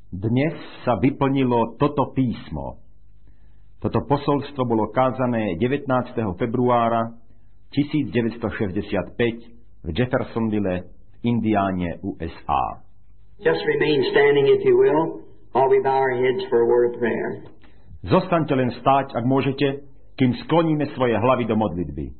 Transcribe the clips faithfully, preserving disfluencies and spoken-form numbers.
Dnes sa vyplnilo toto písmo. Toto posolstvo bolo kázané devätnásteho februára tisícdeväťstošesťdesiatpäť v Jeffersonville v Indiáne, U S A. Just remain standing if you will, while we bow our heads for a word of prayer. Zostaňte len stáť, ak môžete, kým skloníme svoje hlavy do modlitby.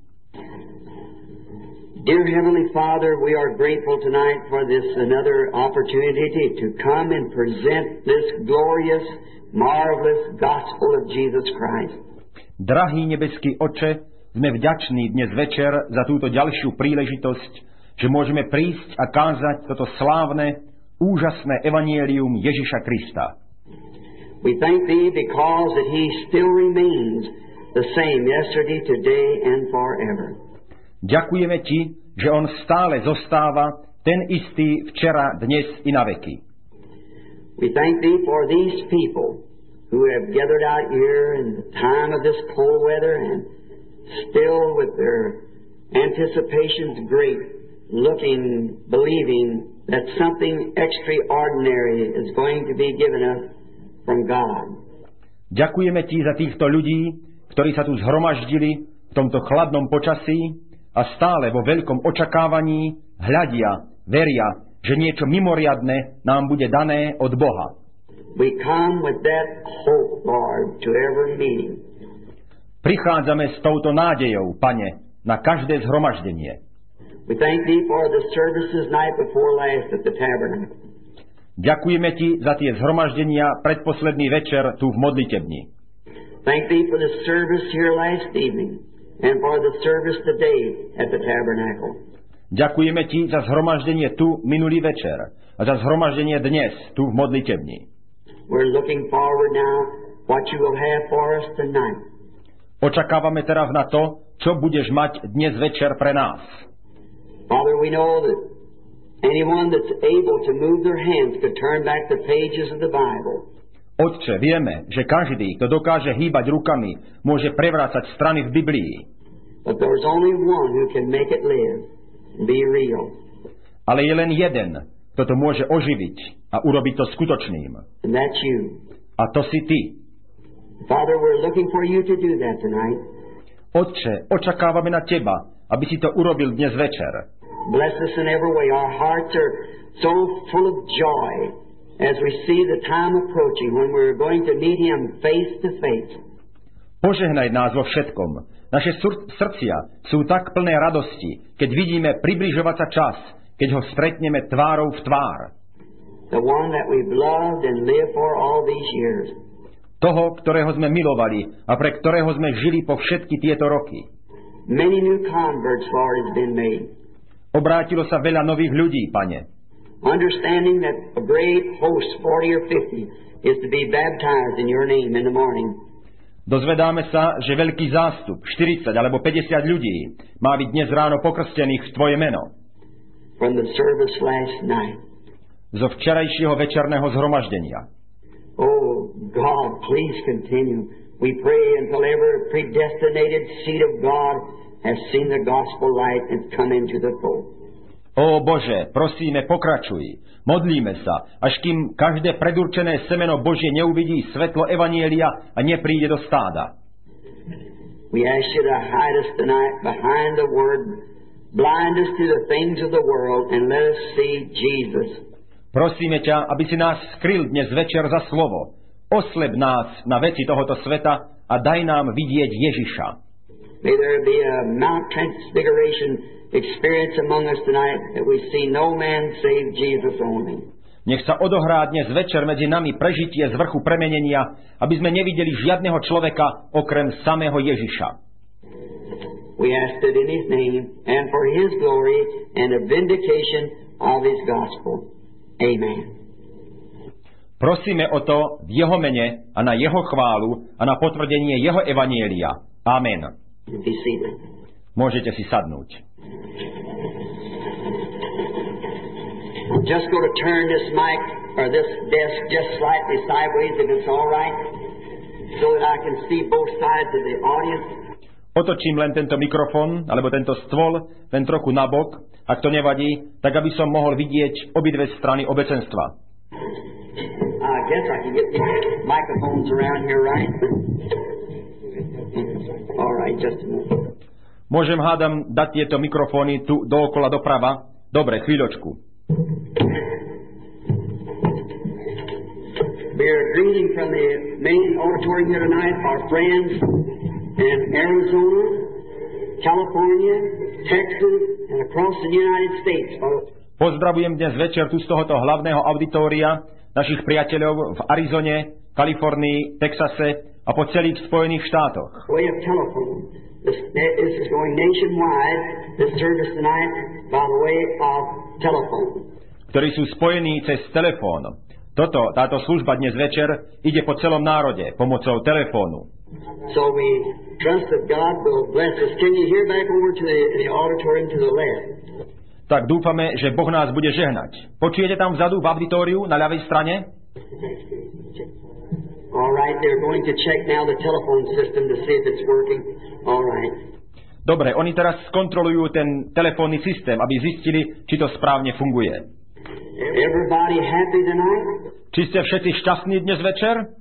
Dear Heavenly Father, we are grateful tonight for this another opportunity to come and present this glorious, marvelous gospel of Jesus Christ. Drahý nebeský Oče, sme vďační dnes večer za túto ďalšiu príležitosť, že môžeme prísť a kázať toto slávne, úžasné evanjelium Ježiša Krista. We thank Thee because that He still remains the same yesterday, today, and forever. Ďakujeme Ti, že On stále zostáva ten istý včera, dnes i na veky. We thank Thee for these people who have gathered out here in the time of this cold weather and still with their anticipations great, looking, believing that something extraordinary is going to be given us from God. Ďakujeme Ti za týchto ľudí, ktorí sa tu zhromaždili v tomto chladnom počasí a stále vo veľkom očakávaní hľadia, veria, že niečo mimoriadne nám bude dané od Boha. We come with that hope, Lord, to every meeting. Prichádzame s touto nádejou, Pane, na každé zhromaždenie. We thank Thee for the services night before last at the tabernacle. Ďakujeme Ti za tie zhromaždenia predposledný večer tu v modlitebni. Thank Thee for the service here last evening and for the service today at the tabernacle. Ďakujeme Ti za zhromaždenie tu minulý večer a za zhromaždenie dnes tu v modlitebni. We're looking forward now what You will have for us tonight. Očakávame teraz na to, čo budeš mať dnes večer pre nás. Father, we know that anyone that's able to move their hands could turn back the pages of the Bible. Otče, vieme, že každý, kto dokáže hýbať rukami, môže prevrácať strany v Biblii. But there's only one who can make it live and be real. Ale je len jeden, kto to môže oživiť a urobiť to skutočným. And that's You. A to si Ty. Father, we're looking for You to do that tonight. Otče, očakávame na Teba, aby si to urobil dnes večer. Bless us in every way. Our hearts are so full of joy as we see the time approaching when we're going to meet Him face to face. Požehnaj nás vo všetkom. Naše srdcia sú tak plné radosti, keď vidíme približovať sa čas, keď ho stretneme tvárou v tvár. The one that we've loved and lived for all these years. Toho, ktorého sme milovali a pre ktorého sme žili po všetky tieto roky. Many new converts, Lord, has been made. Obrátilo sa veľa nových ľudí, Pane. Understanding that a great host, forty or fifty, is to be baptized in Your name in the morning. Dozvedáme sa, že veľký zástup, štyridsať alebo päťdesiat ľudí, má byť dnes ráno pokrstených v Tvoje meno. From the service last night. Zo včerajšieho večerného zhromaždenia. Oh, God, please continue. We pray until every predestinated seed of God has seen the gospel light and come into the fold. Ó Bože, prosíme, pokračuj. Modlíme sa, až kým každé predurčené semeno Božie neuvidí svetlo evanjelia a nepríde do stáda. We ask You to hide us tonight behind the word, blind us to the things of the world, and let us see Jesus. Prosíme ťa, aby si nás skryl dnes večer za slovo. Osleb nás na veci tohoto sveta a daj nám vidieť Ježiša. May there be a Mount Transfiguration experience among us tonight that we see no man save Jesus only. Nech sa odohrá dnes večer medzi nami prežitie z vrchu premenenia, aby sme nevideli žiadneho človeka okrem samého Ježiša. We ask it in His name and for His glory and a vindication of His gospel. Amen. Prosíme o to v Jeho mene a na Jeho chválu a na potvrdenie Jeho evanjelia. Amen. Be seated. Môžete si sadnúť. I'm just going to turn this mic or this desk just slightly sideways if it's all right, so that I can see both sides of the audience. Otočím len tento mikrofón, alebo tento stôl, len trochu nabok, ak to nevadí, tak aby som mohol vidieť obidve strany obecenstva. I guess I can get these microphones around here, right? All right, just a minute. Môžem, hádam, dať tieto mikrofóny tu dookola doprava? Dobre, chvíľočku. We are greeting from the main auditorium here tonight our friends in Arizona, California, Texas, and across the United States. Pozdravujem dnes večer tu z tohoto hlavného auditória našich priateľov v Arizone, Kalifornii, Texase a po celých Spojených štátoch. Way of telephone. This, this is going nationwide, this service tonight, by the way of telephone. Ktorí sú spojení cez telefón. Toto, táto služba dnes večer ide po celom národe pomocou telefónu. So we trust that God will bless us. Can you hear back over to the, the auditorium to the left? Tak dúfame, že Boh nás bude žehnať. Počujete tam vzadu v auditóriu na ľavej strane? All right, they're going to check now the telephone system to see if it's working. All right. Dobre, oni teraz skontrolujú ten telefónny systém, aby zistili, či to správne funguje. Everybody happy tonight? Či ste všetci šťastní dnes večer?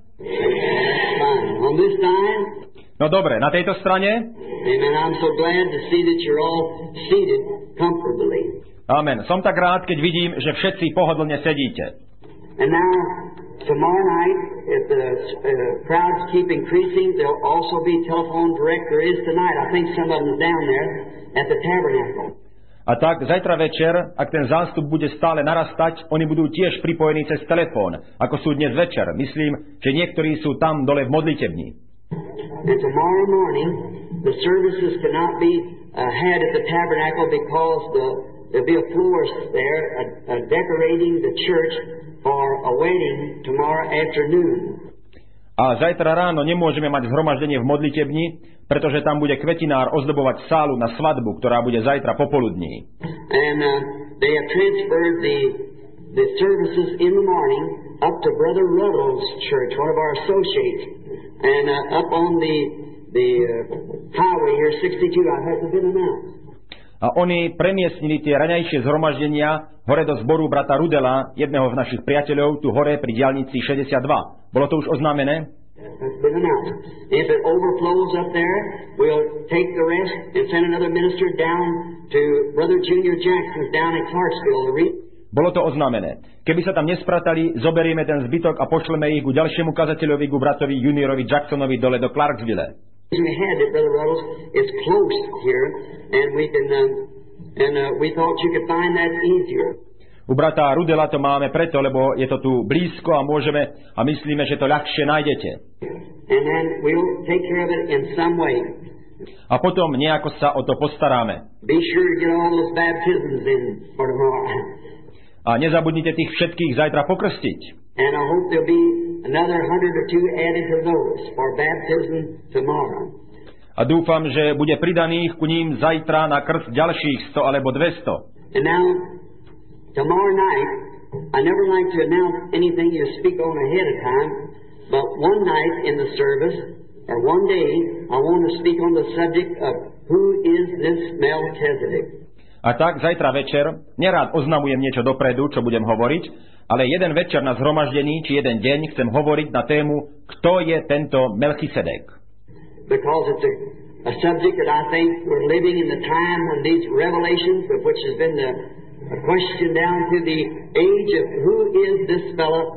Fine. On this side? No dobre, na tejto strane? Amen. I'm so glad to see that you're all seated comfortably. Amen. Som tak rád, keď vidím, že všetci pohodlne sedíte. And now, tomorrow night, if the uh, crowds keep increasing, there'll also be telephone direct. There is tonight. I think some of them is down there at the tabernacle. A tak zajtra večer, ak ten zástup bude stále narastať, oni budú tiež pripojení cez telefón, ako sú dnes večer. Myslím, že niektorí sú tam dole v modlitebni. And tomorrow morning, the services cannot be uh, had at the tabernacle because the, there'll be a florist there uh, uh, decorating the church for a wedding tomorrow afternoon. A zajtra ráno nemôžeme mať zhromaždenie v modlitebni, pretože tam bude kvetinár ozdobovať sálu na svadbu, ktorá bude zajtra popoludní. And uh, they have transferred the, the services in the morning up to Brother Ruddle's church, one of our associates, and uh, up on the, the uh, highway here, sixty-two, I have been announced. A oni premiestnili tie raňajšie zhromaždenia hore do zboru brata Rudela, jedného z našich priateľov, tu hore pri diaľnici šesťdesiatdva. Bolo to už oznámené? That's been announced. If it overflows up there, we'll take the rest and send another minister down to Brother Junior Jackson's down in Clarksville to read. Bolo to oznámené. Keby sa tam nespratali, zoberieme ten zbytok a pošleme ich ku ďalšiemu kazateľovi, ku bratovi Juniorovi Jacksonovi dole do Clarksville. We had it, Brother Ruddles. It's close here, and we can, um, and uh, we thought you could find that easier. U brata Rudela to máme preto, lebo je to tu blízko a môžeme a myslíme, že to ľahšie nájdete. And then we'll take care of it in some way. A potom nejako sa o to postaráme. Be sure to get all those baptisms in for tomorrow. A nezabudnite tých všetkých zajtra pokrstiť. And I hope there'll be another hundred or two added to those for baptism tomorrow. A dúfam, že bude pridaných ku ním zajtra na krst ďalších sto alebo dvesto. And now, tomorrow night, I never like to announce anything you speak on ahead of time, but one night in the service, or one day, I want to speak on the subject of who is this Melchizedek. A tak zajtra večer, nerád oznamujem niečo dopredu, čo budem hovoriť, ale jeden večer na zhromaždení, či jeden deň chcem hovoriť na tému, kto je tento Melchisedek. Because it's a, a subject that I think we're living in the time when these revelations, of which has been the a question down to the age of who is this fellow.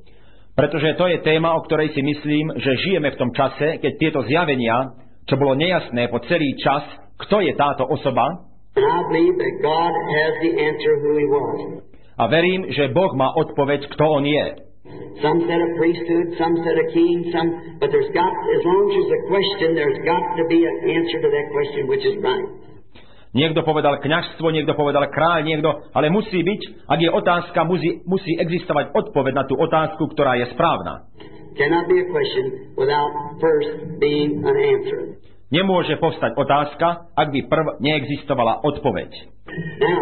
Pretože to je téma, o ktorej si myslím, že žijeme v tom čase, keď tieto zjavenia, čo bolo nejasné po celý čas, kto je táto osoba. And I believe that God has the answer who he was. A verím, že Boh má odpoveď, kto on je. Some said a priesthood, some said a king, some, but there's got, as long as there's a question, there's got to be an answer to that question which is right. Niekto povedal kňazstvo, niekto povedal kráľ, niekto, ale musí byť, ak je otázka, musí, musí existovať odpoveď na tú otázku, ktorá je správna. Cannot be a question without first being an answer. Nemôže povstať otázka, ak by prv neexistovala odpoveď. Now,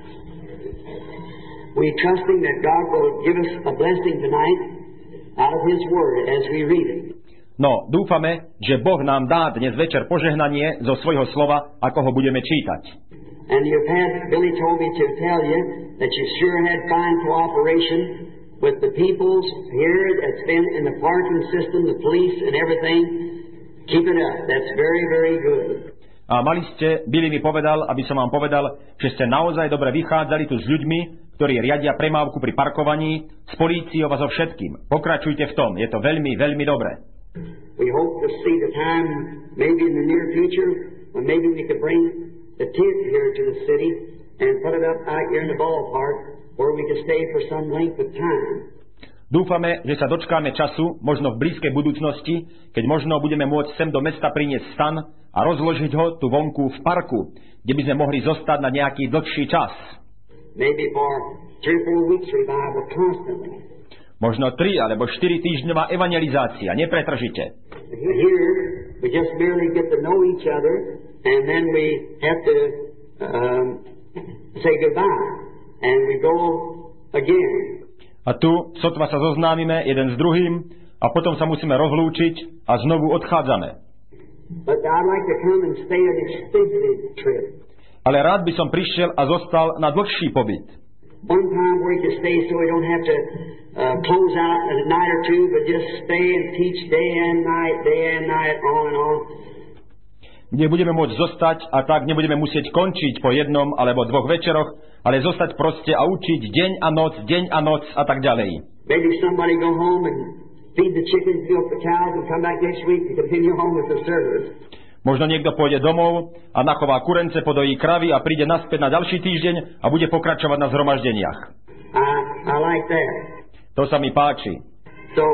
we're trusting that God will give us a blessing tonight out of His Word as we read it. No, dúfame, že Boh nám dá dnes večer požehnanie zo svojho slova, ako ho budeme čítať. And you've had, Billy told me to tell you that you sure had fine cooperation with the peoples here that's been in the parking system, the police and everything. Keep it up. That's very, very good. A mali ste, Billy mi povedal, aby som vám povedal, že ste naozaj dobre vychádzali tu s ľuďmi, ktorí riadia premávku pri parkovaní, s políciou a so všetkým. Pokračujte v tom, je to veľmi, veľmi dobré. We hope to see the time, maybe in the near future, when maybe we could bring the tent here to the city and put it up out here in the ballpark where we could stay for some length of time. Dúfame, že sa dočkáme času, možno v blízkej budúcnosti, keď možno budeme môcť sem do mesta priniesť stan a rozložiť ho tu vonku v parku, kde by sme mohli zostať na nejaký dlhší čas. Maybe for three or four weeks revival constantly. Možno tri alebo štyri týždňová evangelizácia, nepretržite. Here we just merely get to know each other and then we have to um, say goodbye and we go again. A tu sotva sa zoznámime jeden s druhým a potom sa musíme rozlúčiť a znovu odchádzame. But I'd like to come and stay an extended trip. Ale rád by som prišiel a zostal na dlhší pobyt. One time where you can stay so we don't have to uh, close out a night or two, but just stay and teach day and night, day and night, on and on. Kde budeme môcť zostať a tak nebudeme musieť končiť po jednom alebo dvoch večeroch, ale zostať proste a učiť deň a noc, deň a noc a tak ďalej. Maybe somebody go home and feed the chickens, milk the cows and come back next week to continue home with the service. Možno niekto pôjde domov a nachová kurence, podojí kravy a príde naspäť na ďalší týždeň a bude pokračovať na zhromaždeniach. I, I like that. To sa mi páči. So,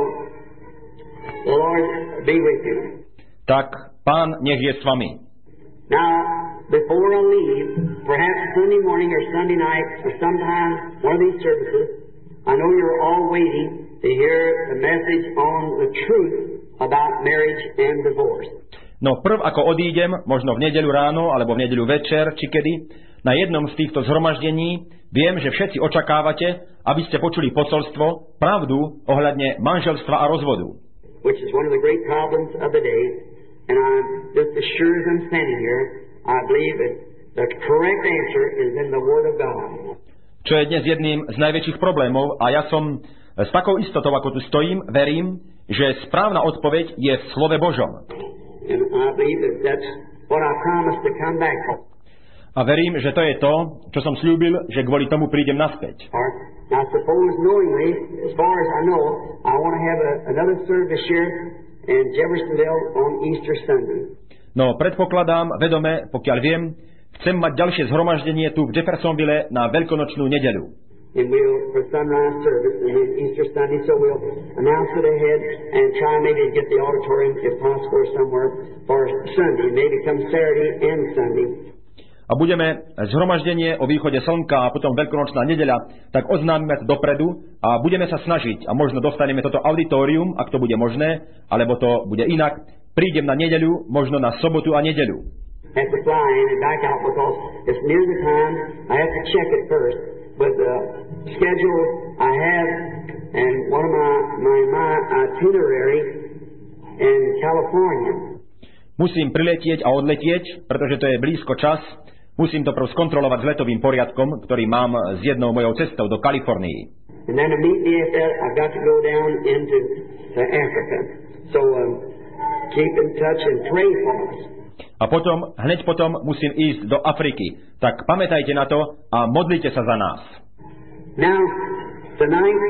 the Lord be with you. Tak Pán nech je s vami. Now, before I leave, perhaps Sunday morning or Sunday night or sometime one of these services, I know you're all waiting to hear the message on the truth about marriage and divorce. No prv ako odídem, možno v nedeľu ráno alebo v nedeľu večer, či kedy, na jednom z týchto zhromaždení, viem, že všetci očakávate, aby ste počuli posolstvo, pravdu ohľadne manželstva a rozvodu. Which is one of the great problems of the day. And I'm just as sure as I'm standing here, I believe that the correct answer is in the Word of God. Čo je dnes jedným z najväčších problémov a ja som s takou istotou, ako tu stojím, verím, že správna odpoveď je v slove Božom. And I believe that that's what I promised to come back for. A verím, že to je to, čo som slúbil, že kvôli tomu prídem naspäť. Now suppose knowingly, as far as I know, I want to have a, another service here in Jeffersonville on Easter Sunday. No, predpokladám, vedome, pokiaľ viem, chcem mať ďalšie zhromaždenie tu v Jeffersonville na veľkonočnú nedeľu. And we'll, for sunrise service and then Easter Sunday, so we'll announce it ahead and try maybe to get the auditorium, if possible, somewhere for Sunday, maybe come Saturday and Sunday. A budeme zhromaždenie o východe slnka a potom veľkonočná nedeľa, tak oznámime to dopredu a budeme sa snažiť a možno dostaneme toto auditorium, ak to bude možné, alebo to bude inak. Prídem na nedeľu, možno na sobotu a nedeľu. Have to fly in and back out because it's near the time. I have to check it first, but the schedule I have and one of my my, my itinerary in California. Musím priletieť a odletieť, pretože to je blízko čas. Musím to prv skontrolovať s letovým poriadkom, ktorý mám s jednou mojou cestou do Kalifornii. And then immediately after that, I've got to go down into to Africa. So um, keep in touch and pray for us. A potom, hneď potom musím ísť do Afriky. Tak pamätajte na to a modlite sa za nás. Now, tonight,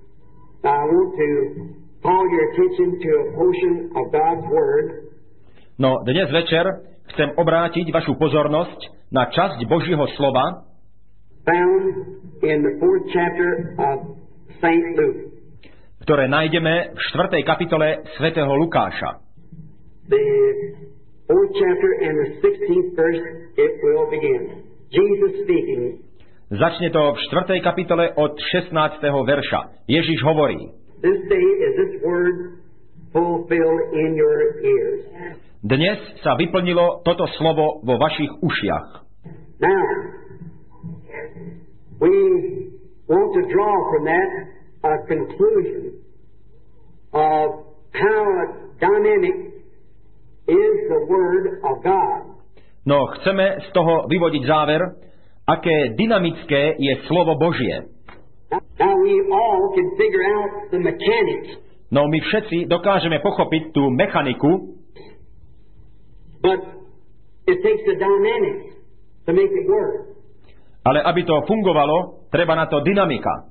I want to call your attention to a portion of God's Word. No, dnes večer chcem obrátiť vašu pozornosť na časť Božieho slova, found in the fourth chapter of Saint Luke. Ktoré nájdeme v štvrtej kapitole svätého Lukáša. The fourth chapter and the sixteenth verse, it will begin. Jesus speaking. Začne to v štvrtej kapitole od šestnásteho verša. Ježiš hovorí: This day is this word fulfilled in your ears. Dnes sa vyplnilo toto slovo vo vašich ušiach. Now, we want to draw from that a conclusion of how dynamic is the Word of God. No, chceme z toho vyvodiť záver, aké dynamické je slovo Božie. Now, we all can figure out the mechanics. No my všetci dokážeme pochopiť tú mechaniku, but it takes the dynamics to make it work. ale aby to fungovalo, treba na to dynamika.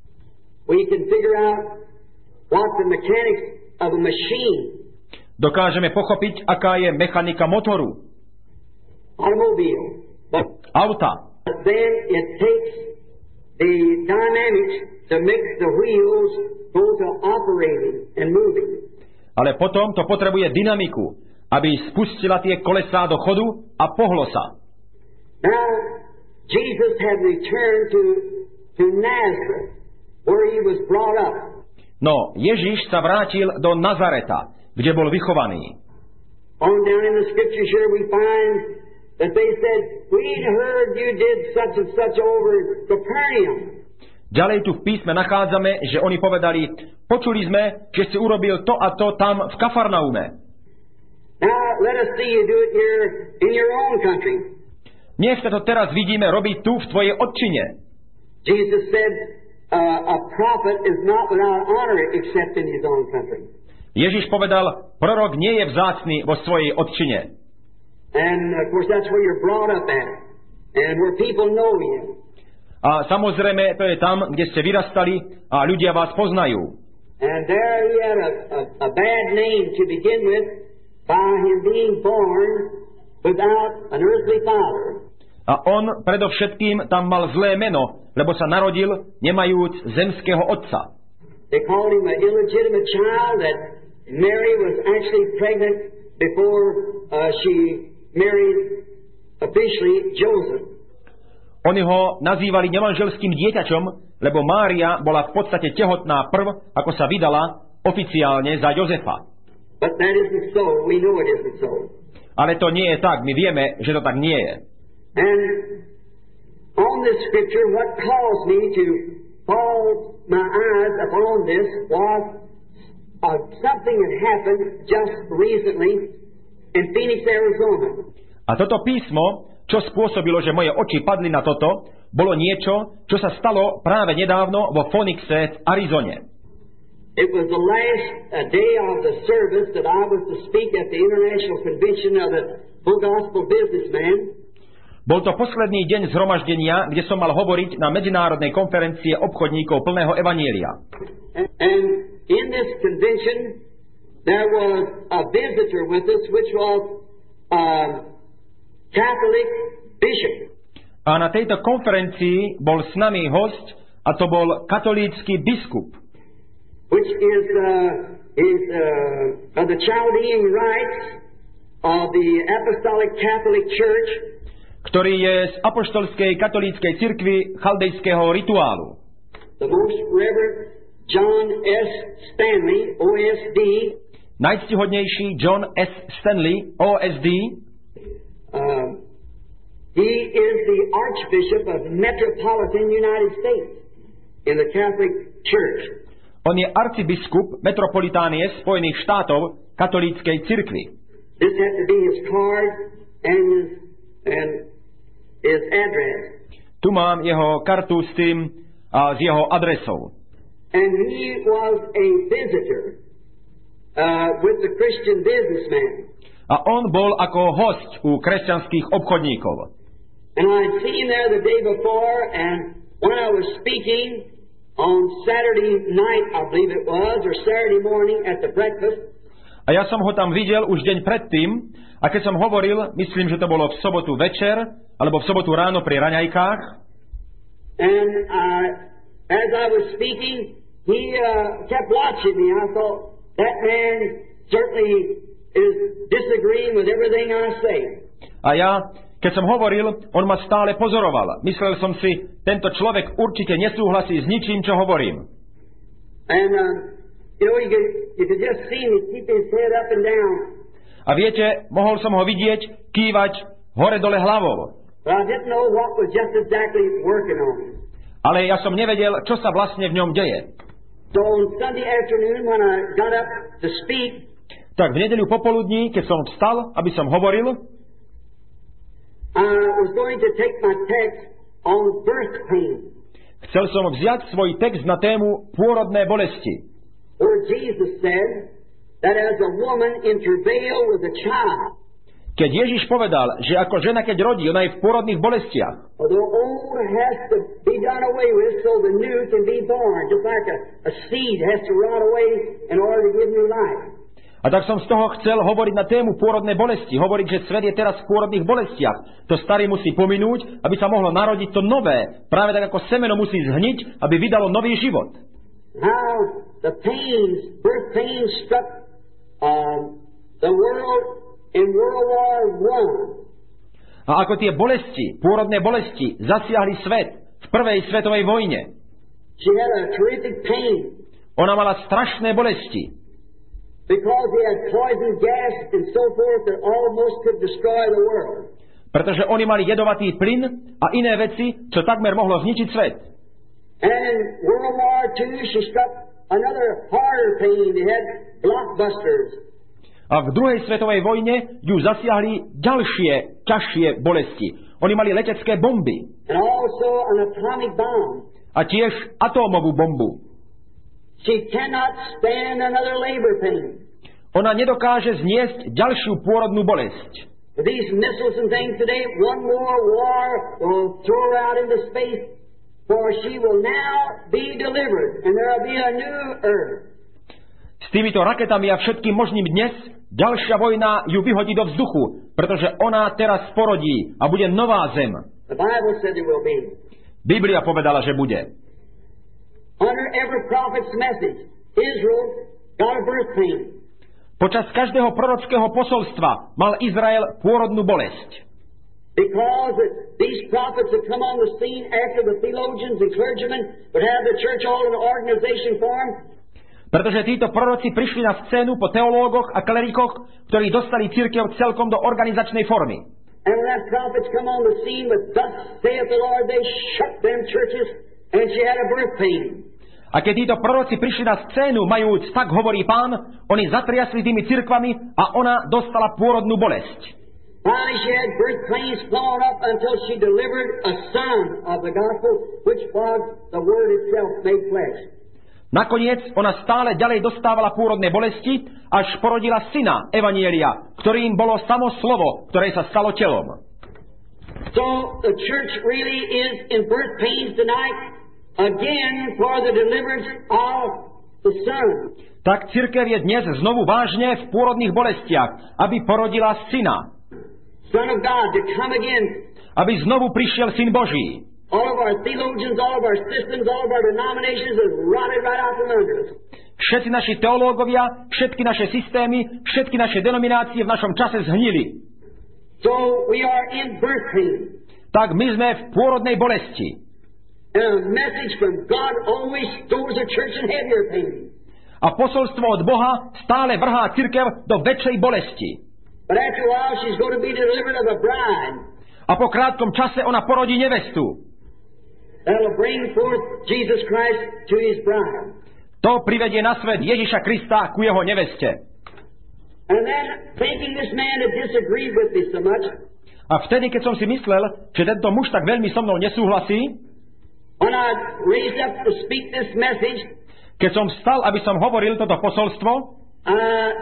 We can figure out what the mechanics of a machine. Dokážeme pochopiť, aká je mechanika motoru. Automobile. But Auta. then it takes the dynamics to make the wheels go to operating and moving. Ale potom to potrebuje dynamiku, aby spustila tie kolesá do chodu a pohlo sa. Now, Jesus had returned to, to Nazareth, where he was brought up. No, Ježiš sa vrátil do Nazareta, kde bol vychovaný. On down in the scriptures here we find that they said, we'd heard you did such and such over Capernaum. Ďalej tu v písme nachádzame, že oni povedali, počuli sme, že si urobil to a to tam v Kafarnaume. Now let us see you do it here in your own country. Nech sa to teraz vidíme robiť tu v tvojej otčine. Jesus said, uh, a prophet is not without honor except in his own country. Ježiš povedal, prorok nie je vzácny vo svojej otčine. And of course that's where you're brought up at, and where people know you. A samozrejme, to je tam, kde ste vyrastali a ľudia vás poznajú. And there he had a, a, a bad name to begin with by him being born without an earthly father. A on predovšetkým tam mal zlé meno, lebo sa narodil nemajúc zemského otca. They called him an illegitimate child, that Mary was actually pregnant before uh, she married officially Joseph. Oni ho nazývali nemanželským dieťačom, lebo Mária bola v podstate tehotná prv, ako sa vydala oficiálne za Jozefa. But that isn't so. We know it isn't so. Ale to nie je tak. My vieme, že to tak nie je. And on this scripture, what caused me to fall my eyes upon this was uh, something that happened just recently in Phoenix, Arizona. A toto písmo, čo spôsobilo, že moje oči padli na toto, bolo niečo, čo sa stalo práve nedávno vo Phoenixe v Arizone. It was the last uh, day of the service that I was to speak at the International Convention of the Full Gospel Businessman. Bol to posledný deň zhromaždenia, kde som mal hovoriť na medzinárodnej konferencie obchodníkov plného evanielia. And, and in this convention there was a visitor with us, which was a Catholic bishop. A na tejto konferencii bol s nami host, a to bol katolícky biskup, which is, uh, is uh, of the Chaldean rites of the Apostolic Catholic Church, ktorý je z apoštolskej katolíckej cirkvi chaldejského rituálu. The Most Reverend John S. Stanley, O S D, najctihodnejší John S. Stanley, O S D, uh, he is the Archbishop of Metropolitan United States in the Catholic Church. On je arcibiskup Metropolitánie Spojených štátov katolíckej cirkvi. This has to be his card and his, and his address. Tu mám jeho kartu s tým a s jeho adresou. And he was a visitor uh, with the Christian businessman. A on bol ako host u kresťanských obchodníkov. And I'd seen him there the day before, and when I was speaking on Saturday night, I believe it was, or Saturday morning at the breakfast. A ja som ho tam videl už deň predtým, a keď som hovoril, myslím, že to bolo v sobotu večer, alebo v sobotu ráno pri raňajkách. And uh, as I was speaking, he uh, kept watching me. I thought, that man certainly is disagreeing with everything I say. A ja, keď som hovoril, on ma stále pozoroval. Myslel som si, tento človek určite nesúhlasí s ničím, čo hovorím. And, uh, you know, you could, you could just see him keep his head up and down. A viete, mohol som ho vidieť, kývať hore-dole hlavou. But I didn't know what was just exactly working on him. Ale ja som nevedel, čo sa vlastne v ňom deje. So on Sunday afternoon, when I got up to speak, tak v nedeľu popoludní, keď som vstal, aby som hovoril, I was going to take my text on birth pain. Chcel som vziať svoj text na tému pôrodné bolesti. Where Jesus said that as a woman in travail with a child, keď Ježiš povedal, že ako žena, keď rodí, ona je v pôrodných bolestiach. the old has to be done away with so the new can be born, just like a, a seed has to rot away in order to give new life. A tak som z toho chcel hovoriť na tému pôrodné bolesti. Hovoriť, že svet je teraz v pôrodných bolestiach. To staré musí pominúť, aby sa mohlo narodiť to nové. Práve tak ako semeno musí zhniť, aby vydalo nový život. How the pains, birth pains struck um, the world in World War One. A ako tie bolesti, pôrodné bolesti, zasiahli svet v prvej svetovej vojne. She had a terrific pain. Ona mala strašné bolesti. Because he had poison gas and so forth that almost could destroy the world. Pretože oni mali jedovatý plyn a iné veci, čo takmer mohlo zničiť svet. And in World War Two, she struck another harder pain. They had blockbusters. A v druhej svetovej vojne ju zasiahli ďalšie, ťažšie bolesti. Oni mali letecké bomby. And also an atomic bomb. A tiež atómovú bombu. She cannot stand another labor pain. Ona nedokáže zniesť ďalšiu pôrodnú bolesť. With these missiles and things today, one more war will throw her out into space, for she will now be delivered, and there will be a new earth. S týmito raketami a všetkým možným dnes ďalšia vojna ju vyhodí do vzduchu, pretože ona teraz porodí a bude nová zem. The Bible said there will be. Biblia povedala, že bude. Under every prophet's message, Israel got a birth pain. Počas každého prorockého posolstva mal Izrael pôrodnú bolesť. Because these prophets had come on the scene after the theologians and clergymen would have the church all in organization form. Pretože títo proroci prišli na scénu po teológoch a klerikoch, ktorí dostali cirkev celkom do organizačnej formy. And when that prophets come on the scene with thus saith the Lord, they shut them churches, and she had a birth pain. A keď títo proroci prišli na scénu, majúc tak hovorí Pán, oni zatriasli tými cirkvami a ona dostala pôrodnú bolesť. Finally she had birth pains flowing up until she delivered a son of the gospel, which was the word itself made flesh. Nakoniec ona stále ďalej dostávala pôrodné bolesti, až porodila syna Evanielia, ktorým bolo samo slovo, ktoré sa stalo telom. So the church really is in birth pains tonight, again for the deliverance of the Son. Tak cirkev je dnes znovu vážne v pôrodných bolestiach, aby porodila syna. Son of God to come again. Aby znovu prišiel Syn Boží. All of our theologians, all of our systems, all of our denominations have rotted right out from under us. Všetci naši teológovia, všetky naše systémy, všetky naše denominácie v našom čase zhnili. So we are in birth pain. Tak my sme v pôrodnej bolesti. And a message from God always stores a church in heavier pain. A posolstvo od Boha stále vrhá cirkev do väčšej bolesti. But after a while she's going to be delivered of a bride. A po krátkom čase ona porodí nevestu. That'll bring forth Jesus Christ to his bride. To privedie na svet Ježiša Krista ku jeho neveste. And then, thinking this man had disagreed with me so much, a vtedy, keď som si myslel, že tento muž tak veľmi so mnou nesúhlasí, when I raised up to speak this message, keď som vstal, aby som hovoril toto posolstvo, I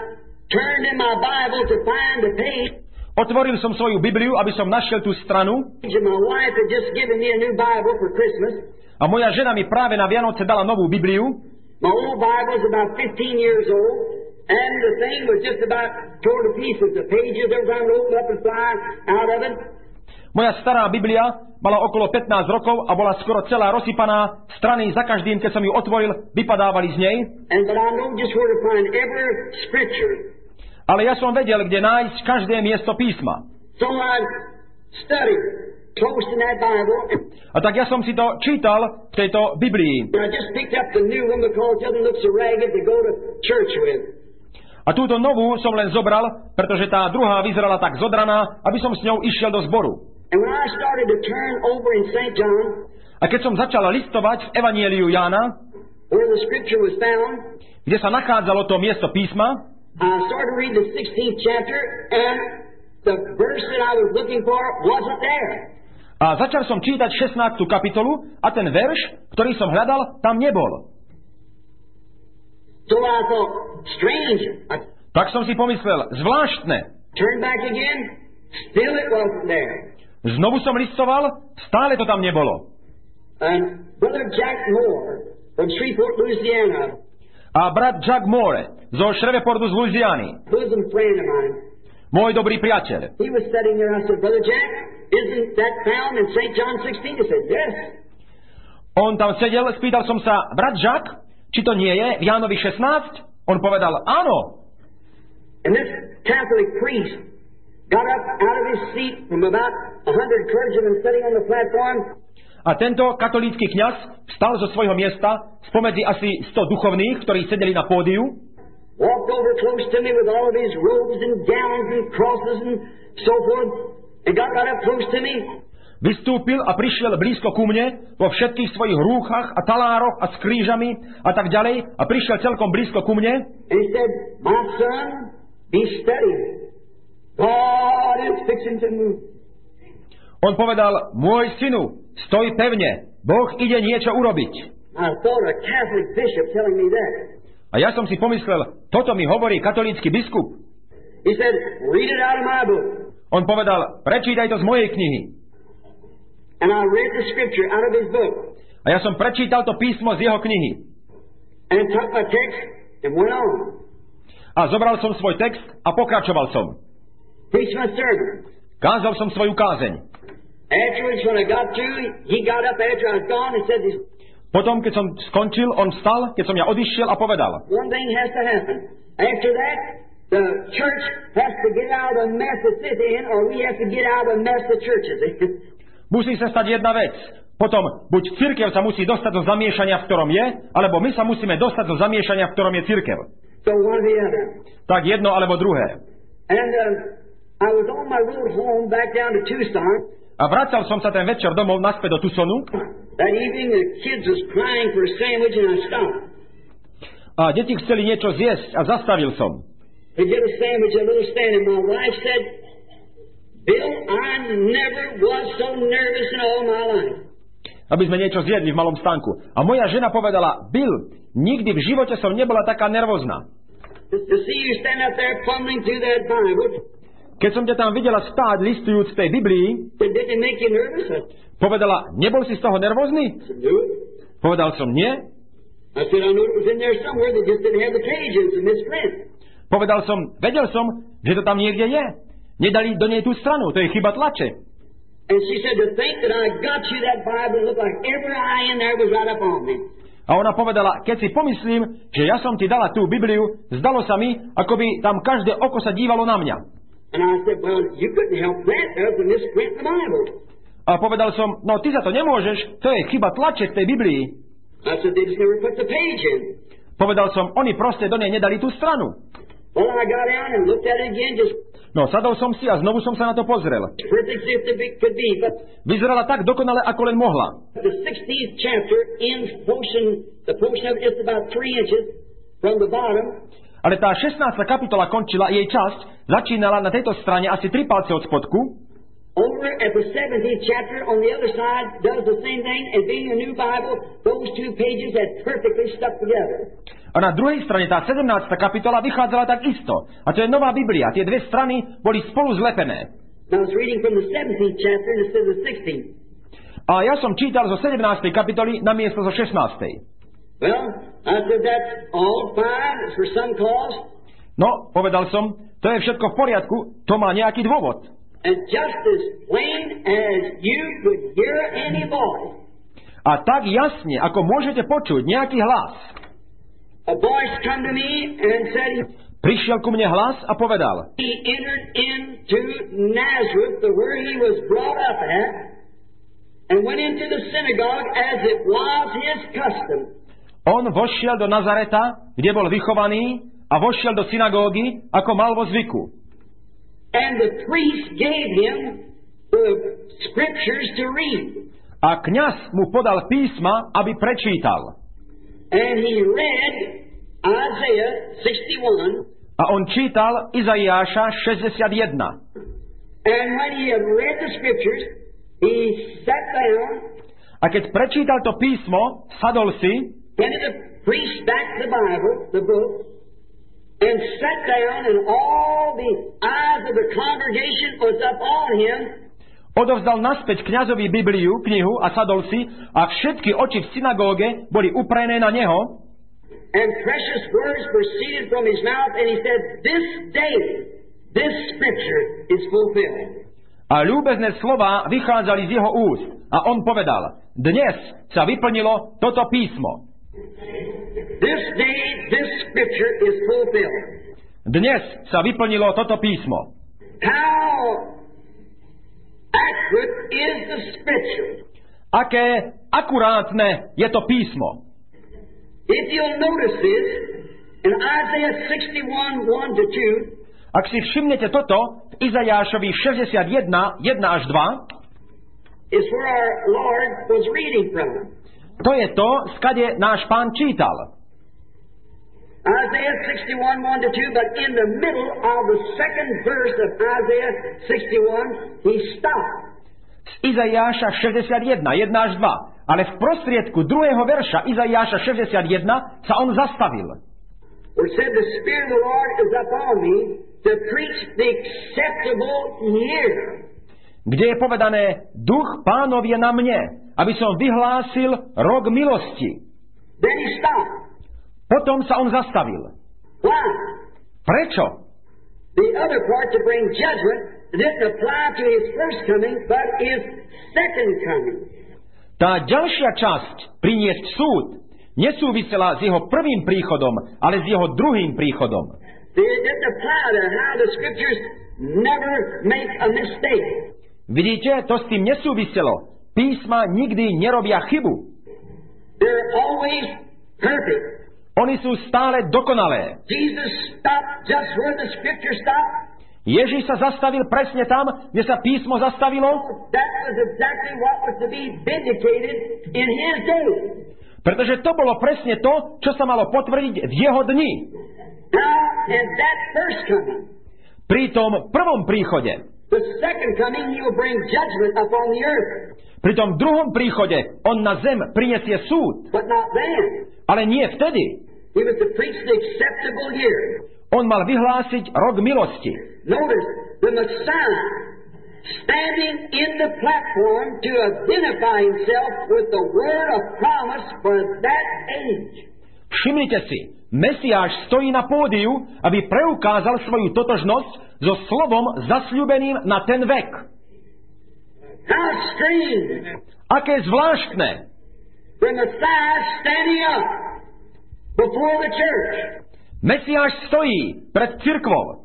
turned in my Bible to find the page. Otvoril som svoju Bibliu, aby som našiel tú stranu. My wife had just given me a new Bible for Christmas. A moja žena mi práve na Vianoce dala novú Bibliu. My old Bible is about fifteen years old, and the thing was just about torn to pieces. The pages, every time I opened up and fly out of it. Moja stará Biblia mala okolo pätnásť rokov a bola skoro celá rozsypaná. Strany za každým, keď som ju otvoril, vypadávali z nej. And but I know just where to find every scripture. Ale ja som vedel, kde nájsť každé miesto písma. So I studied close in that Bible. A tak ja som si to čítal v tejto Biblii. I just picked up the new one because the other looks so ragged to go to church with. A túto novú som len zobral, pretože tá druhá vyzerala tak zodraná, aby som s ňou išiel do zboru. And when I started to turn over in Saint John, a keď som začal listovať v Evanieliu Jána, where the scripture was found, kde sa nachádzalo to miesto písma, I started to read the sixteenth chapter, and the verse that I was looking for wasn't there. A začal som čítať šestnástu kapitolu a ten verš, ktorý som hľadal, tam nebol. So I thought, strange. I Tak som si pomyslel, zvláštne. turned back again, still it wasn't there. Znovu som listoval, stále to tam nebolo. And Brother Jack Moore from Shreveport, Louisiana, A brat Jack Moore zo Shreveportu z Louisiany, bosom friend of mine, môj dobrý priateľ, he was studying there. I said, Brother Jack, isn't that found in Saint John sixteen? He said, yes. on tam sedel, spýtal som sa, brat Jack, či to nie je v Jánovi šestnásť? On povedal, áno. And this Catholic priest got up out of his seat from about a hundred clergymen sitting on the platform. A tento katolícky kňaz vstal zo svojho miesta spomedzi asi sto duchovných, ktorí sedeli na pódiu, Walked over close to me with all of his robes and gowns and crosses and so forth, and got right up close to me. vystúpil a prišiel blízko ku mne vo všetkých svojich rúchach a talároch a s krížami a tak ďalej a prišiel celkom blízko ku mne. And he said, my son, be steady. God is fixing to move. On povedal, môj synu, stoj pevne, Boh ide niečo urobiť. I thought a Catholic bishop telling me that. A ja som si pomyslel, toto mi hovorí katolícky biskup. He said, read it out of my book. On povedal, prečítaj to z mojej knihy. And I read the scripture out of his book. A ja som prečítal to písmo z jeho knihy. And took my text and went on. A zobral som svoj text a pokračoval som. Preached my sermon. Kázal som svoju kázeň. Afterwards, when I got through, he got up after I was gone and said, this Potom, keď som skončil, on vstal, keď som ja odišiel a povedal, one thing has to happen. After that, the church has to get out of the mess it's in, or we have to get out of the mess the church is in. musí sa stať jedna vec. Potom, buď cirkev sa musí dostať do zamiešania, v ktorom je, alebo my sa musíme dostať do zamiešania, v ktorom je cirkev. So one or the other. Tak jedno alebo druhé. And um, I was on my road home back down to Tucson. A vracal som sa ten večer domov naspäť do Tucsonu. That evening the kids was crying for a sandwich and I stopped. A deti chceli niečo zjesť a zastavil som. They get a sandwich, a little stand, and my wife said, Bill, I never was so nervous in all my life. Aby sme niečo zjedli v malom stánku. A moja žena povedala, Bill, nikdy v živote som nebola taká nervózna. To see you stand up there fumbling through that Bible. Keď som ťa tam videla stáť listujúc v tej Biblii, Did it make you nervous? povedala, nebol si z toho nervózny? I said, do it. Povedal som, nie. I said, I knew it was in there somewhere. They just didn't have the pages to misprint. Povedal som, vedel som, že to tam niekde je. Nedali do nej tú stranu, to je chyba tlače. And she said, to think that I got you that Bible, it looked like every eye in there was right up on me. A ona povedala, keď si pomyslím, že ja som ti dala tú Bibliu, zdalo sa mi, ako by tam každé oko sa dívalo na mňa. And I said, well, you couldn't help that. That was a misprint in the Bible. A povedal som, no ty za to nemôžeš, to je chyba tlače v tej Biblii. I said, they just never put the page in. Povedal som, oni proste do nej nedali tú stranu. Well, I got out and looked at it again, just No, sadol som si a znovu som sa na to pozrel. perfect as it be- could be. But Vyzerala tak dokonale, ako len mohla. the sixteenth chapter ends portion, the portion of it is about three inches from the bottom. Ale tá šestnásta kapitola končila, jej časť začínala na tejto strane asi tri palce od spodku. Over at the seventeenth chapter on the other side does the same thing, and being a new Bible, those two pages had perfectly stuck together. A na druhej strane tá sedemnásta kapitola vychádzala tak isto. A to je nová Biblia. Tie dve strany boli spolu zlepené. Now I was reading from the seventeenth chapter instead of the sixteenth. A ja som čítal zo sedemnástej kapitoly na miesto zo šestnástej. Well, I said that's all fine. It's for some cause. No, povedal som, to je všetko v poriadku, to má nejaký dôvod. And just as plain as you could hear any voice, A tak jasne, ako môžete počuť nejaký hlas. a voice come to me and said Prišiel ku mne hlas a povedal, he entered into Nazareth, the where he was brought up at, and went into the synagogue as it was his custom. on vošiel do Nazareta, kde bol vychovaný, a vošiel do synagógy, ako mal vo zvyku. And the priest gave him the scriptures to read. A kňaz mu podal písma, aby prečítal. And he read Isaiah sixty-one. A on čítal Izaiáša šesťdesiatjeden. And when he had read the scriptures, he sat down, A keď prečítal to písmo, sadol si, handed the priest back the Bible, the book, and sat down, and all the eyes of the congregation was up on him. odovzdal naspäť kňazovi Bibliu, knihu a sadol si a všetky oči v synagóge boli uprené na neho. And precious words proceeded from his mouth, and he said, "This day, this scripture is fulfilled." A ľúbezné slová vychádzali z jeho úst. A on povedal, dnes sa vyplnilo toto písmo. This day, this scripture is fulfilled. Dnes sa vyplnilo toto písmo. How accurate is the scripture? Aké akurátne je to písmo. If you'll notice this, in Isaiah sixty-one, one to two, Ak si všimnete toto, v Izajášovi šesťdesiatjeden, jeden až dva, is where our Lord was reading from. to je to, skade náš Pán čítal. Isaiah sixty-one, one to two, but in the middle of the second verse of Isaiah sixty-one, he stopped. Z Izajáša šesťdesiatjeden, jeden až dva. Ale v prostriedku druhého verša Izajáša šesťdesiatjeden sa on zastavil. Where it said, "The Spirit of the Lord is upon me to preach the acceptable year." Kde je povedané, duch Pánov je na mne, aby som vyhlásil rok milosti. Then he stopped. Potom sa on zastavil. Why? Prečo? The other part, to bring judgment, didn't apply to his first coming, but his second coming. Tá ďalšia časť, priniesť súd, nesúvisela s jeho prvým príchodom, ale s jeho druhým príchodom. It didn't apply to how the scriptures never make a mistake. Vidíte, to s tým nesúviselo. Písma nikdy nerobia chybu. They're always perfect. Oni sú stále dokonalé. Jesus stopped just where the scripture stopped. Ježiš sa zastavil presne tam, kde sa písmo zastavilo. That was exactly what was to be vindicated in his day. Pretože to bolo presne to, čo sa malo potvrdiť v jeho dni. Now, in that first coming, Pri tom prvom príchode, the second coming, he will bring judgment upon the earth. pri tom druhom príchode, on na zem prinesie súd. But not then. Ale nie vtedy. He was to preach the acceptable year. On mal vyhlásiť rok milosti. Notice the Messiah standing in the platform to identify himself with the word of promise for that age. Všimnite si, Mesiáš stojí na pódiu, aby preukázal svoju totožnosť so slovom zasľúbeným na ten vek. How strange! Aké zvláštne! The Messiah standing up before the church. Mesiáš stojí pred cirkvou.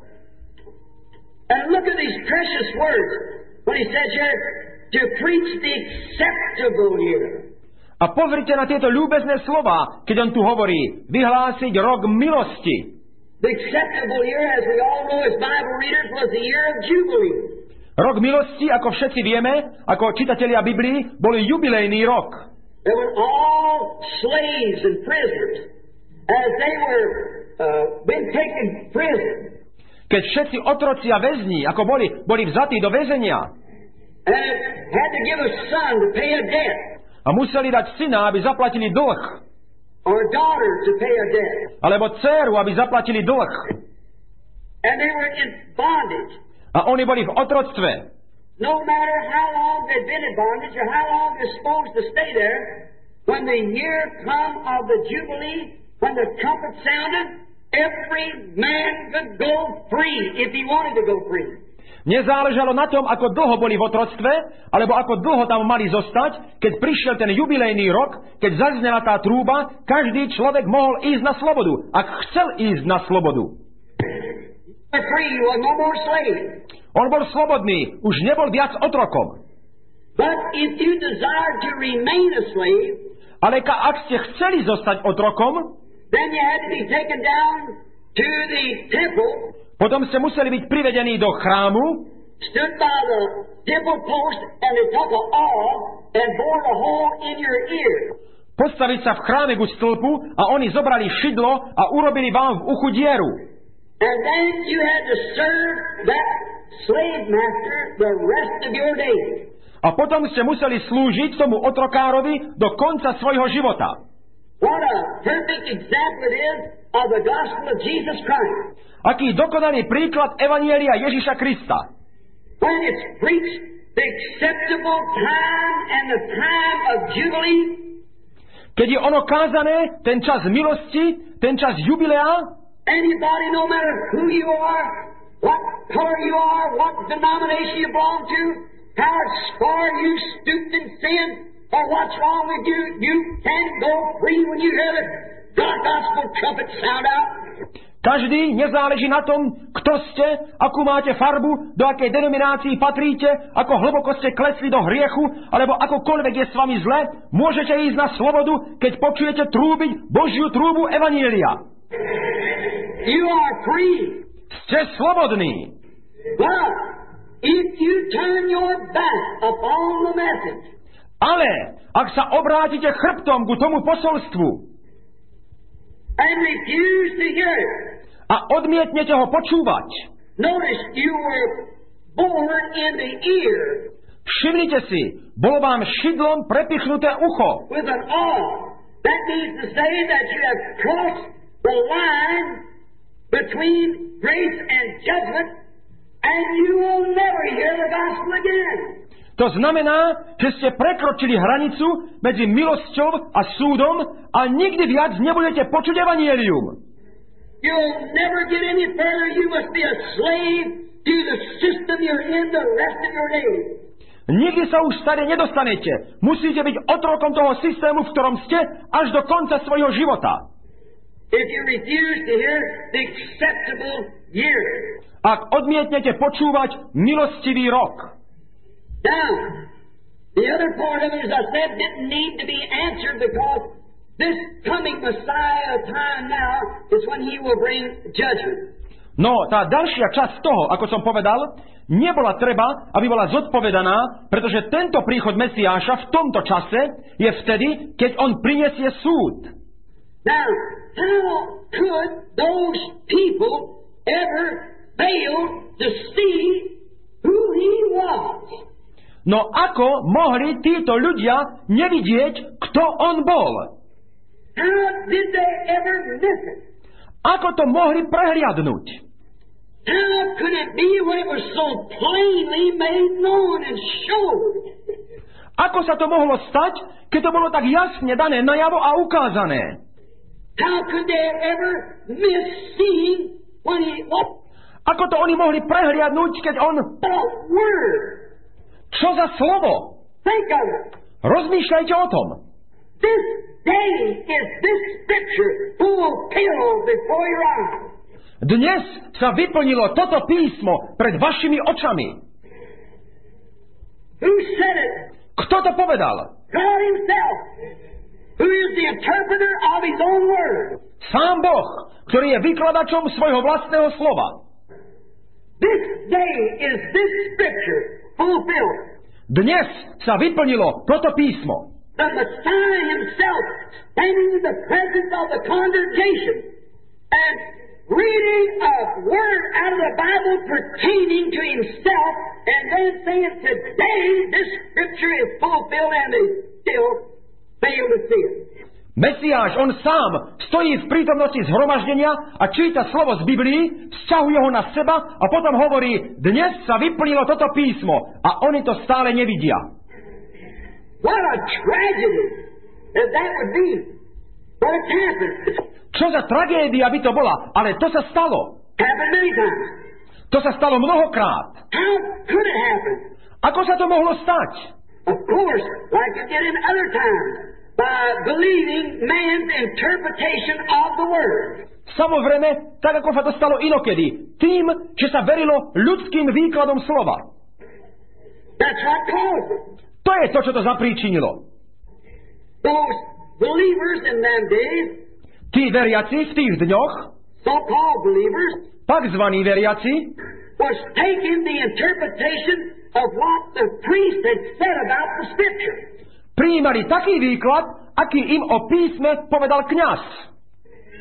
And look at these precious words when he says here, to preach the acceptable year. A pozrite na tieto ľúbezné slova, keď on tu hovorí, vyhlásiť rok milosti. The acceptable year, as we all know as Bible readers, was the year of Jubilee. Rok milosti, ako všetci vieme, ako čitatelia Biblii, boli jubilejný rok. There were all slaves and prisoners as they were uh, been taken prison. Keď všetci otroci a väzni, ako boli, boli vzatí do väzenia. And it had to give a son to pay a debt. A museli dať syna, aby zaplatili dlh. Or a daughter to pay a debt. Alebo dcéru, aby zaplatili dlh. And they were in bondage. A oni boli v otroctve. No matter how long they'd been in bondage or how long they're supposed to stay there, when the year come of the Jubilee, when the trumpet sounded, every man could go free if he wanted to go free. Nezáležalo na tom, ako dlho boli v otroctve, alebo ako dlho tam mali zostať. Keď prišiel ten jubilejný rok, keď zaznela tá trúba, každý človek mohol ísť na slobodu, ak chcel ísť na slobodu. Free, you are no more slave. On bol slobodný, už nebol viac otrokom. But if you desire to remain a slave, ale ka, ak ste chceli zostať otrokom, then you had to be taken down to the temple. Potom ste museli byť privedení do chrámu, stood by the temple post, and they took an awl and bored a hole in your ear. Postaviť sa v chráme ku stĺpu a oni zobrali šidlo a urobili vám v uchu dieru. And then you had to serve that slave master the rest of your days. A potom ste museli slúžiť tomu otrokárovi do konca svojho života. What a perfect example it is of the gospel of Jesus Christ. Aký dokonalý príklad evanjelia Ježiša Krista. When it's preached the acceptable time and the time of jubilee. Keď je ono kázané, ten čas milosti, ten čas jubilea. Anybody, no matter who you are, what color you are, what denomination you belong to, how far you stooped in sin, or what's wrong with you, you can go free when you hear the gospel trumpet sound out. Každý, nezáleží na tom, kto ste, akú máte farbu, do akej denominácii patríte, ako hlboko ste klesli do hriechu, alebo akokoľvek je s vami zle, môžete ísť na slobodu, keď počujete trúbiť Božiu trúbu evanielia. You are free. Ste slobodní. But if you turn your back upon the message, ale ak sa obrátite chrbtom ku tomu posolstvu and refuse to hear it, a odmietnete ho počúvať, notice you were born in the ear všimnite si, bolo vám šidlom prepichnuté ucho. with an awe. That means to say that you have crossed the line between grace and judgment, and you will never hear the gospel again. To znamená, že ste prekročili hranicu medzi milosťou a súdom a nikdy viac nebudete počuť evanjelium. You'll never get any further. You must be a slave to the system you're in the rest of your days. Nikdy sa už stade nedostanete. Musíte byť otrokom toho systému, v ktorom ste, až do konca svojho života. If you refuse to hear the acceptable year. Ak odmietnete počúvať milostivý rok. Now, the other part of it, as I said, didn't need to be answered because this coming Messiah time now is when he will bring judgment. No, tá ďalšia časť toho, ako som povedal, nebola treba, aby bola zodpovedaná, pretože tento príchod Mesiáša v tomto čase je vtedy, keď on prinesie súd. Now, how could those people ever fail to see who he was? No ako mohli títo ľudia nevidieť, kto on bol? How did they ever miss it? Ako to mohli prehliadnúť? How could it be when it was so plainly made known and shown? Ako sa to mohlo stať, keď to bolo tak jasne dané najavo a ukázané? How could they ever miss seeing when he what? Ako to oni mohli prehliadnúť, keď on... The word. Čo za slovo? Think of it. Rozmýšľajte o tom. This day is this scripture fulfilled before your eyes. Dnes sa vyplnilo toto písmo pred vašimi očami. Who said it? Kto to povedal? God himself, who is the interpreter of his own word. Sám Boh, ktorý je vykladačom svojho vlastného slova. This day is this scripture fulfilled. Dnes sa vyplnilo toto písmo. The Messiah himself standing in the presence of the congregation and reading a word out of the Bible pertaining to himself and then saying, today this scripture is fulfilled, and they still fail to see it. Mesiáš, on sám stojí v prítomnosti zhromaždenia a číta slovo z Biblii, vzťahuje ho na seba a potom hovorí, dnes sa vyplnilo toto písmo a oni to stále nevidia. What a tragedy that that would be. But it's happened. Čo za tragédia by to bola, ale to sa stalo. Happened many times. To sa stalo mnohokrát. How could it happen? Ako sa to mohlo stať? Of course, like it did in other times. By believing man's interpretation of the word. Samozrejme, tak ako sa to stalo inokedy, tým, že sa verilo ľudským výkladom slova. That's what caused it. To je to, čo to zapríčinilo. Those believers in them days, tí veriaci v tých dňoch, so-called believers, takzvaní veriaci, was taking the interpretation of what the priest had said about the scripture. Prijímali taký výklad, aký im o písme povedal kňaz.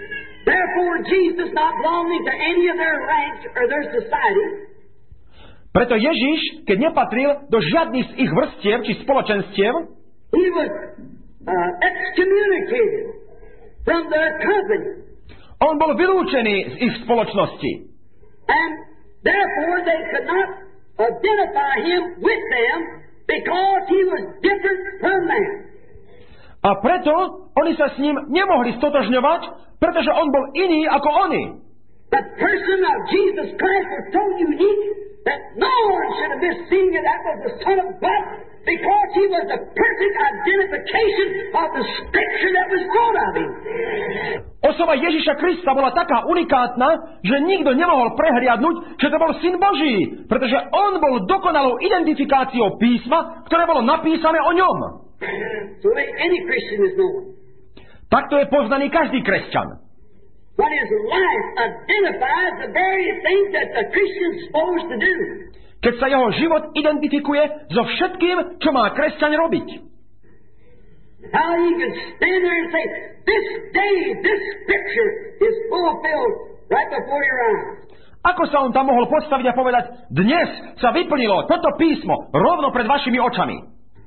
Therefore, Jesus, not belonging to any of their ranks or their society, Preto Ježiš, keď nepatril do žiadnych z ich vrstiev či spoločenstiev, he was uh, excommunicated from their company. On bol vylúčený z ich spoločnosti. And therefore they could not identify him with them because he was different from them. A preto oni sa s ním nemohli stotožňovať, pretože on bol iný ako oni. The person of Jesus Christ was so unique that no one should have missed seeing that that was the Son of God because he was the perfect identification of the Scripture that was brought of him. Osoba Ježiša Krista bola taká unikátna, že nikto nemohol prehliadnúť, že to bol Syn Boží, pretože on bol dokonalou identifikáciou písma, ktoré bolo napísané o ňom. So that any Christian is known. Takto je poznaný každý kresťan. When his life identifies the very things that the Christian's supposed to do. Keď sa jeho život identifikuje so všetkým, čo má kresťan robiť. How he can stand there and say, this day, this Scripture is fulfilled right before your eyes. Ako sa on tam mohol postaviť a povedať, dnes sa vyplnilo toto písmo rovno pred vašimi očami.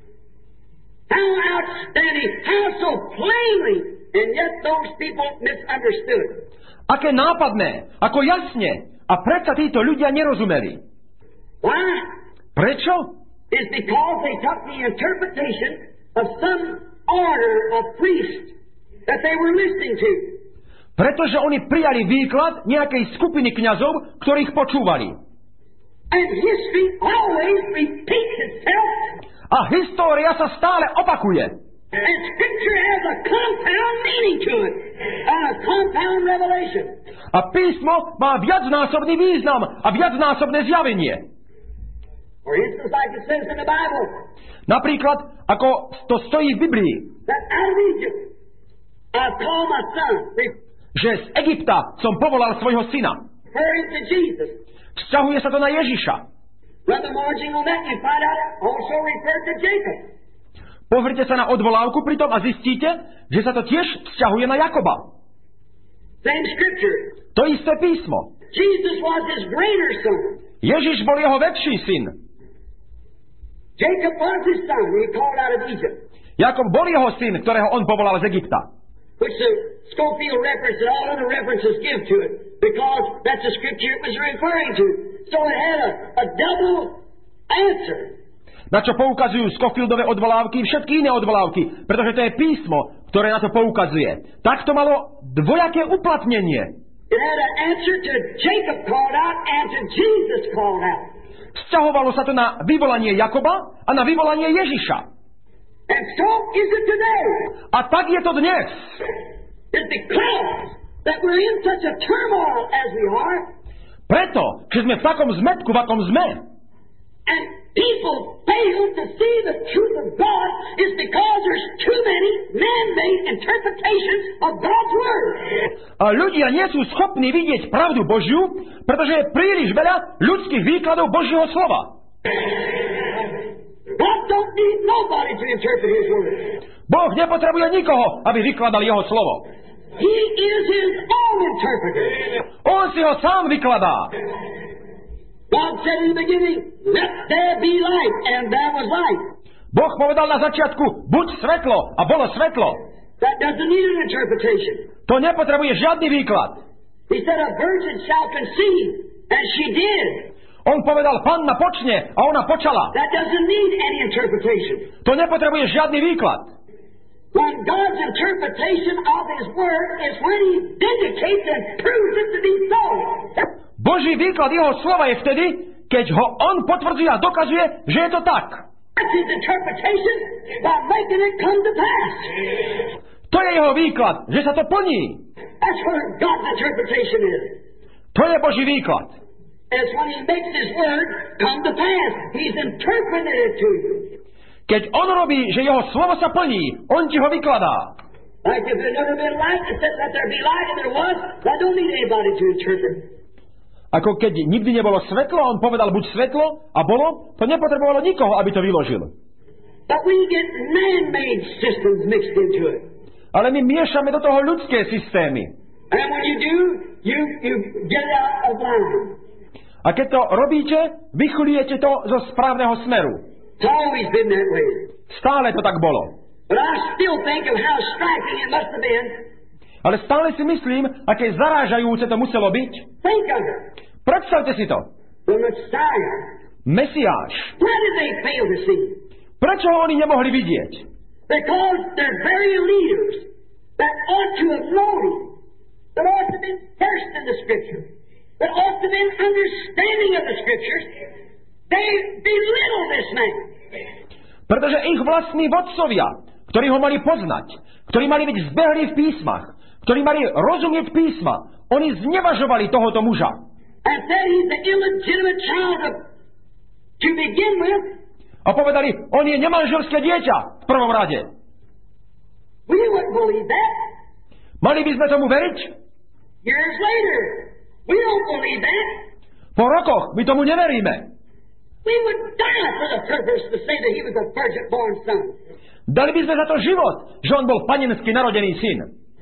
How outstanding, how so plainly, and yet those people misunderstood. Aké nápadné, ako jasne, a predsa títo ľudia nerozumeli. Why? Prečo? It's because they took the interpretation of some order of priest that they were listening to. Pretože oni prijali výklad nejakej skupiny kňazov, ktorých počúvali. And history always repeats itself. A história sa stále opakuje. And Scripture has a compound meaning to it, and a compound revelation. A písmo má viacnásobný význam a viacnásobné zjavenie. For instance, like it says in the Bible, Napríklad, ako to stojí v Biblii, that out of Egypt I call my son, že z Egypta som povolal svojho syna. referring to Jesus. Vzťahuje sa to na Ježiša. Brother margin on that, you find out it also referred to Jacob. Pozrite sa na odvolávku pri tom a zistíte, že sa to tiež vzťahuje na Jakoba. Same Scripture. To isté písmo. Jesus was his greater son. Ježiš bol jeho väčší syn. Jacob was his son when he called out of Egypt. Jakob bol jeho syn, ktorého on povolal z Egypta. Which the Schofield reference and all other references give to it, because that's the Scripture it was referring to. So it had a, a double answer. Na čo poukazujú Schofieldove odvolávky, všetky iné odvolávky, pretože to je písmo, ktoré na to poukazuje. Tak to malo dvojaké uplatnenie. It had an answer to Jacob called out and to Jesus called out. Vzťahovalo sa to na vyvolanie Jakoba a na vyvolanie Ježiša. And so is it today. A tak je to dnes. It's because that we're in such a turmoil as we are. Preto, že sme v takom zmetku, v akom sme. And people fail to see the truth of God is because there's too many man-made interpretations of God's Word. A ľudia nie sú schopní vidieť pravdu Božiu, pretože je príliš veľa ľudských výkladov Božieho slova. God don't need nobody to interpret His Word. Boh nepotrebuje nikoho, aby vykladal jeho slovo. He is His own interpreter. On si ho sám vykladá. God said in the beginning, let there be light, and there was light. Boh povedal na začiatku, buď svetlo, a bolo svetlo. That doesn't need an interpretation. To nepotrebuje žiadny výklad. He said a virgin shall conceive, and she did. On povedal, panna počne, a ona počala. That doesn't need any interpretation. To nepotrebuje žiadny výklad. When God's interpretation of His Word is when He vindicates and proves it to be so. Boží výklad jeho slova je vtedy, keď ho on potvrdzuje a dokazuje, že je to tak. That's His interpretation by making it come to pass. To je jeho výklad, že sa to plní. That's what God's interpretation is. To je Boží výklad. It's when He makes His Word come to pass. He's interpreted it to you. Keď on robí, že jeho slovo sa plní, on ti ho vykladá. Like if there never been light, it said let there be light, and there was, I don't need anybody to interpret. Ako keď nikdy nebolo svetlo, on povedal buď svetlo a bolo, to nepotrebovalo nikoho, aby to vyložil. But we get man-made systems mixed into it. Ale my miešame do toho ľudské systémy. And when you do, you, you get it out of line. A keď to robíte, vychuliete to zo správneho smeru. It's always been that way. Stále to tak bolo. But I still think of how striking it must have been. Ale stále si myslím, aké zarážajúce to muselo byť. Think of it. Predstavte si to. The Messiah. Mesiáš. Why did they fail to see? Prečo ho oni nemohli vidieť? Because their very leaders that ought to have known him, that ought to have been versed in the Scripture, that ought to have been understanding of the Scriptures, they belittle this man. Pretože ich vlastní vodcovia, ktorí ho mali poznať, ktorí mali byť zbehli v písmach, ktorí mali rozumieť písma, oni znevažovali tohoto muža. And said he's the illegitimate child of, to begin with. A povedali, on je nemanželské dieťa v prvom rade. We wouldn't believe that. Mali by sme tomu veriť? Years later, we don't believe that. Po rokoch my tomu neveríme. We would die for the purpose to say that he was a virgin-born son. Dali by sme za to život, že on bol panensky narodený syn.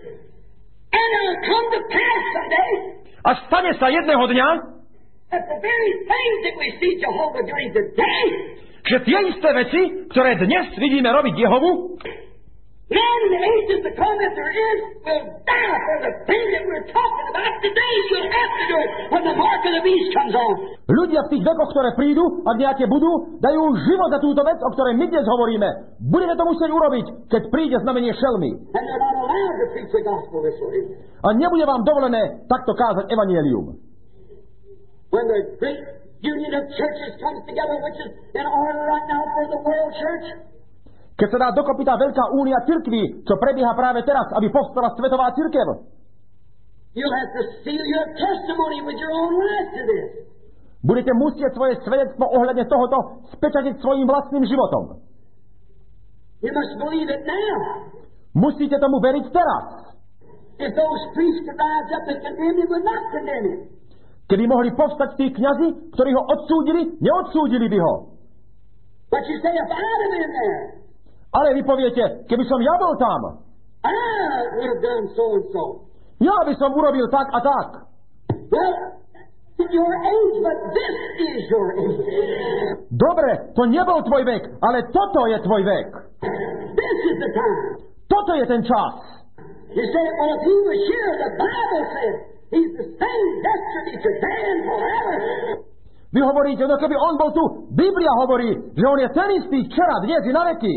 And it'll come to pass someday. A stane sa jedného dňa, that the very things that we see Jehovah doing today, že tie isté veci, ktoré dnes vidíme robiť Jehovu, now in the ages to come, if there is, will die for the thing that we're talking about today. You'll have to do it when the mark of the beast comes on. Ľudia v tých vekoch, ktoré prídu, ak nejaké budú, dajú život za túto vec, o ktorej my dnes hovoríme. Budeme to musieť urobiť, keď príde znamenie šelmy. And they're not allowed to preach the gospel this way. A nebude vám dovolené takto kázať evanjelium. When the great union of churches comes together, which is in order right now for the world church, keď sa dá dokopy tá veľká únia cirkví, čo prebieha práve teraz, aby povstala svetová cirkev, you'll have to seal your testimony with your own life to this. budete musieť svoje svedectvo ohľadne tohoto spečatiť svojím vlastným životom. You must believe it now. Musíte tomu veriť teraz. If those priests could rise up and condemn him, would not condemn him. Keby mohli povstať tí kňazi, ktorí ho odsúdili, neodsúdili by ho. But you say, if I'd have been there, ale vy poviete, keby som ja bol tam, I would have done so and so. ja by som urobil tak a tak. Well, your age, but this is your age. Dobre, to nebol tvoj vek, ale toto je tvoj vek. This is the time. Toto je ten čas. You say, well, if he was here, the Bible said he's the same yesterday, today, and forever. Vy hovoríte, no keby on bol tu, Biblia hovorí, že on je ten istý včera, dnes i na veky.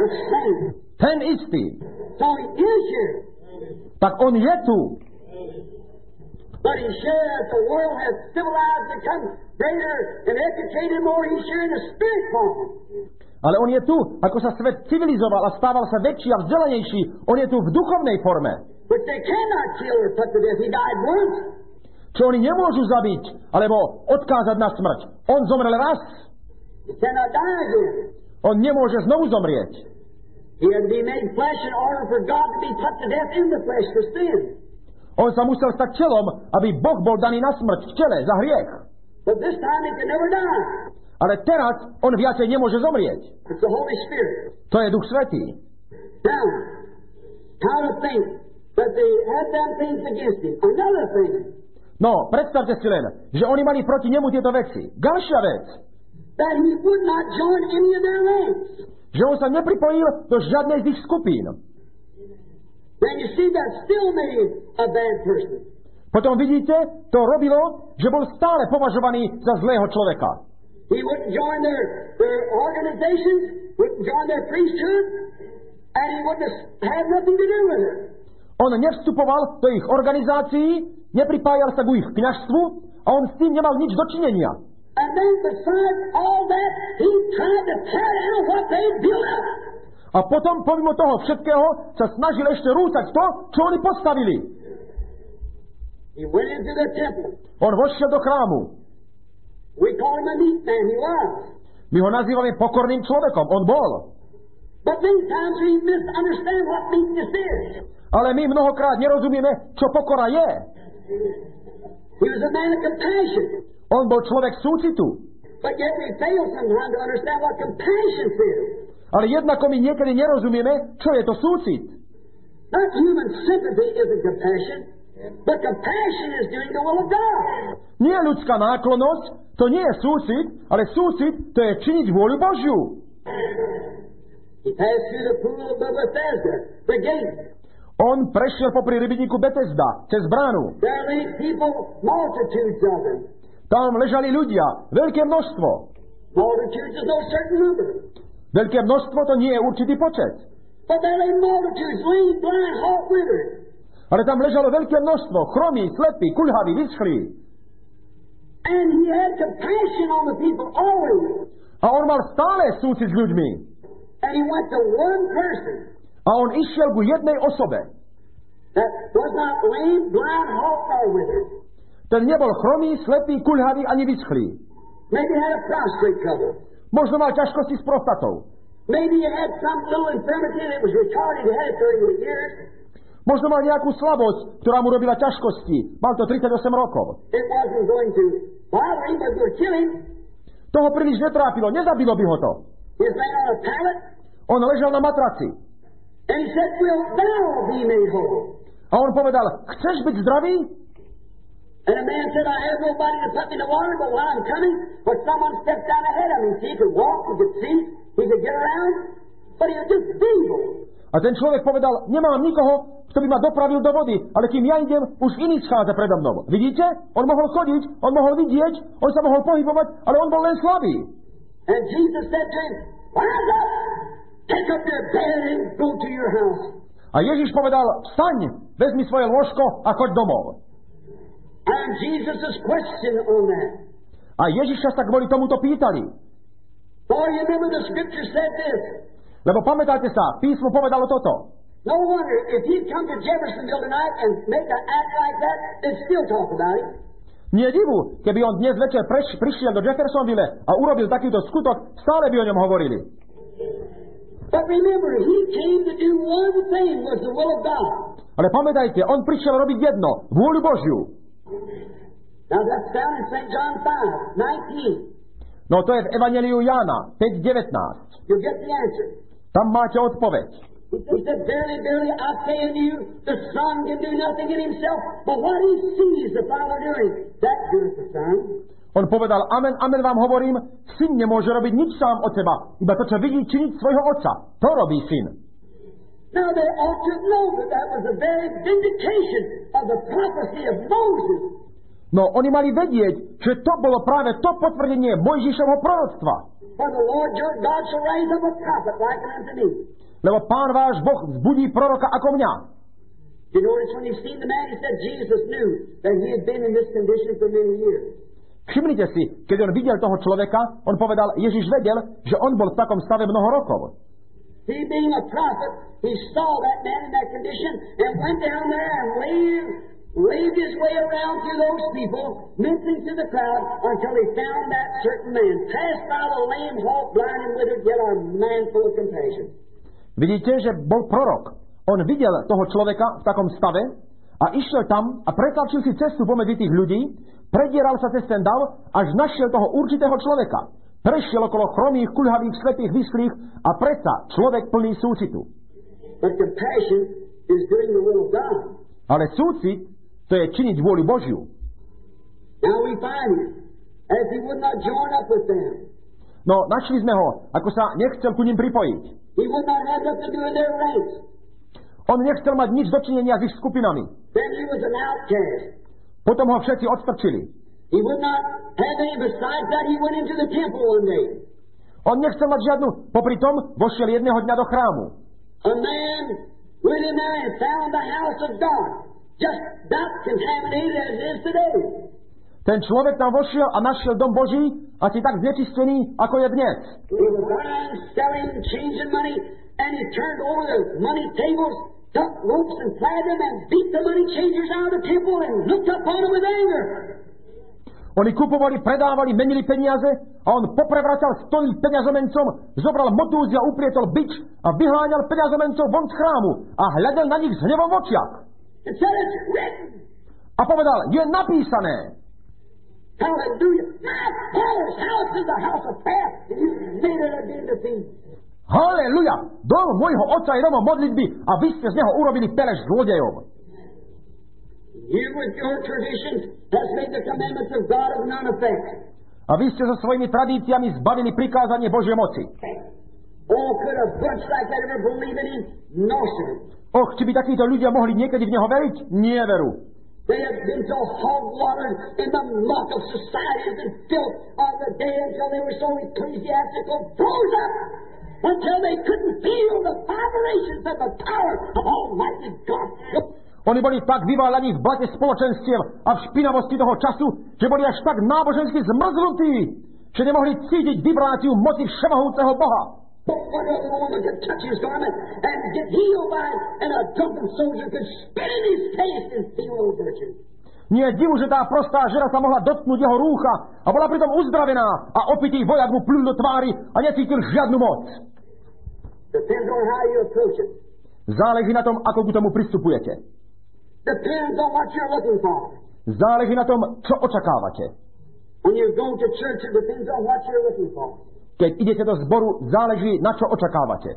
Ten istý. So he is here. Tak on je tu. But he's sure as the world has civilized, become greater and educated more, he's sure in the spirit form. Ale on je tu, ako sa svet civilizoval a stával sa väčší a vzdelanejší, on je tu v duchovnej forme. Which they cannot kill or put to death. He died once. Čo oni nemôžu zabiť, alebo odkázať na smrť. On zomrel raz. He cannot die again. On nemôže znovu zomrieť. He had to be made flesh in order for God to be put to death in the flesh for sin. On sa musel stať telom, aby Boh bol daný na smrť v tele za hriech. But this time he could never die. Ale teraz on viacej nemôže zomrieť. It's the Holy Spirit. To je Duch Svätý. Now, how to think that they had them things against him. Another thing. No, predstavte si len, že oni mali proti nemu tieto veci. Ďalšia vec. That he would not join any of their ranks. Že on sa nepripojil do žiadnej z ich skupín. Then you see that still made him a bad person. Potom vidíte, to robilo, že bol stále považovaný za zlého človeka. He wouldn't join their, their organizations, wouldn't join their priesthood, and he wouldn't have nothing to do with it. On nevstupoval do ich organizácií, nepripájal sa k ich kňažstvu a on s tým nemal nič dočinenia. And then besides all that, he tried to tear down what they built up. A potom, pomimo toho všetkého, sa snažil ešte rúcať to, čo oni postavili. He went into the temple. On vošiel do chrámu. We call him a meek man. He was. My ho nazývame pokorným človekom. On bol. But many times we misunderstand what meekness is. Ale my mnohokrát nerozumieme, čo pokora je. He was a man of compassion. On bol človek súcitu. But yet we fail sometimes to understand what compassion is. Ale jednako my niekedy nerozumieme, čo je to súcit. Not human sympathy isn't compassion. But compassion is doing the will of God. Nie ľudská náklonnosť, to nie je súcit, ale súcit to je činiť vôľu Božiu. He passed through the pool of Bethesda, the gate. On prešiel popri rybníku Betesda, cez bránu. There lay people, multitudes of them. Tam ležali ľudia, veľké množstvo. Multitudes is no certain number. Veľké množstvo to nie je určitý počet. But there lay multitudes, lame, blind, halt, withered. Ale tam ležalo veľké množstvo, chromí, slepí, kuľhaví, vyschlí. And he had compassion on the people always. A on mal stále súcit s ľuďmi. And he went to one person. A on išiel ku jednej osobe. That was not lame, blind, halt, or withered. Ten nebol chromý, slepý, kuľhavý ani vyschlý. Maybe had a prostrate trouble. Možno mal ťažkosti s prostatou. Maybe he had some little infirmity that was retarded. He had it thirty-eight years. Možno mal nejakú slabosť, ktorá mu robila ťažkosti. Mal to tridsaťosem rokov. It wasn't going to bother him, but it would kill him. Toho príliš netrápilo, nezabilo by ho to. He was laying on a pallet, On ležal na matraci. and he said, "Will thou be made whole?" A on povedal, chceš byť zdravý? And a man said, "I have nobody to put me in the water, but while I'm coming, but someone stepped down ahead of me. See, he could walk, he could see, he could get around, but he was just feeble." A ten človek povedal, nemám nikoho, kto by ma dopravil do vody, ale kým ja idem, už iný schádza predo mnou. Vidíte? On mohol chodiť, on mohol vidieť, on sa mohol pohybovať, ale on bol len slabý. And Jesus said to him, "Rise up, take up your bed and go to your house." A Ježiš povedal, vstaň, vezmi svoje lôžko a choď domov. And Jesus' question on that. A Ježiša sa kvôli tomuto pýtali. For you remember the scripture said this. Lebo pamätajte sa, písmo povedalo toto. No wonder if he'd come to Jeffersonville tonight and make an act like that, they'd still talk about him. Nie divu, keby on dnes večer preš, prišiel do Jeffersonville a urobil takýto skutok, stále by o ňom hovorili. But remember, he came to do one thing, was the will of God. Ale pamätajte, on prišiel robiť jedno, vôľu Božiu. Now that's found in Saint John five nineteen. No to je v Evanjeliu Jána päť devätnásť. You'll get the answer. Tam máte odpoveď. He said, "Verily, verily, I say unto you, the Son can do nothing in himself, but what he sees the Father doing, that doeth the Son." On povedal, amen, amen vám hovorím, syn nemôže robiť nič sám od seba, iba to, čo vidí činiť svojho otca. To robí syn. Now they ought to know that that was a very vindication of the prophecy of Moses. No oni mali vedieť, že to bolo práve to potvrdenie Mojžišovho proroctva. For the Lord your God shall raise up a prophet like unto me. Lebo Pán váš Boh vzbudí proroka ako mňa. You notice when you've seen the man, he said Jesus knew that he had been in this condition for many years. Všimnite si, keď on videl toho človeka, on povedal, Ježiš vedel, že on bol v takom stave mnoho rokov. He being a prophet, he saw that man in that condition and went down there and waved, waved his way around through those people, mincing to the crowd until he found that certain man, passed by the lame, halt, blind, and withered, yet a man full of compassion. Vidíte, že bol prorok. On videl toho človeka v takom stave a išiel tam a pretlačil si cestu pomedzi tých ľudí, predieral sa cez ten dav, až našiel toho určitého človeka. Prešiel okolo chromých, kuľhavých, slepých, vyschlých a predsa človek plný súcitu. But compassion is doing the will of God. Ale súcit, to je činiť vôľu Božiu. Now we find him, as he would not join up with them. No, našli sme ho, ako sa nechcel ku ním pripojiť. He would not have nothing to do in their ranks. On nechcel mať nič dočinenia s ich skupinami. Then he was an outcast. Potom ho všetci odstrčili. He would not have any. Besides that, he went into the temple one day. On nechcel mať žiadnu. Popri tom vošiel jedného dňa do chrámu. A man went in there and found the house of God, just that contaminated as it is today. Ten človek tam vošiel a našiel dom Boží, asi tak znečistený, ako je dnes. He was buying, selling, changing money, and he turned over the money tables, took ropes and tied them, and beat the money changers out of the temple, and looked upon them with anger. Oni kupovali, predávali, menili peniaze a on poprevracal stoly peňazomencom, zobral motúzi a uprietol bič a vyháňal peňazomencov von z chrámu a hľadel na nich s hnevom v očiach. And said, "It's written." A povedal, je napísané. Hallelujah. My Father's house is a house of prayer, and you made it a den of thieves. Halleluja! Dom môjho otca je domom modlitby a vy ste z neho urobili peleš zlodejov. You with your traditions has made the commandments of God of none effect. A vy ste so svojimi tradíciami zbavili prikázanie Božej moci. Oh, could a bunch like that ever believe in him? No, sir. Och, či by takíto ľudia mohli niekedy v neho veriť? Nie veru. They have been so hog-watered in the muck of societies and filth of the day until they were so ecclesiastical, froze up, until they couldn't feel the vibrations of the power of Almighty God. Oni boli tak vyváľaní v blate spoločenstiev a v špinavosti toho času, že boli až tak nábožensky zmrznutí, že nemohli cítiť vibráciu moci všemohúceho Boha. But what other woman could touch his garment and get healed by it, and a drunken soldier could spit in his face and feel no virtue. Nie je divu, že tá prostá žena sa mohla dotknúť jeho rúcha a bola pritom uzdravená a opitý vojak mu plul do tvári a necítil žiadnu moc. Depends on how you approach it. Záleží na tom, ako k tomu pristupujete. Depends on what you're looking for. Záleží na tom, čo očakávate. When you go to church, it depends on what you're looking for. Keď idete do zboru, záleží, na čo očakávate.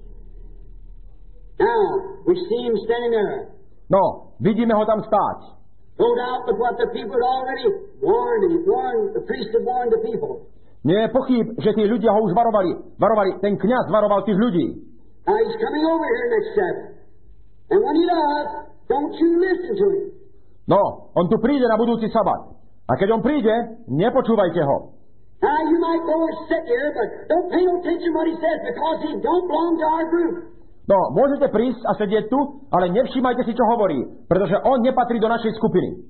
Now, we see him standing there. No, vidíme ho tam stáť. No doubt but what the people had already warned him. Warned, the priest had warned the people. Nie je pochyb, že tí ľudia ho už varovali. Varovali, ten kňaz varoval tých ľudí. Now he's coming over here next Sabbath. And when he does, don't you listen to him. No, on tu príde na budúci sabat. A keď on príde, nepočúvajte ho. Now you might go and sit here, but don't pay no attention what he says because he don't belong to our group. No, môžete prísť a sedieť tu, ale nevšímajte si, čo hovorí, pretože on nepatrí do našej skupiny.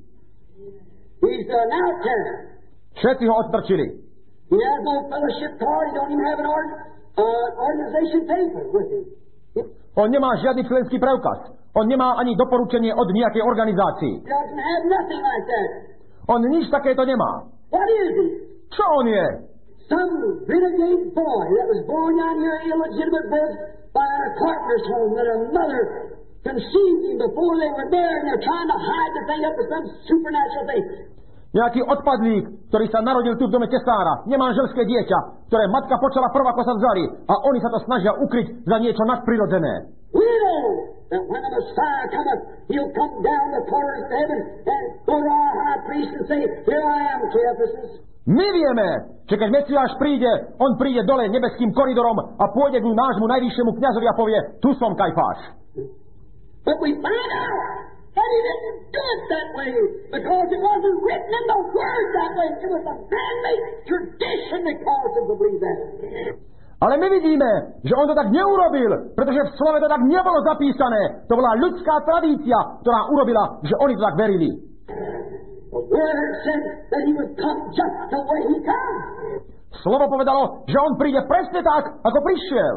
He's an outcast. Všetci ho odstrčili. He has no fellowship card. He don't even have an ord- uh, organization paper with him. On nemá žiadny členský preukaz. On nemá ani doporučenie od nejakej organizácii. He doesn't have nothing like that. On nič takéto nemá. What is he? Čo on je? Some renegade boy that was born down here illegitimate birth by a carpenter's home that a mother conceived him before they were there, and they're trying to hide the thing up with some supernatural thing. Nejaký odpadlík, ktorý sa narodil tu v dome tesára, nemanželské dieťa, ktoré matka počala prvá, ako sa vzali, a oni sa to snažia ukryť za niečo nadprirodzené. We know that when the Messiah cometh, he'll come down the corridors of heaven and go to our high priest and say, "Here I am, Caiaphas." My vieme, že keď Mesiáš príde, on príde dole nebeským koridorom a pôjde k nášmu najvyššiemu kňazovi a povie, tu som Kajfáš. But we find out that he didn't do it that way because it wasn't written in the Word that way. It was a man-made tradition that caused him to believe that. Ale my vidíme, že on to tak neurobil, pretože v slove to tak nebolo zapísané. To bola ľudská tradícia, ktorá urobila, že oni to tak verili. The Word said that he would come just the way he comes. Slovo povedalo, že on príde presne tak, ako prišiel.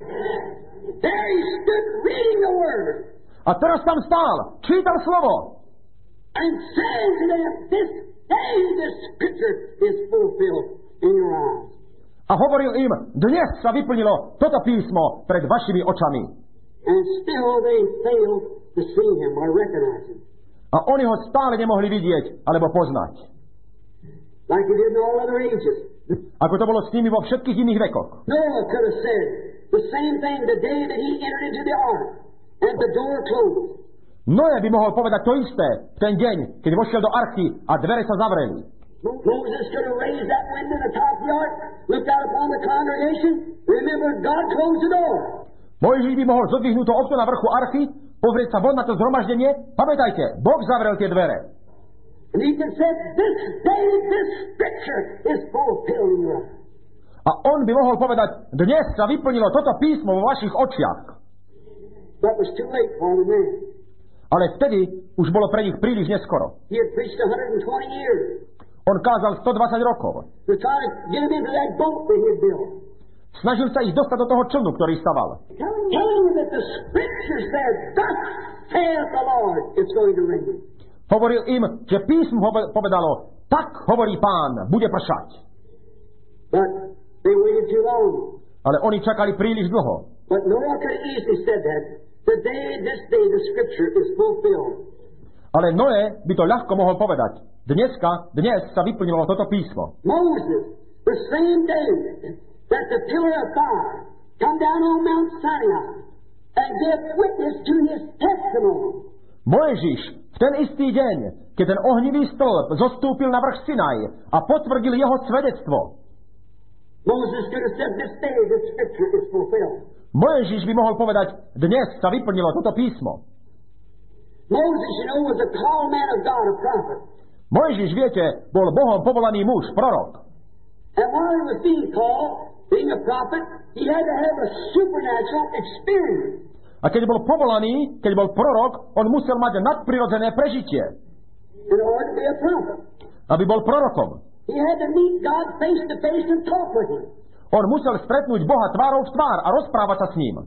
There he stood reading the Word. A teraz tam stál, čítal slovo. And saying to them, this day the Scripture is fulfilled in your eyes. A hovoril im, dnes sa vyplnilo toto písmo pred vašimi očami. And still they failed to see him or recognize him. A oni ho stále nemohli vidieť alebo poznať. Like he did in all other ages. Ako to bolo s nimi vo všetkých iných vekoch. Noah could have said the same thing the day that he entered into the ark and the door closed. Noé by mohol povedať to isté v ten deň, keď vošiel do archy a dvere sa zavreli. Moses could have raised that window in the top of the ark, looked out upon the congregation, remembered God closed the door. Mojžiš by mohol zodvihnúť to okno na vrchu archy, pozrieť sa von na to zhromaždenie. Pamätajte, Boh zavrel tie dvere. And he could say, this day this scripture is fulfilled in your eyes. A on by mohol povedať, dnes sa vyplnilo toto písmo vo vašich očiach. That was too late for the man. Ale vtedy už bolo pre nich príliš neskoro. He had preached one hundred twenty years. On kázal stodvadsať rokov. To try to get him into that boat that he had built. Snažil sa ich dostať do toho člnu, ktorý staval. Telling him that the Scripture said, thus saith the Lord, it's going to rain. Hovoril im, že písmo povedalo, tak hovorí Pán, bude pršať. But they waited too long. Ale oni čakali príliš dlho. But Noah could have easily said that. Today, this day, the Scripture is fulfilled. Ale Noé by to ľahko mohol povedať. Dneska, dnes sa vyplnilo toto písmo. Moses, the same day that the pillar of fire come down on Mount Sinai and give witness to his testimony. Mojžiš, v V ten istý deň, keď ten ohnivý stĺp zostúpil na vrch Sinaj a potvrdil jeho svedectvo, Mojžiš by mohol povedať, dnes sa vyplnilo toto písmo. Mojžiš, viete, bol Bohom povolaný muž, prorok. A keď bol povolaný, keď bol prorok, on musel mať nadprirodzené prežitie, aby bol prorokom. On musel stretnúť Boha tvárou v tvár a rozprávať sa s ním.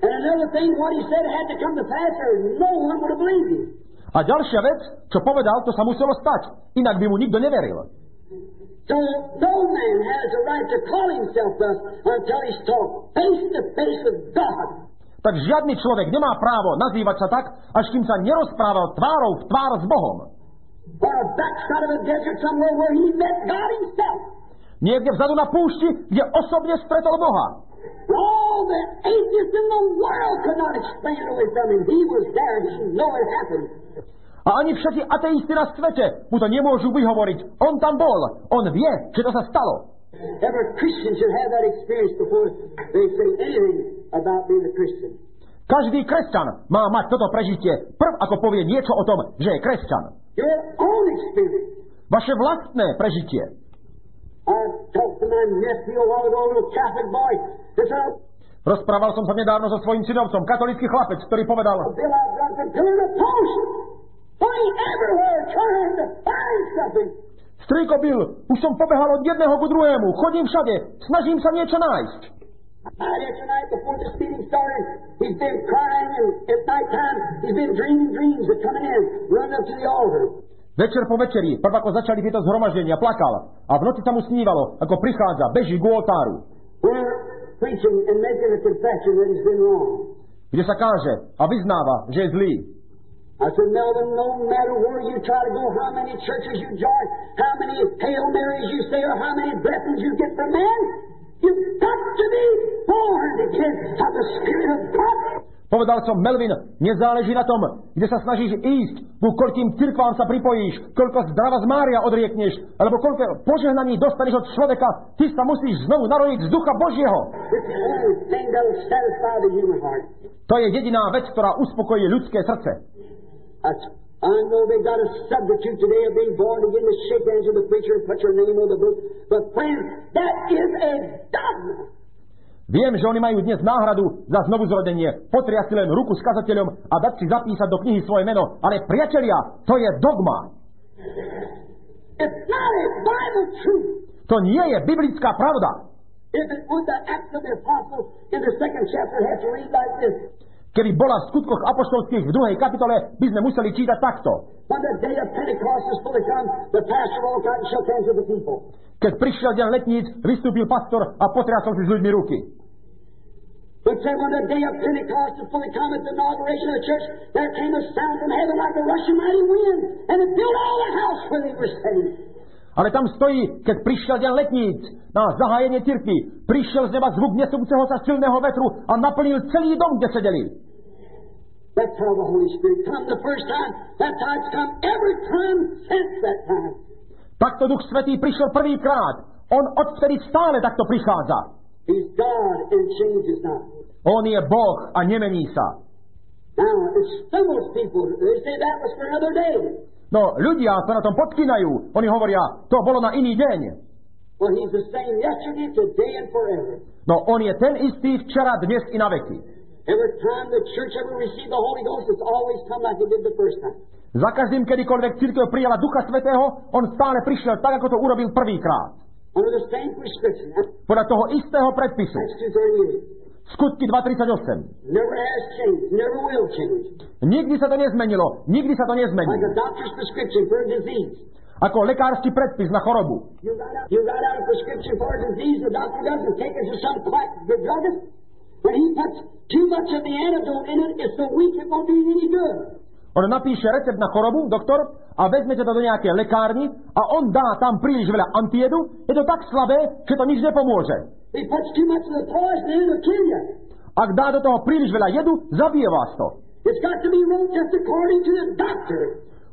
A ďalšia vec, čo povedal, to sa muselo stať, inak by mu nikto neveril. So no man has a right to call himself thus until he's talked face to face with God. Tak žiadny človek nemá právo nazývať sa tak, až kým sa nerozprával tvárou v tvár s Bohom. Or a backside of a desert somewhere where he met God himself. Niekde vzadu na púšti, kde osobne stretol Boha. All the atheists in the world could not explain it away from him. He was there. He knew it happened. A ani všetci ateisti na svete mu to nemôžu vyhovoriť. On tam bol. On vie, že to sa stalo. Every Christian should have that experience before they say anything about being a Christian. Každý kresťan má mať toto prežitie, prv ako povie niečo o tom, že je kresťan. Your own experience. Vaše vlastné prežitie. I talked to my nephew a while ago, a little Catholic boy. He said, Rozprával som sa nedávno so svojím synovcom, katolícky chlapec, ktorý povedal, Bill, I've got the pillar to post. Going everywhere, trying to find something. Strýko Bill, už som pobehal od jedného ku druhému, chodím všade, snažím sa niečo nájsť. Night after night before this meeting started, he's been crying, and at night time he's been dreaming dreams of coming in, running up to the altar. Večer po večeri, prv ako začali tieto zhromaždenia, plakal a v noci sa mu snívalo, ako prichádza, beží ku oltáru. We're preaching and making a confession that he's been wrong. Kde sa káže a vyznáva, že je zlý. I said, Melvin, no matter where you try to go, how many churches you join, how many Hail Marys you say, or how many blessings you get from man, you've got to be born again of the Spirit of God. Povedal som, Melvin, nezáleží na tom, kde sa snažíš ísť, ku koľkým cirkvám sa pripojíš, koľko zdrava z Mária odriekneš, alebo koľko požehnaní dostaneš od človeka, ty sa musíš znovu narodiť z Ducha Božieho. To je jediná vec, ktorá uspokojí ľudské srdce. I know they got a substitute today of being born again to shake hands with the preacher and put your name on the book. But friends, that is a dogma. Viem, že oni majú dnes náhradu za znovuzrodenie, potriasť len ruku s kazateľom a dať si zapísať do knihy svoje meno. Ale priatelia, to je dogma. It's not a Bible truth. To nie je biblická pravda. If it would, the Acts of the Apostles in the second chapter have to read like this. Keby bola v skutkoch apoštolských v druhej kapitole, by sme museli čítať takto. When the day of Pentecost was fully come, the pastor walked out and shook hands with the people. Keď prišiel deň letníc, vystúpil pastor a potriasol si s ľuďmi ruky. But said when the day of Pentecost was fully come at the inauguration of the church, there came a sound from heaven like a rushing mighty wind, and it filled all the house where they were sitting. Ale tam stojí, keď prišiel deň letníc na zahájenie cirkvi, prišiel z neba zvuk nesúceho sa silného vetru a naplnil celý dom, kde sedeli. That's how the Holy Spirit come the first time. That's how it's come every time since that time. Takto Duch Svätý prišiel prvýkrát. On odvtedy stále takto prichádza. He's God and changes not. On je Boh a nemení sa. Now, it stumbles people. They say that was for another day. No, ľudia sa na tom podkynajú. Oni hovoria, to bolo na iný deň. Well, he's the same yesterday, today, and forever. No, on je ten istý včera, dnes i na veky. Every time the church ever received the Holy Ghost, it's always come like it did the first time. Za každým, kedykoľvek cirkev prijala Ducha Svätého, on stále prišiel tak, ako to urobil prvýkrát. Under the same prescription. Podľa toho istého predpisu. Skutky dva tridsaťosem. Never has changed, never will change. Nikdy sa to nezmenilo, nikdy sa to nezmení. Like a doctor's prescription for a disease. Ako lekársky predpis na chorobu. You write out, you write out a prescription for a disease, the doctor doesn't take it to some quack good druggist. When he puts too much of the antidote in it, it's so weak it won't do you any good. On napíše recept na chorobu, doktor, a vezmete to do nejakej lekárni a on dá tam príliš veľa antiedu, je to tak slabé, že to nič nepomôže. He puts too much of the poison in, it'll kill you. Ak dá do toho príliš veľa jedu, zabije vás to. It's got to be wrote just according to the doctor.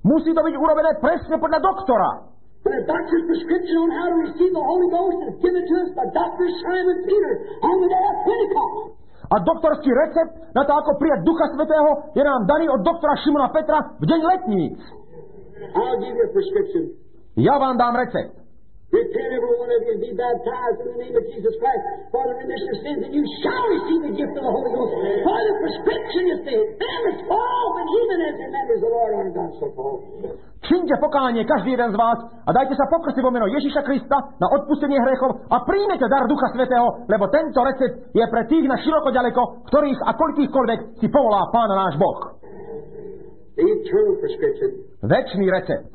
Musí to byť urobené presne podľa doktora. When a doctor's prescription on how to receive the Holy Ghost is given to us by Doctor Simon Peter on the day of Pentecost. A doktorský recept na to, ako prijať Ducha Svätého, je nám daný od doktora Šimona Petra v deň letníc. I'll give you a prescription. Ja vám dám recept. Repent, every one of you, and be baptized in the name of Jesus Christ for the remission of sins, and you shall receive the gift of the Holy Ghost. For the prescription is the famous fall, and even as remembers the Lord our God so called. Čínte pokánie každý jeden z vás a dajte sa pokrstiť vo meno Ježiša Krista na odpustenie hriechov a príjmete dar Ducha Svätého, lebo tento recept je pre tých na široko ďaleko, ktorých a koľkýchkoľvek si povolá Pána náš Boh. The eternal prescription. Večný recept.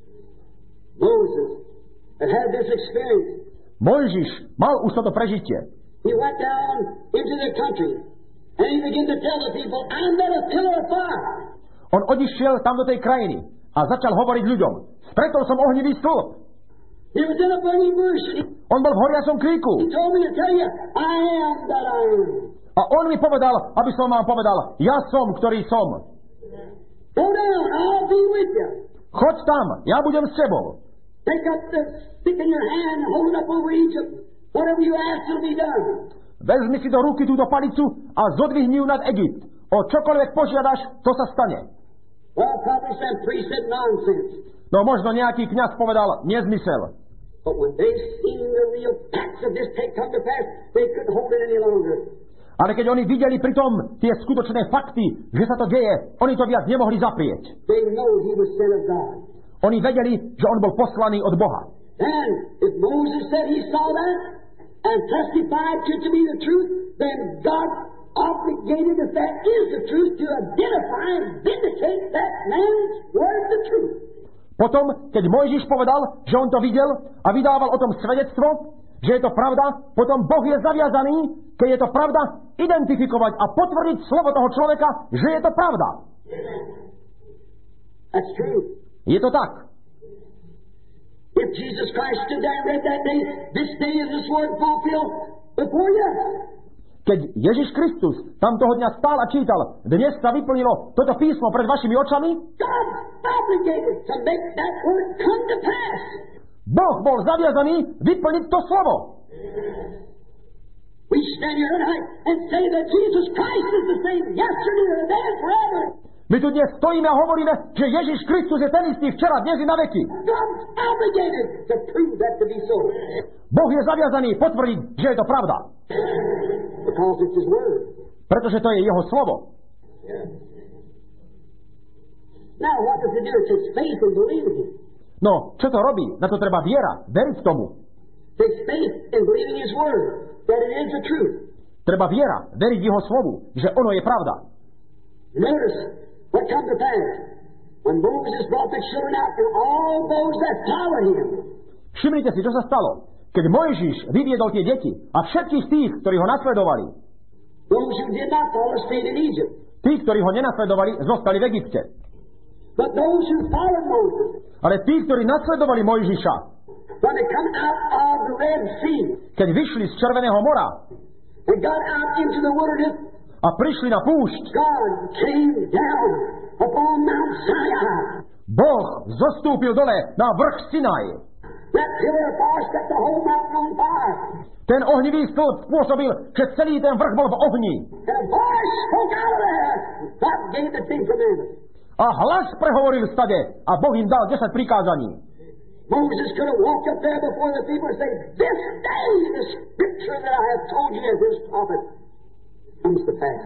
Moses had had this experience. Mojžiš mal už toto prežitie. He went down into the country and he began to tell the people, I met a pillar of fire. On odišiel tam do tej krajiny a začal hovoriť ľuďom. Stretol som ohnivý stĺp. He was in a burning bush. On bol v horiacom kríku. He told me to tell you, I am that I am. A on mi povedal, aby som vám povedal, ja som, ktorý som. Go down, I'll be with you. Choď tam, ja budem s tebou. Take up the stick in your hand and hold it up over Egypt. Whatever you ask will be done. Vezmi si do ruky túto palicu a zodvihni ju nad Egypt. O čokoľvek požiadaš, to sa stane. Well, probably some priest said nonsense. No možno nejaký kňaz povedal nezmysel. But when they seen the real facts of this take come to pass, they couldn't hold it any longer. Ale keď oni videli pritom tie skutočné fakty, že sa to deje, oni to viac nemohli zaprieť. They know he was sent of God. Oni vedeli, že on bol poslaný od Boha. And if Moses said he saw that and testified to, to be the truth, then God obligated, if that is the truth, to identify and vindicate that man's word the truth. Potom, keď Mojžiš povedal, že on to videl a vydával o tom svedectvo, že je to pravda, potom Boh je zaviazaný, keď je to pravda, identifikovať a potvrdiť slovo toho človeka, že je to pravda. That's true. Je to tak. If Jesus Christ stood there and read that day, this day is this word fulfilled before you. Keď Ježiš Kristus tam toho dňa stál a čítal, dnes sa vyplnilo toto písmo pred vašimi očami, God obligated to make that word come to pass. Boh bol zaviazaný vyplniť to slovo. We stand here tonight and say that Jesus Christ is the same yesterday, today, and forever. My tu dnes stojíme a hovoríme, že Ježiš Kristus je ten istý včera, dnes i na veky. God's obligated to prove that to be so. Boh je zaviazaný potvrdiť, že je to pravda. Because it's His word. Pretože to je jeho slovo. Now, what does it do? It takes faith in believing Him. No, čo to robí? Na to treba viera, veriť tomu. It takes faith in believing His word, that it is the truth. Treba viera, veriť jeho slovu, že ono je pravda. Notice what come to pass when Moses brought the children out and all those that followed him. Všimnite si, čo sa stalo. Keď Mojžiš vyviedol tie deti a všetkých tých, ktorí ho nasledovali, Those who did not follow stayed in Egypt. tí, ktorí ho nenasledovali, zostali v Egypte. But those who followed Moses, Ale tí, ktorí nasledovali Mojžiša, when they come out of the Red Sea keď vyšli z Červeného mora and got out into the wilderness, a prišli na púšť, God came down upon Mount Sinai. Boh zostúpil dole na vrch Sinaj. That pillar of fire set the whole mountain on fire. Ten ohnivý stĺp spôsobil, že celý ten vrch bol v ohni. And a voice spoke out of there. God gave the Ten Commandments. A hlas prehovoril stade a Boh im dal desať prikázaní. Moses could have walked up there before the people and said, this day the scripture that I have told you as this prophet comes to pass.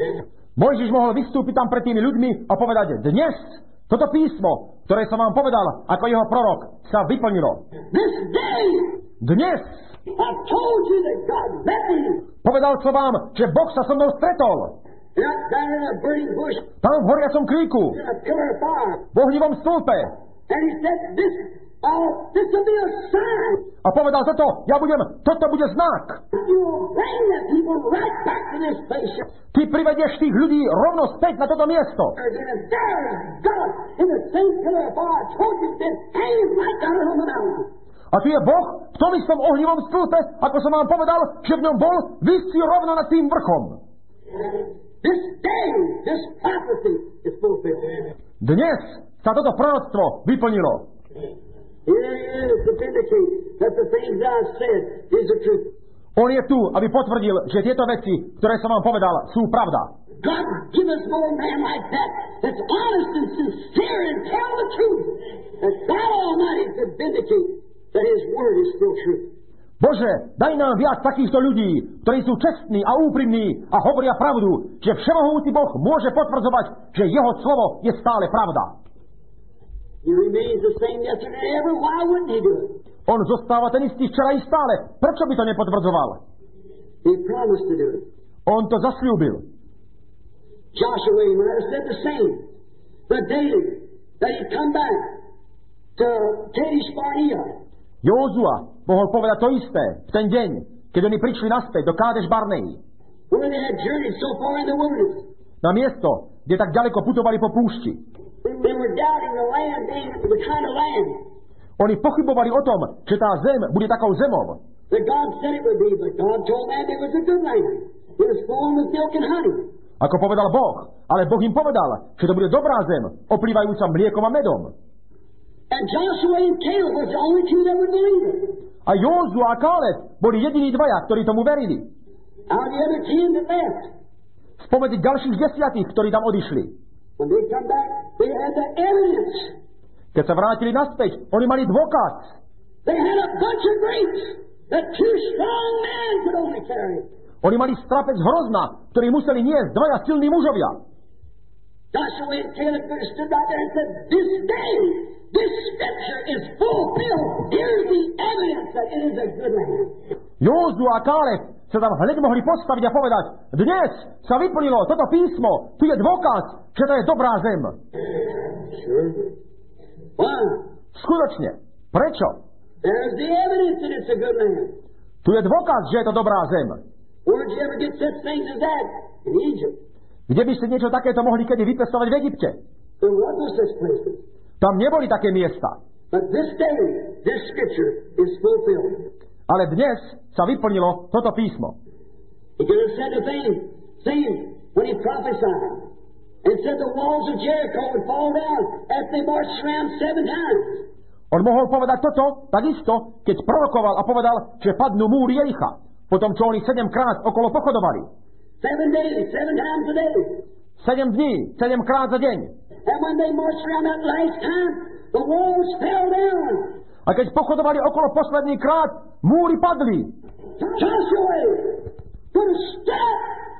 Mojžiš mohol vystúpiť tam pred tými ľuďmi a povedať, dnes toto písmo, ktoré som vám povedal ako jeho prorok, sa vyplnilo. This day Dnes I told you that God met me. povedal som vám, že Boh sa so mnou stretol. Not down in a burning bush, Tam v horiacom kríku, in a pillar of fire. v ohnivom stĺpe. And he said, this, uh, this will be a sign. A povedal toto, ja budem, toto bude znak. You will bring the people right back to this place. Ty privedieš tých ľudí rovno späť na toto miesto. And there is God in the same pillar of fire. I told you then, hanging right down on the mountain. A tu je Boh v tom istom ohnivom stĺpe, ako som vám povedal, že v ňom bol, visí rovno nad tým vrchom. This day, this prophecy is fulfilled. Dnes sa toto proroctvo vyplnilo. Here he is to vindicate that the things I've said is the truth. On je tu, aby potvrdil, že tieto veci, ktoré som vám povedal, sú pravda. God give us more man like that, that's honest and sincere and tell the truth. That God Almighty could vindicate that His Word is still true. Bože, daj nám viac takýchto ľudí, ktorí sú čestní a úprimní a hovoria pravdu, že všemohúci Boh môže potvrdzovať, že Jeho slovo je stále pravda. He remains the same yesterday and ever. Why wouldn't He do it? On zostáva ten istý včera i stále. Prečo by to nepotvrdzoval? He promised to do it. On to zasľúbil. Joshua might have said the same. The day that he come back to Kadesh Barnea. Józua mohol povedať to isté v ten deň, keď oni prišli naspäť do Kádeš Barnei. Where they had journeyed so far in the wilderness. Na miesto, kde tak ďaleko putovali po púšti. They were doubting the land being the kind of land Oni pochybovali o tom, že tá zem bude takou zemou. that God said it would be, but God told them it was a good land. It was flowing with milk and honey. Ako povedal Boh, ale Boh im povedal, že to bude dobrá zem, oplývajúca mliekom a medom. And Joshua and Caleb was the only two that would believe it. A Józua a Káleb boli jediní dvaja, ktorí tomu verili. Out of the other ten that left, Spomedzi ďalších desiatich, ktorí tam odišli. when they come back, they had the evidence. Keď sa vrátili naspäť, oni mali dôkaz. They had a bunch of grapes that two strong men could only carry. Oni mali strapec hrozna, ktorý museli niesť dvaja silní mužovia. Joshua and Caleb could have stood right there and said, this day, this scripture is fulfilled. Here's the evidence that it is a good land. Józua a Káleb sa tam hneď mohli postaviť a povedať, dnes sa vyplnilo toto písmo, tu je dôkaz, že to je dobrá zem. Sure. Why? Skutočne. Prečo? There's the evidence that it's a good land. Tu je dôkaz, že je to dobrá zem. Where'd you ever get such things as that? In Egypt. Kde by ste niečo takéto mohli kedy vypestovať v Egypte? There was no such places. Tam neboli také miesta. But this day, this scripture is fulfilled. Ale dnes sa vyplnilo toto písmo. He could have said the thing, same when he prophesied, and said the walls of Jericho would fall down after they marched around seven times. On mohol povedať toto, takisto, keď prorokoval a povedal, že padnú múry Jericha, potom čo oni sedemkrát okolo pochodovali. Seven days, seven times a day. Sedem dní, sedemkrát za deň. And when they marched around that last time, the walls fell down. A keď pochodovali okolo posledný krát, múry padli. Joshua could have stood up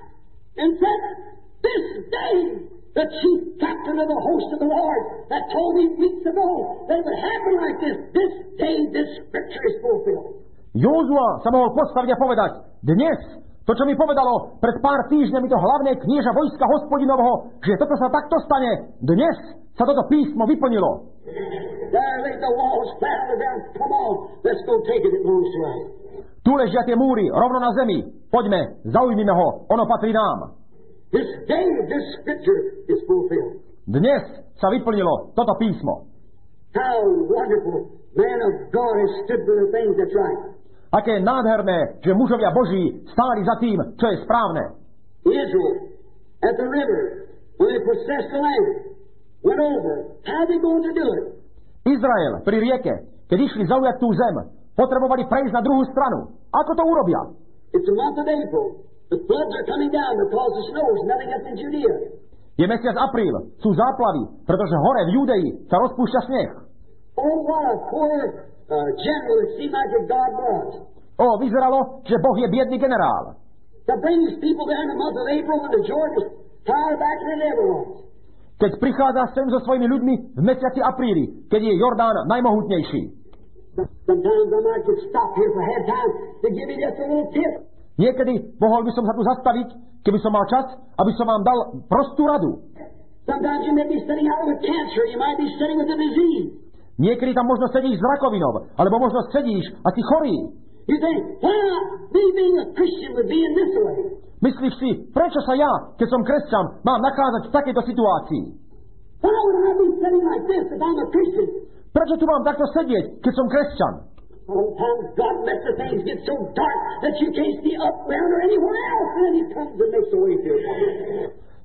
and said, this day, the chief captain of the host of the Lord that told me weeks ago that it would happen like this, this day this scripture is fulfilled. Józua sa mohol postaviť a povedať, dnes, to, čo mi povedalo pred pár týždňami to hlavné knieža vojska Hospodinovho, že toto sa takto stane, dnes sa toto písmo vyplnilo. There lay the walls flat on the ground. Come on, let's go take it. It belongs to us. Tu ležia tie múry, rovno na zemi. Poďme, zaujmime ho, ono patrí nám. This day, this scripture is fulfilled. Dnes sa vyplnilo toto písmo. How wonderful man of God has stood for the things that's right. Aké nádherné, že mužovia Boží stáli za tým, čo je správne. Israel, at the river, when they possessed the land, went over. How are they going to do it? Izrael pri rieke, keď išli zaujať tú zem, potrebovali prejsť na druhú stranu. Ako to urobia? It's the month of April. The floods are coming down because the snows, nothing else in Judea. Je mesiac apríl, sú záplavy, pretože hore v Judei sa rozpúšťa sneh. Oh, what a poor uh, general it seemed like that God was. O, vyzeralo, že Boh je biedný generál. To bring these people there in the month of April when the Jordan is higher back than it ever was. Keď prichádza sem so svojimi ľuďmi v mesiaci apríli, keď je Jordán najmohutnejší. Sometimes I might just stop here for half time to give you just a little tip. Niekedy mohol by som sa tu zastaviť, keby som mal čas, aby som vám dal prostú radu. Sometimes you may be sitting out with cancer, you might be sitting with a disease. Niekedy tam možno sedíš s rakovinou, alebo možno sedíš a si chorý. You think, why not me being a Christian would be in this way? Myslíš si, prečo sa ja, keď som kresťan, mám nachádzať v takejto situácii? Why would I be sitting like this if I'm a Christian? Prečo tu mám takto sedieť, keď som kresťan? Sometimes God lets the things get so dark that you can't see up, round, or anywhere else, and then He comes and makes a way through it.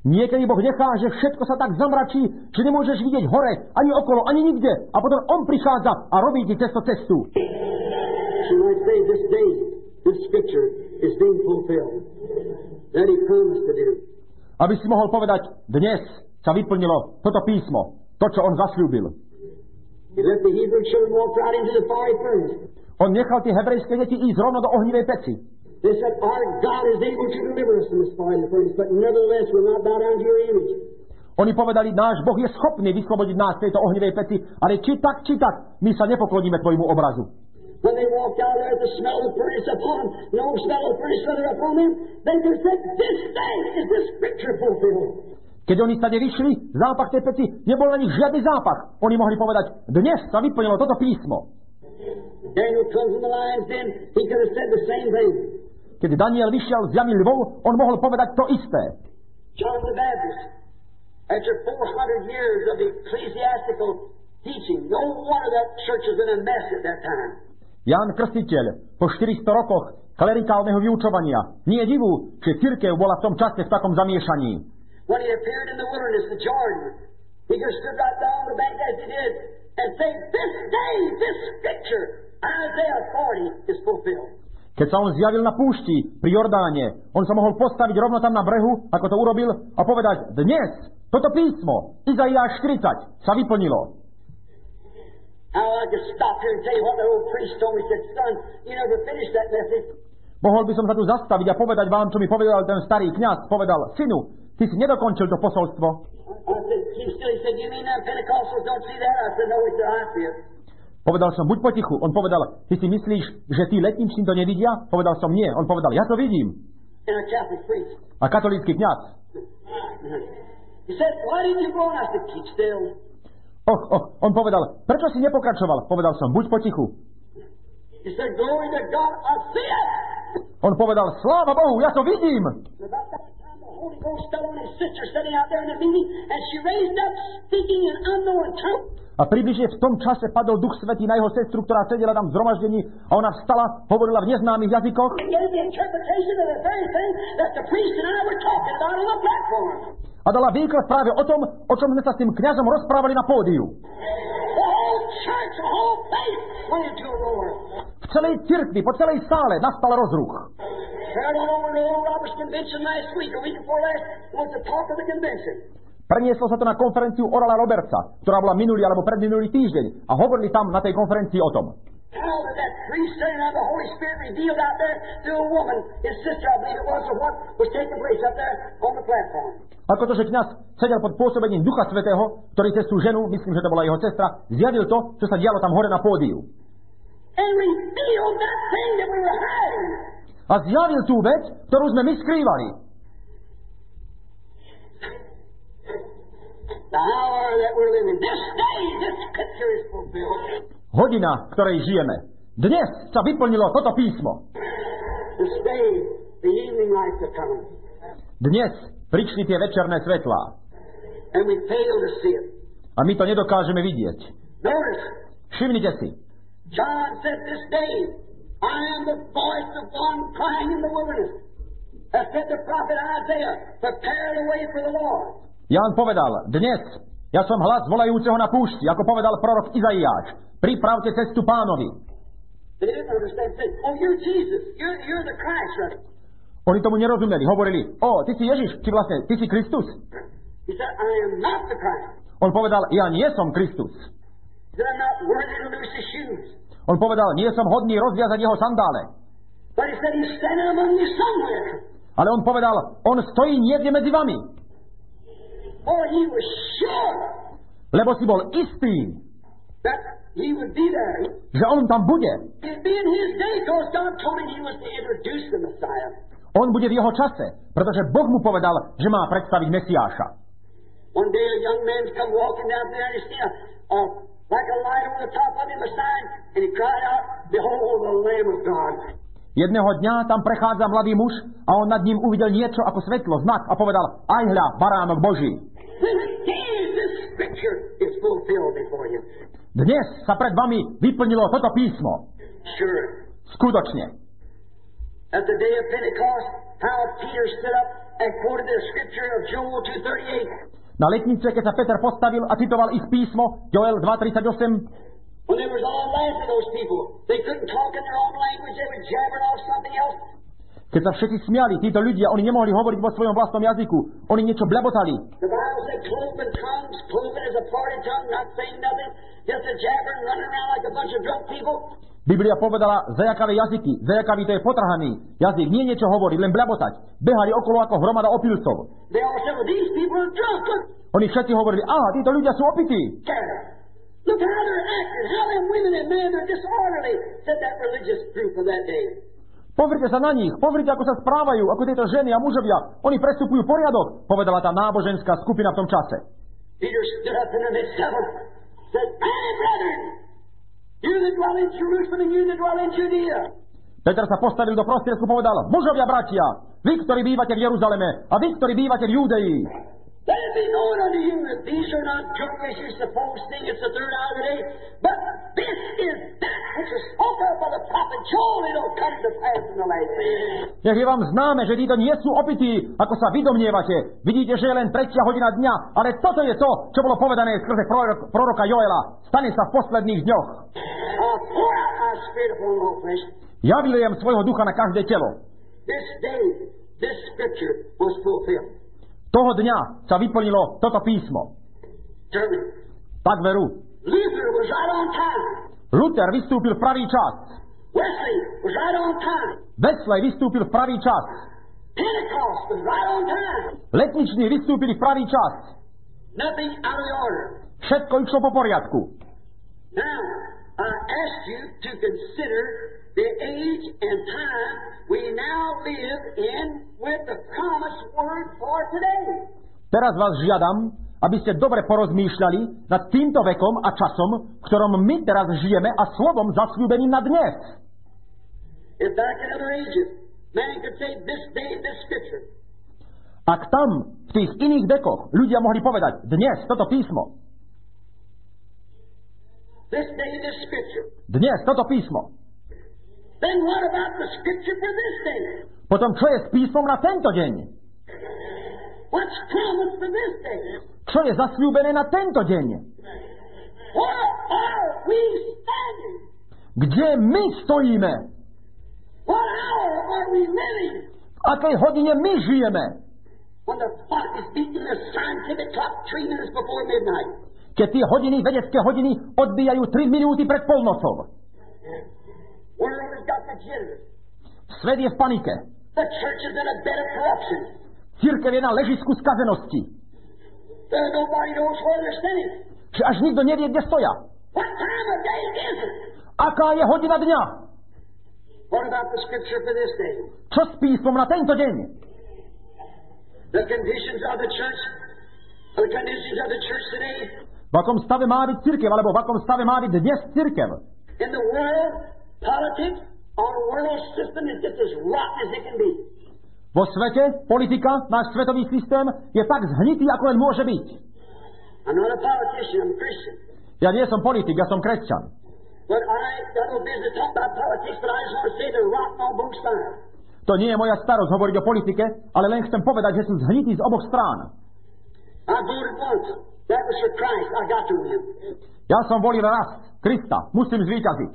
Niekedy Boh nechá, že všetko sa tak zamračí, že nemôžeš vidieť hore, ani okolo, ani nikde. A potom On prichádza a robí ti cesto cestu. She might say, this day, this scripture is being fulfilled. That He promised to do. Aby si mohol povedať, dnes sa vyplnilo toto písmo, to, čo On zasľúbil. He let the Hebrew children walk right into the fiery furnace. On nechal tie hebrejské deti ísť rovno do ohnivej peci. They said, our God is able to deliver us from this fiery furnace, but nevertheless we'll not bow down to your image. Oni povedali, náš Boh je schopný vyslobodiť nás z tejto ohnivej peci, ale či tak, či tak, my sa nepokloníme tvojmu obrazu. When they walked out there, the smell of the furnace upon them, no smell of the furnace whether upon them, they just said, this day is the scripture fulfilled. Keď oni stade vyšli, zápach tej peci, nebol na nich žiadny zápach. Oni mohli povedať, dnes sa vyplnilo toto písmo. Daniel comes in the lion's den, he could have said the same thing. Keď Daniel vyšiel z jamy lvov, on mohol povedať to isté. John the Baptist, after four hundred years of ecclesiastical teaching, no wonder that church was in a mess at that time. Ján Krstiteľ, po štyristo rokoch klerikálneho vyučovania, nie je divu, že cirkev bola v tom čase v takom zamiešaní. When he appeared in the wilderness, the Jordan, he could have stood right down on the bank as he did and say, this day, this scripture, Isaiah forty, is fulfilled. Keď sa on zjavil na púšti pri Jordáne, on sa mohol postaviť rovno tam na brehu, ako to urobil, a povedať, dnes toto písmo, Izaiáš štyridsať, sa vyplnilo. Now I could stop here and tell you what the old priest told me. He said, son, you never finished that message. Mohol by som sa tu zastaviť a povedať vám, čo mi povedal ten starý kňaz. Povedal, synu, ty si nedokončil to posolstvo. I said, keep still. He said, you mean them Pentecostals don't see that? I said, no, he said, I see it. Povedal som, buď potichu. On povedal, ty si myslíš, že tí letniční to nevidia? Povedal som, nie. On povedal, ja to vidím. And a Catholic priest. A katolícky kňaz. He said, why didn't you go on? I said, keep still. Och, och, on povedal, prečo si nepokračoval? Povedal som, buď potichu. He said, glory to God, I see it. On povedal, sláva Bohu, ja to vidím. About that time, the Holy Ghost fell on his sister sitting out there in the meeting, and she raised up speaking in unknown tongues. A približne v tom čase padol Duch Svätý na jeho sestru, ktorá sedela tam v zhromaždení, a ona vstala, hovorila v neznámych jazykoch. He gave the interpretation of the very thing that the priest and I were talking about on the platform. A dala výklad práve o tom, o čom sme sa s tým kňazom rozprávali na pódiu. The whole church, the whole faith went into a roar. V celej cirkvi, po celej sále nastal rozruch. Carried on over to Oral Roberts Convention last week, a week before last, was the talk of the convention. Prenieslo sa to na konferenciu Orala Robertsa, ktorá bola minulý alebo predminulý týždeň, a hovorili tam na tej konferencii o tom. How did that priest saying how the Holy Spirit revealed out there to a woman, his sister, I believe it was, or what was taking place up there on the platform? Ako to, že kňaz sedel pod pôsobením Ducha Svätého, ktorý cez tú ženu, myslím, že to bola jeho sestra, zjavil to, čo sa dialo tam hore na pódiu. And revealed that thing that we were hiding. A zjavil tú vec, ktorú sme my skrývali. The hour that we're living, this day, this scripture is fulfilled. Hodina, v ktorej žijeme. Dnes sa vyplnilo toto písmo. This day, the evening lights are coming. Dnes prišli tie večerné svetlá. And we fail to see it. A my to nedokážeme vidieť. Notice, Všimnite si. John said this day, I am the voice of one crying in the wilderness. As said the prophet Isaiah, prepare the way for the Lord. Ján povedal, dnes, ja som hlas volajúceho na púšti, ako povedal prorok Izaiáš. Pripravte cestu Pánovi. They didn't understand. Say, oh, you're Jesus. You're, you're the Christ, right? Oni tomu nerozumeli. Hovorili, o, ty si Ježiš, či vlastne, ty si Kristus. He said, I am not the Christ. On povedal, ja nie som Kristus. He said, I'm not worthy to loose his shoes. On povedal, nie som hodný rozviazať jeho sandále. But he said, he's standing among you somewhere. Ale on povedal, on stojí niekde medzi vami. For he was sure Lebo si bol istý, that he would be there. že on tam bude. It'd be in his day, because God told him he was to introduce the Messiah. On bude v jeho čase, pretože Boh mu povedal, že má predstaviť Mesiáša. One day a young man's come walking down there and he seen a, a, like a light over the top of him, a sign, and he cried out, behold the Lamb of God. Jedného dňa tam prechádza mladý muž a on nad ním uvidel niečo ako svetlo, znak a povedal, aj hľa, baránok Boží. Dnes sa pred vami vyplnilo toto písmo. Sure. Skutočne. At the day of Pentecost, how Peter stood up and quoted the scripture of Joel two thirty-eight. Na letnice, keď sa Peter postavil a citoval ich písmo, Joel dva tridsaťosem, When there was all last of those people, they couldn't talk in their own language, they were jabbering off something else. keď sa všetci smiali, títo ľudia, oni nemohli hovoriť vo svojom vlastnom jazyku. Oni niečo blabotali. The Bible said cloven tongues, cloven is a party tongue, not saying nothing, just a jabbering, running around like a bunch of drunk people. Biblia povedala zajakavé jazyky. Zajakavý to je potrhaný jazyk. Nie niečo hovoriť, len blabotať. Behali okolo ako hromada opilcov. They all said, well, these people are drunk. Look, Oni všetci hovorili, aha, títo ľudia sú opití. look how they're acting, how them women and men are disorderly, said that religious group of that day. Pozrite sa na nich, pozrite, ako sa správajú, ako tieto ženy a mužovia. Oni prestupujú poriadok, povedala tá náboženská skupina v tom čase. Peter stood up in the midst of them, said, "Hey, brethren, you that dwell in Jerusalem and you that dwell in Judea." Peter sa postavil do prostriedku, povedal, mužovia, bratia, vy, ktorí bývate v Jeruzaleme a vy, ktorí bývate v Júdei, Let it be known unto you that these are not drunk as you suppose, seeing it's the third hour of the day, but this is that which was spoken of by the prophet Joel, and it'll come to pass in the last days. nech je vám známe, že títo nie sú opití, ako sa vy domnievate. Vidíte, že je len tretia hodina dňa, ale toto je to, čo bolo povedané skrze prorok, proroka Joela. Stane sa v posledných dňoch. I'll pour out my spirit upon all flesh. Ja vylejem svojho ducha na každé telo. This day, this scripture was fulfilled. Toho dňa sa vyplnilo toto písmo. Certainly. Tak veru. Luther was right on time. Luther vystúpil v pravý čas. Wesley was right on time. Wesley vystúpil v pravý čas. Pentecost was right on time. Letniční vystúpili v pravý čas. Nothing out of the order. Všetko išlo po poriadku. Now, I ask you to consider the age and time we now live in with the promised word for today. Teraz vás žiadam, aby ste dobre porozmýšľali nad týmto vekom a časom, v ktorom my teraz žijeme a slovom zasľúbeným na dnes. If back in other ages, man could say this day, this scripture, Ak tam, v tých iných vekoch, ľudia mohli povedať, dnes toto písmo, this day, this scripture, dnes toto písmo, then what about the scripture for this day? potom čo je s písmom na tento deň? What's promised for this day? Čo je zasľúbené na tento deň? Where are we standing? Kde my stojíme? What hour are we living? V akej hodine my žijeme? When the clock is beating the scientific clock three minutes before midnight. Keď tie hodiny, vedecké hodiny, odbijajú tri minúty pred polnocou. World has got the jitters. Svet je v panike. The church is in a bed of corruption. Cirkev je na ležisku skazenosti. There nobody knows where they're standing. Že až nikto nevie, kde stoja. What time of day is it? Aká je hodina dňa? What about the scripture for this day? Čo s písmom na tento deň? The conditions of the church, the conditions of the church today. V akom stave má byť cirkev, alebo v akom stave má byť dnes cirkev? In the world, politics, our world system is just as rotten as it can be. Vo svete, politika, náš svetový systém je tak zhnitý, ako len môže byť. I'm not a politician, I'm a Christian. Ja nie som politik, ja som kresťan. But I ain't got no business talking about politics, but I just want to say they're rotten on both sides. To nie je moja starosť hovoriť o politike, ale len chcem povedať, že sú zhnití z oboch strán. I voted once. That was for Christ. I got to win. Ja som volil raz Krista. Musím zvíťaziť.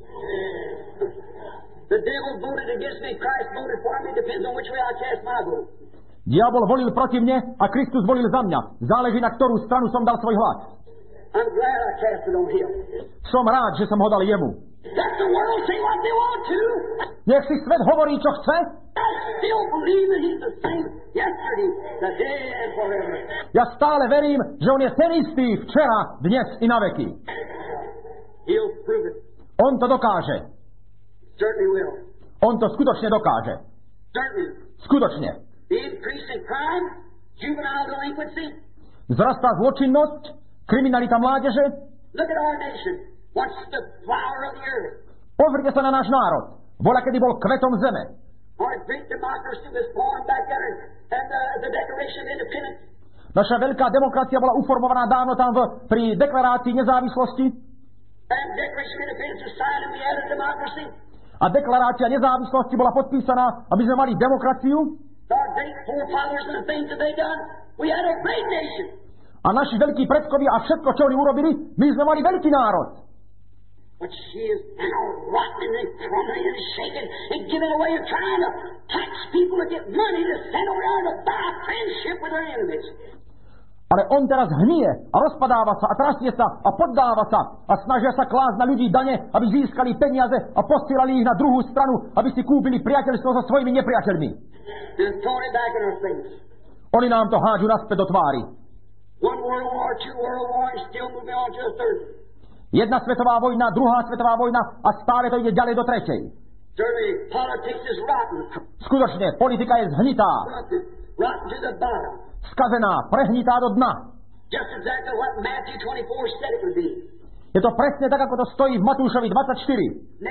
The devil voted against me. Christ voted for me. Depends on which way I cast my vote. Diabol volil proti mne a Kristus volil za mňa. Záleží, na ktorú stranu som dal svoj hlas. I'm glad I cast it on him. Som rád, že som ho dal jemu. Let the world say what they want to. Nech si svet hovorí, čo chce. I still believe that he's the same yesterday, today, and forever. Ja stále verím, že on je ten istý včera, dnes i na veky. He'll prove it. On to dokáže. Certainly will. On to skutočne dokáže. Certainly. Skutočne. The increase in crime, juvenile delinquency. Vzrastá zločinnosť, kriminalita mládeže. Look at our nation. Once the flower of the earth. Pozrite sa na náš národ. Bola, kedy bol kvetom zeme. Our great democracy was born back there at the, the Declaration of Independence. Naša veľká demokracia bola uformovaná dávno tam v, pri deklarácii nezávislosti. And Declaration of Independence was signed and we had a democracy. A deklarácia nezávislosti bola podpísaná, aby sme mali demokraciu. Our great forefathers and the things that they done, we had a great nation. A naši veľkí predkovia a všetko, čo oni urobili, my sme mali veľký národ. But she is now rotting and crumbling and shaking and giving away and trying to tax people to get money to send around to buy friendship with her enemies. Ale on teraz hnie a rozpadáva sa a trasie sa a poddáva sa a snažia sa klásť na ľudí dane, aby získali peniaze a posielali ich na druhú stranu, aby si kúpili priateľstvo so svojimi nepriateľmi. Oni nám to hádžu naspäť do tvári. Jedna svetová vojna, druhá svetová vojna a stále to ide ďalej do tretej. Skutočne, politika je zhnitá. Skazená, prehnitá do dna. Je to presne tak, ako to stojí v Matúšovi dvadsaťštyri.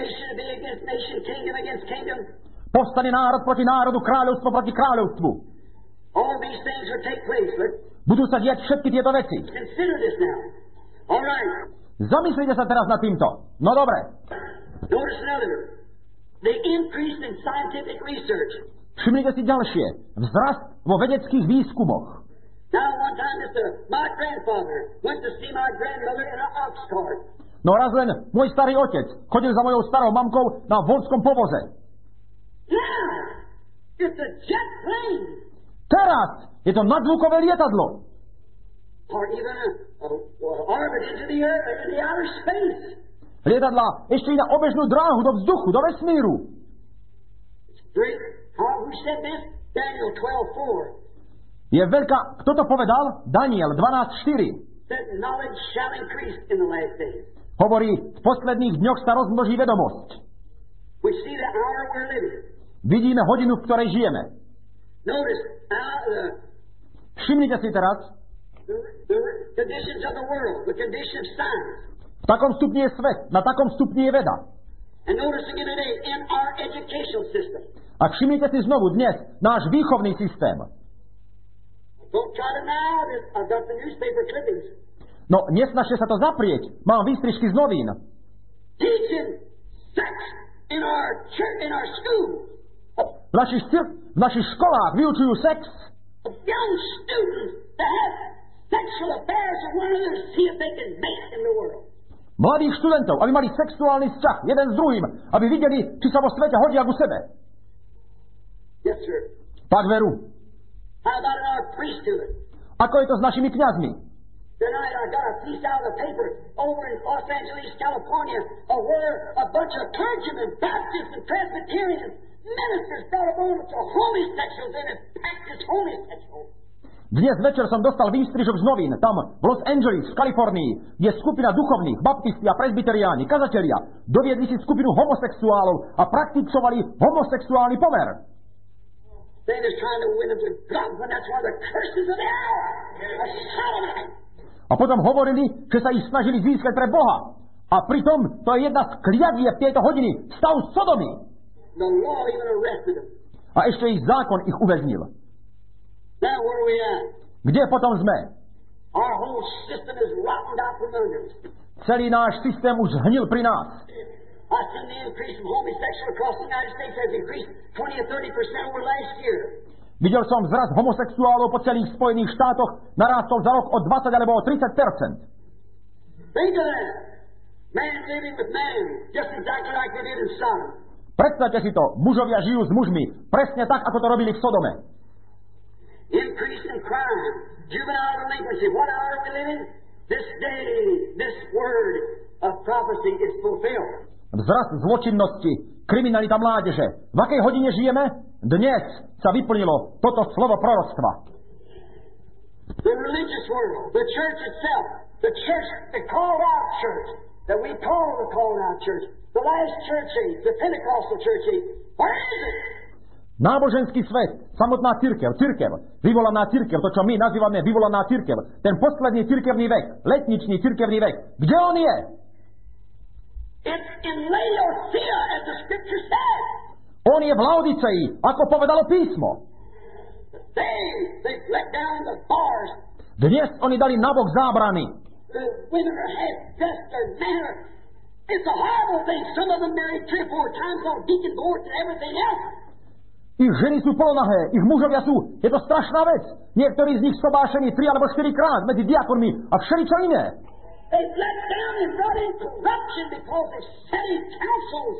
Povstane národ proti národu, kráľovstvo proti kráľovstvu. Budú sa diať všetky tieto veci. Zamyslite sa teraz nad týmto. No dobre. Všimnite si ďalšie. Vzrast vo vedeckých výskumoch. No raz len môj starý otec chodil za mojou starou mamkou na vodskom povoze. Teraz je to nadzvukové lietadlo. Lietadla ešte i na obežnú dráhu do vzduchu, do vesmíru. Je veľká, kto to povedal? Daniel dvanásť štyri. Hovorí, v posledných dňoch sa rozmnoží vedomosť. Vidíme hodinu, v ktorej žijeme. Všimnite si teraz, v takom stupni je svet, na takom stupni je veda. A všimnite si znovu dnes náš výchovný systém. No, nesnažte sa to zaprieť. Mám výstrižky z novín. V našich, v našich školách vyučujú sex. Mladých študentov, aby mali sexuálny vzťah jeden s druhým, aby videli, či sa vo svete hodia ku sebe. Yes, sir. Tak veru. How about in our priesthood? Ako je to s našimi kňazmi? Tonight I got a piece out of the paper over in Los Angeles, California, where a bunch of clergymen, Baptists, and Presbyterians, ministers brought a moment to homosexuals and practiced homosexuals. Dnes večer som dostal výstrižok z novín, tam v Los Angeles, v Kalifornii, kde skupina duchovných, baptisti a presbyteriáni, kazatelia, doviedli si skupinu homosexuálov a praktikovali homosexuálny pomer. A potom hovorili, že sa ich snažili získať pre Boha. A pritom to je jedna z kliadieb tejto hodiny, stav Sodomy. A ešte ich zákon ich uväznil. Kde potom sme? Celý náš systém už zhnil pri nás. Videl som vzrast homosexuálov po celých Spojených štátoch narástol za rok o dvadsať alebo o tridsať percent. Predstavte si to, mužovia žijú s mužmi, presne tak, ako to robili v Sodome. Increase in crime, juvenile delinquency. What hour are we living? This day, this word of prophecy is fulfilled. Vzrast zločinnosti, kriminalita mládeže. V akej hodine žijeme? Dnes sa vyplnilo toto slovo proroctva. The religious world, the church itself, the church, the called out church, that we call the called out church, the last church age, the Pentecostal church age, where is it? Náboženský svet, samotná cirkev, cirkev, vyvolaná cirkev, to, čo my nazývame vyvolaná cirkev, ten posledný cirkevný vek, letničný cirkevný vek, kde on je? It's in Laodicea, as the scripture says. On je v Laodicei, ako povedalo písmo. They, they let down the bars. Dnes oni dali nabok zábrany. The women are half dressed, their manner. It's a horrible thing. Some of them married three or four times on deacon boards and everything else. Ich ženy sú polonahé, ich mužovia sú, je to strašná vec. Niektorí z nich sobášení tri alebo štyri krát medzi diakonmi a všeličo iné. They've let down and brought in corruption because they've set in councils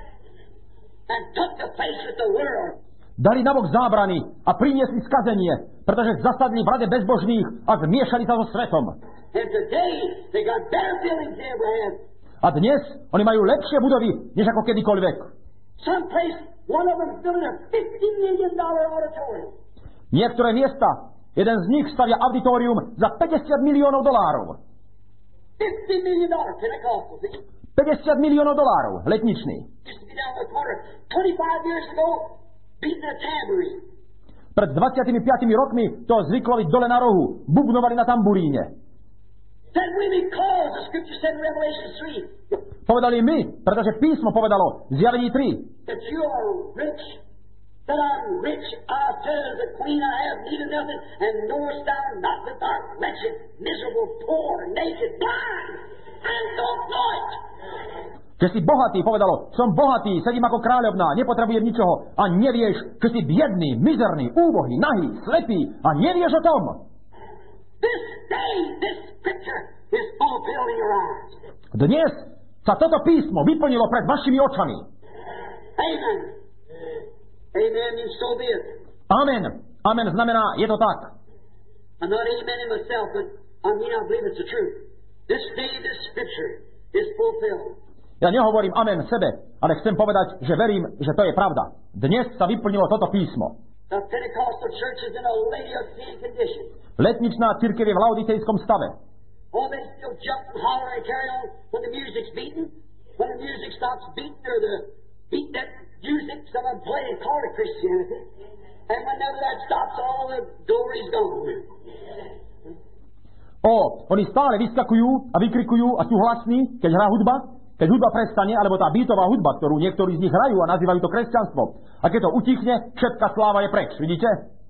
and took the place with the world. Dali nabok zábrany a priniesli skazenie, pretože zasadli v rade bezbožných a zmiešali sa so svetom. And today they got better buildings than ever had. A dnes oni majú lepšie budovy, než ako kedykoľvek. Some place, one of them building a fifty million dollar auditorium. Niektoré miesta, jeden z nich stavia auditorium za päťdesiat miliónov dolárov. fifty million dollar Pentecostal, see? päťdesiat miliónov dolárov, letničný. Used to be down the corner twenty-five years ago, beating a tambourine. Pred dvadsiatimi piatimi rokmi to zvyklo byť dole na rohu, bubnovali na tamburíne. Said we because the scripture said in Revelation three. Povedali my, pretože písmo povedalo v Zjavení tri. That you are rich, that I'm rich, I tell the queen I have neither nothing, and knowest thou not that thou art wretched, miserable, poor, naked, blind, and don't know it. Že si bohatý, povedalo, som bohatý, sedím ako kráľovná, nepotrebujem ničoho a nevieš, že si biedný, mizerný, úbohý, nahý, slepý a nevieš o tom. This day, this scripture is fulfilled in your eyes. Dnes sa toto písmo vyplnilo pred vašimi očami. Amen. Amen means so be it. Amen. Amen znamená, je to tak. I'm not amen in myself, but I mean I believe it's the truth. This day, this scripture is fulfilled. Ja nehovorím amen sebe, ale chcem povedať, že verím, že to je pravda. Dnes sa vyplnilo toto písmo. The Pentecostal church is in a Laodicean condition. Letničná cirkev je v laodicejskom stave. Oh, they still jump and holler and carry on when the music's beating. When the music stops beating, or the beat that music, some of them play and call it Christianity. And whenever that stops, all the glory's gone. O, oni stále vyskakujú a vykrikujú a sú hlasní, keď hrá hudba. Keď hudba prestane, alebo tá beatová hudba, ktorú niektorí z nich hrajú a nazývajú to kresťanstvo. A keď to utichne, všetká sláva je preč. Vidíte?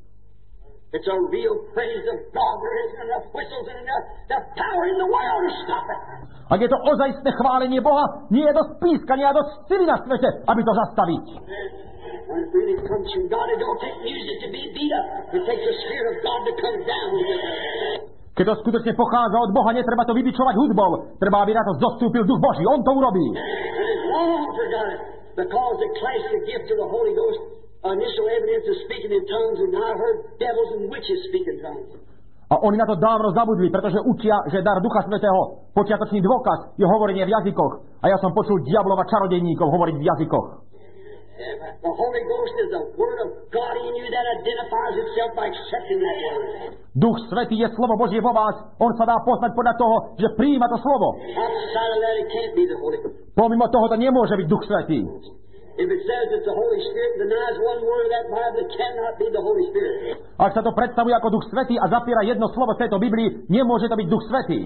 It's a real praise of God. There isn't enough whistles and enough the power in the world to stop it. Ak je to ozajstné chválenie Boha, nie je dosť pískania a dosť sily na svete, aby to zastaviť. When it really comes from God, it don't take music to be beat up. It takes the Spirit of God to come down with it. Keď to skutočne pochádza od Boha, netreba to vybičovať hudbou. Treba, aby na to zostúpil duch Boží. On to urobí. And it's long forgotten because it clashed the gift of the Holy Ghost, initial evidence of speaking in tongues, and I heard devils and witches speak in tongues. A oni na to dávno zabudli, pretože učia, že dar Ducha Svätého, počiatočný dôkaz, je hovorenie v jazykoch. A ja som počul diablov a čarodejníkov hovoriť v jazykoch. The Holy Ghost is the Word of God in you that identifies itself by accepting that Word. Duch Svätý je slovo Božie vo vás. On sa dá poznať podľa toho, že prijíma to slovo. Outside of that, it can't be the Holy Ghost. Pomimo toho to nemôže byť Duch Svätý. If it says it's the Holy Spirit and denies one word of that Bible, it cannot be the Holy Spirit. Ak sa to predstavuje ako Duch Svätý a zapiera jedno slovo z tejto Biblii, nemôže to byť Duch Svätý.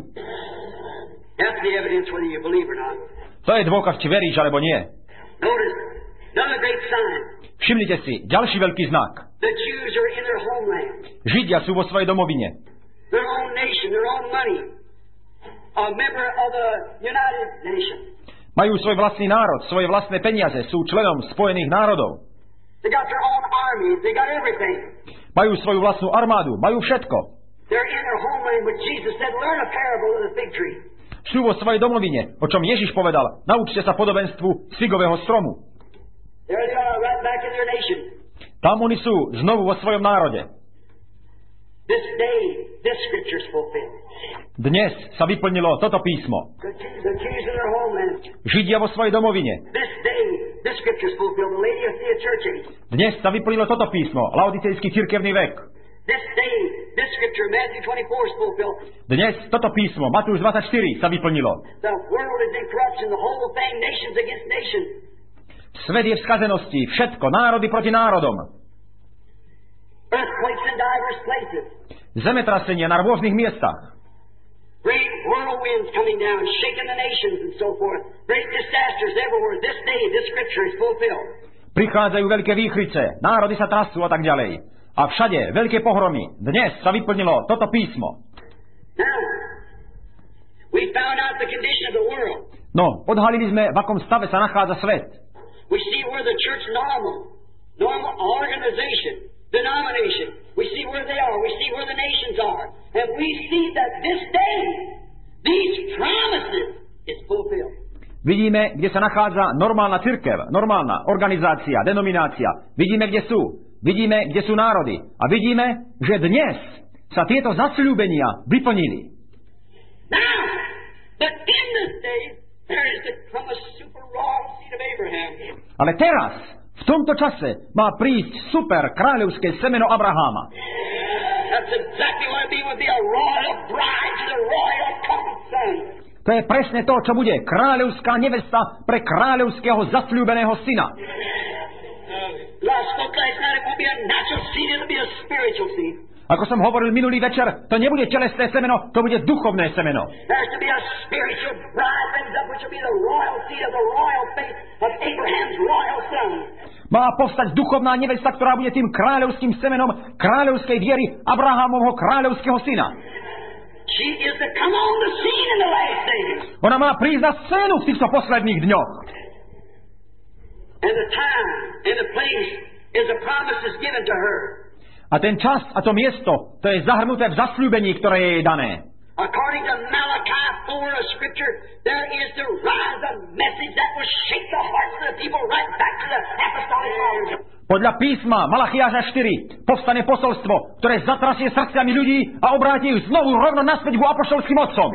That's the evidence whether you believe or not. To je dôkaz, či veríš alebo nie. Notice, another great sign. Všimnite si, ďalší veľký znak. The Jews are in their homeland. Židia sú vo svojej domovine. Their own nation, their own money. A member of the United Nations. Majú svoj vlastný národ, svoje vlastné peniaze, sú členom Spojených národov. They got their own army, they got everything. Majú svoju vlastnú armádu, majú všetko. They're in their homeland, but Jesus said, learn a parable of the fig tree. Sú vo svojej domovine, o čom Ježiš povedal, naučte sa podobenstvu figového stromu. There they are, right back in their nation. Tam oni sú, znovu vo svojom národe. This day, this scripture is fulfilled. Dnes sa vyplnilo toto písmo. The Jews, the Jews in their homeland. Židia vo svojej domovine. This day, this scripture is fulfilled. The Laodicea church age. Dnes sa vyplnilo toto písmo, laodicejský cirkevný vek. This day, this scripture, Matthew twenty-four, is fulfilled. Dnes toto písmo, Matúš dvadsaťštyri, sa vyplnilo. The world is in corruption, the whole thing, nations against nations. Svet je v skazenosti, všetko, národy proti národom. Earthquakes in divers places. Zemetrasenia na rôznych miestach. Great whirlwinds coming down, shaking the nations and so forth. Great disasters everywhere. This day, this scripture is fulfilled. Prichádzajú veľké výchrice, národy sa trasú a tak ďalej. A všade veľké pohromy. Dnes sa vyplnilo toto písmo. Now, we found out the condition of the world. No, odhalili sme, v akom stave sa nachádza svet. We see where the church normal normal organization, denomination. We see where they are. We see where the nations are. And we see that this day, these promises is fulfilled. Vidíme, kde sa nachádza normálna cirkev, normálna organizácia, denominácia. Vidíme, kde sú. Vidíme, kde sú národy. A vidíme, že dnes sa tieto zasľúbenia vyplnili. Now, but in this day, there is to come a super royal seed of Abraham. Ale teraz, v tomto čase, má prísť super kráľovské semeno Abraháma. That's exactly what it be, would be a royal bride to the royal covenant son. To je presne to, čo bude kráľovská nevesta pre kráľovského zasľúbeného syna. Last spoke last night, it won't be a natural seed, it'll be a spiritual seed. Ako som hovoril minulý večer, to nebude telesné semeno, to bude duchovné semeno. There's to be a spiritual bride raised up, which will be the royal seed of the royal faith of Abraham's royal son. Má povstať duchovná nevesta, ktorá bude tým kráľovským semenom kráľovskej viery Abrahámovho kráľovského syna. She is to come on the scene in the last days. Ona má prísť na scénu v týchto posledných dňoch. And the time and the place is a promise is given to her. A ten čas a to miesto, to je zahrnuté v zasľúbení, ktoré je jej dané. According to Malachi four of Scripture, there is to rise a message that will shake the hearts of the people right back to the apostolic fathers. Podľa písma Malachiáša štyri povstane posolstvo, ktoré zatrasie srdciami ľudí a obráti ich znovu rovno naspäť ku apoštolským otcom.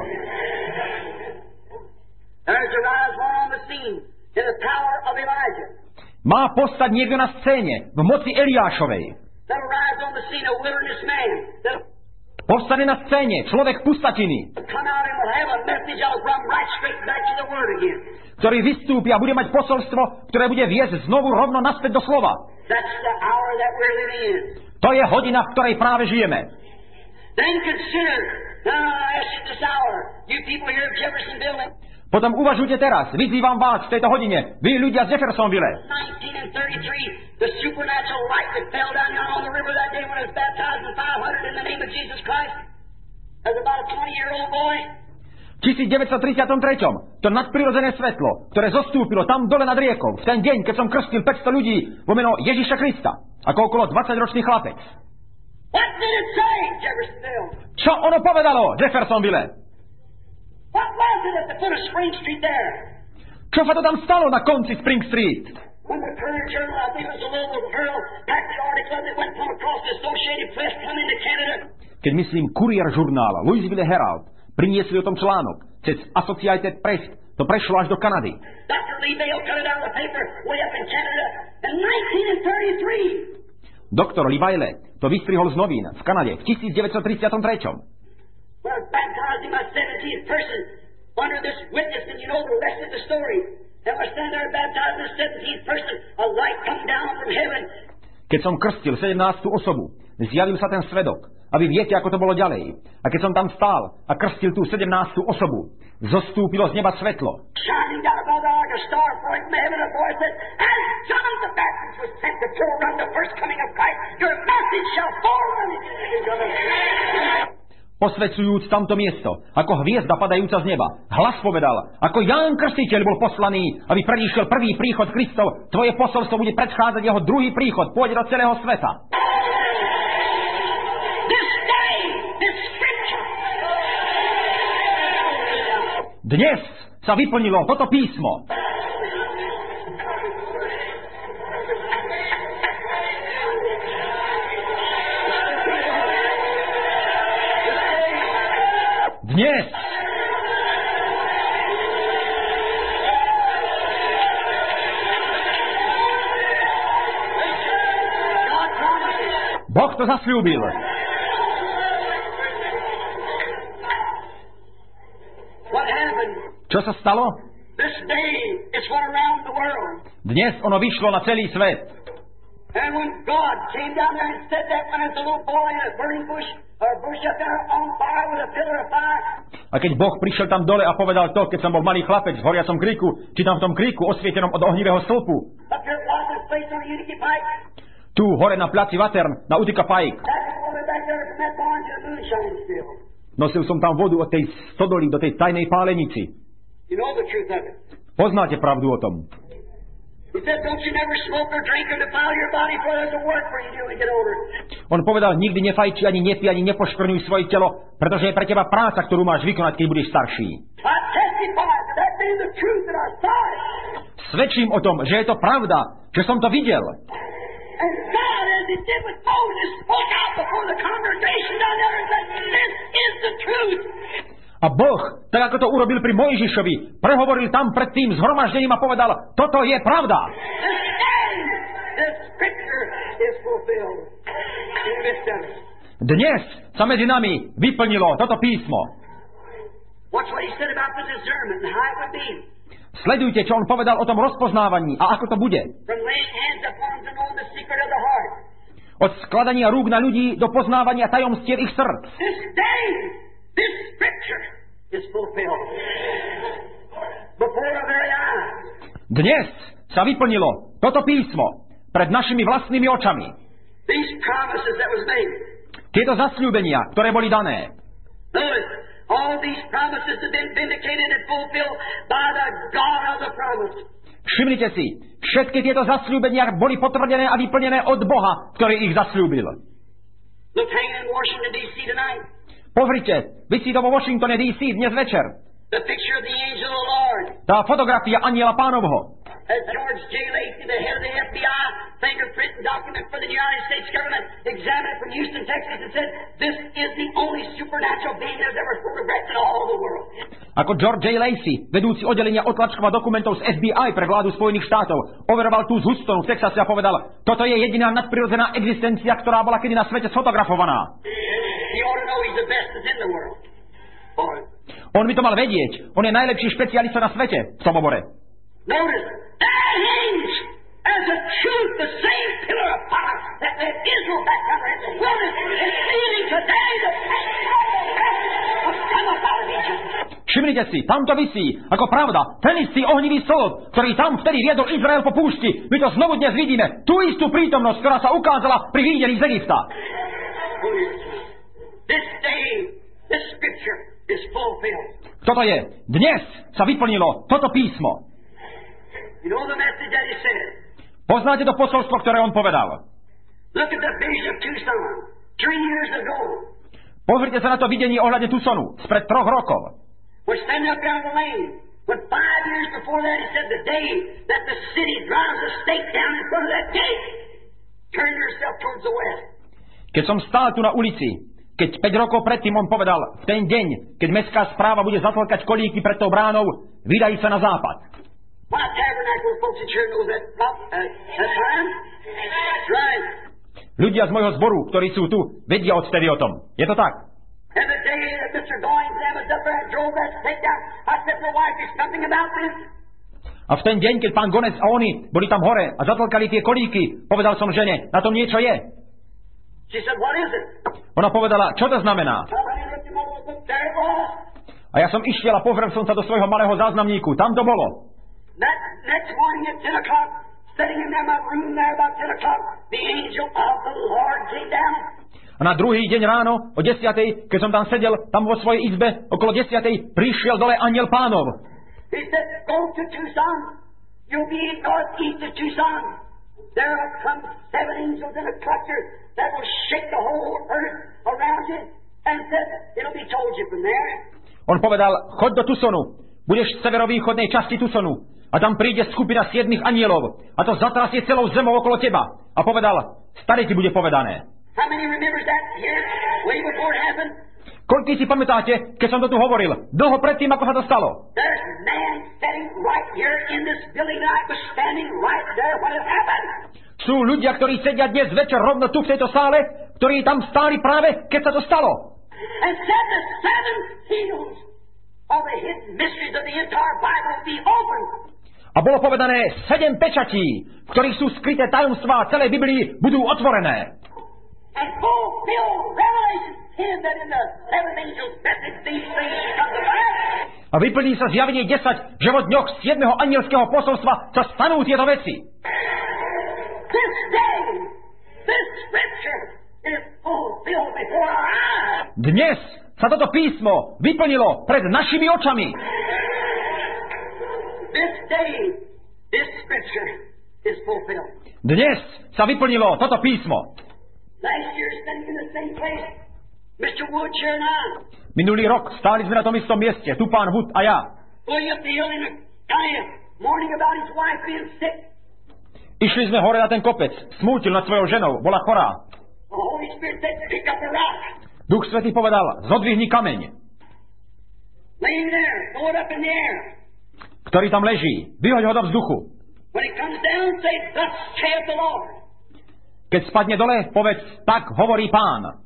There is to rise one on the scene in the power of Elijah. Má povstať niekto na scéne v moci Eliášovej. That'll rise on the scene a wilderness man. That'll Povstane na scéne človek pustatiny, come out and will have a message that'll come right straight back to the Word again. ktorý vystúpi a bude mať posolstvo, ktoré bude viesť znovu rovno naspäť do slova. That's the hour that we're living in. To je hodina, v ktorej práve žijeme. Then consider, now I ask you this hour, you people here of Jeffersonville, Potom uvažujte teraz, vyzývam vás v tejto hodine, vy ľudia z Jeffersonville. nineteen and thirty-three, the supernatural light that fell down here on the river that day when I was baptized in five hundred in the name of Jesus Christ, as about a twenty-year-old boy. V devätnásťtridsaťtri to nadprirodzené svetlo, ktoré zostúpilo tam dole nad riekou, v ten deň, keď som krstil päťsto ľudí vo meno Ježiša Krista, ako okolo dvadsaťročný chlapec. What did it say, Jeffersonville? Čo ono povedalo, Jeffersonville? What was it at the foot of Spring Street there? Čo sa to tam stalo na konci Spring Street? When the Courier Journal, I think it was a little girl, packed the article that went from across the Associated Press, come into Canada. Keď myslím Courier žurnál, Louisville Herald, priniesli o tom článok. Cez Associated Press to prešlo až do Kanady. Doctor Lee Bale cut it out of the paper way up in Canada in nineteen thirty-three. Doktor Lee Bale to vystrihol z novín v Kanade v devätnásťtridsaťtri. Well, baptized him my seventeenth person under this witness, and you know the rest of the story. And we're standing there baptized the seventeenth person, a light come down from heaven. Keď som krstil sedemnástu osobu, zjavil sa ten svedok. A vy viete, ako to bolo ďalej. A keď som tam stál a krstil tú sedemnástu osobu, zostúpilo z neba svetlo. Shining down above the like a star falling from heaven, a voice said, as John the Baptist was sent to forerun the first coming of Christ, your message shall forerun it. Posvedzujúc tamto miesto, ako hviezda padajúca z neba, hlas povedal, ako Ján Krstiteľ bol poslaný, aby predišiel prvý príchod Kristov, tvoje posolstvo bude predchádzať jeho druhý príchod, pôjde do celého sveta. Dnes sa vyplnilo toto písmo. Dnes. Boh to zasľúbil. Čo sa stalo? Dnes ono vyšlo na celý svet. And when God came down there and said that when it's a little boy in a burning bush or a bush up there on fire with a pillar of fire. A keď Boh prišiel tam dole a povedal to, keď som bol malý chlapec v horiacom kríku, či tam v tom kríku osvietenom od ohnivého stĺpu. Up here was this place on Utica Pike. Tu hore na placi Vatern na Utica Pike. Nosil som tam vodu od tej stodoly do tej tajnej pálenici. You know the truth of it. Poznáte pravdu o tom. On povedal, nikdy nefajči, ani nepí, ani nepoškvrňuj svoje telo, pretože je pre teba práca, ktorú máš vykonať, keď budeš starší. Svedčím o tom, že je to pravda, že som to videl. A Boh, tak ako to urobil pri Mojžišovi, prehovoril tam pred tým zhromaždením a povedal, toto je pravda. Dnes sa medzi nami vyplnilo toto písmo. Sledujte, čo on povedal o tom rozpoznávaní a ako to bude. Od skladania rúk na ľudí do poznávania tajomstiev ich srdc. Dnes sa vyplnilo toto písmo pred našimi vlastnými očami. Tieto zasľúbenia, ktoré boli dané. Všimnite si, všetky tieto zasľúbenia boli potvrdené a vyplnené od Boha, ktorý ich zasľúbil. Pozrite, visí to vo Washingtone dé cé dnes večer. Tá fotografia Anjela Pánovho. As George J. Lacey, the head of the F B I, fingerprint and document for the United States government, examined from Houston, Texas, and said, this is the only supernatural being that's ever photographed in all the world. Ako George J. Lacey, vedúci oddelenia otlačkov a dokumentov z F B I pre vládu Spojených štátov, overoval tu z Houstonu v Texase a povedal, toto je jediná nadprirodzená existencia, ktorá bola kedy na svete sfotografovaná. On by to mal vedieť. On je najlepší špecialista na svete v tom obore. Notice, that hangs as a truth, the same pillar of fire that led Israel back from the wilderness is leading today the same of come up out of Egypt. Všimnite si, tam to visí, ako pravda, ten istý ohnivý stĺp, ktorý tam vtedy viedol Izrael po púšti. My to znovu dnes vidíme, tú istú prítomnosť, ktorá sa ukázala pri výjdení z Egypta. This day, this scripture is fulfilled. Toto je, dnes sa vyplnilo toto písmo. You know the message that he said. Poznáte to posolstvo, ktoré on povedal? Look at the vision of Tucson three years ago. Pozrite sa na to videnie ohľadne Tucsonu spred troch rokov. We're standing up down the lane. When five years before that he said the day that the city drives a stake down in front of that gate, turn yourself towards the west. Keď som stál tu na ulici, keď päť rokov predtým on povedal, v ten deň, keď mestská správa bude zatlkať kolíky pred tou bránou, vydaj sa na západ. My tabernacle folks at church knows that, uh, that time. That's right. Ľudia z môjho zboru, ktorí sú tu, vedia odtedy o tom. Je to tak? And the day that mister Goins was up there and drove that stake down, I said to my wife, there's something about this. A v ten deň, keď pán Gonec a oni boli tam hore a zatlkali tie kolíky, povedal som žene, na tom niečo je. She said, what is it? Ona povedala, čo to znamená? A ja som išiel a pozrel som sa do svojho malého záznamníku. Tam to bolo. That next morning at ten o'clock, sitting in my room there about ten o'clock, the angel of the Lord came down. A na druhý deň ráno, o desiatej, keď som tam sedel, tam vo svojej izbe, okolo desiatej, prišiel dole anjel Pánov. He said, go to Tucson. You'll be northeast of Tucson. There will come seven angels in a cluster that will shake the whole earth around you. And said, it'll be told you from there. On povedal, choď do Tucsonu. Budeš v severovýchodnej časti Tucsonu. A tam príde skupina siedmých anielov. A to zatrasie celou zemou okolo teba. A povedal, staré ti bude povedané. Koľký si pamätáte, keď som to tu hovoril? Dlho predtým, ako sa to stalo. Sú ľudia, ktorí sedia dnes večer rovno tu v tejto sále, ktorí tam stáli práve, keď sa to stalo. And said the seven seals of the hidden mysteries of the entire Bible be opened. A bolo povedané, sedem pečatí, v ktorých sú skryté tajomstvá celej Biblii, budú otvorené. And fulfill Revelation ten that in the seven angels message these things come to pass. A vyplní sa zjavenie desať, že vo dňoch siedmeho anielského posolstva sa stanú tieto veci. This day, this scripture is fulfilled before our eyes. Dnes sa toto písmo vyplnilo pred našimi očami. This day, this scripture is fulfilled. Dnes sa vyplnilo toto písmo. Last year, standing in the same place, Mister Wood, here and I. Minulý rok stáli sme na tom istom mieste, tu pán Wood a ja. Going up the hill in a kind of mourning about his wife being sick. Išli sme hore na ten kopec, smútil nad svojou ženou, bola chorá. The Holy Spirit said, pick up a rock. Duch Svätý povedal, zodvihni kameň, Laying there, throw it up in the air. ktorý tam leží. Vyhoď ho do vzduchu. When it comes down, say, thus saith the Lord. Keď spadne dole, povedz, tak hovorí pán.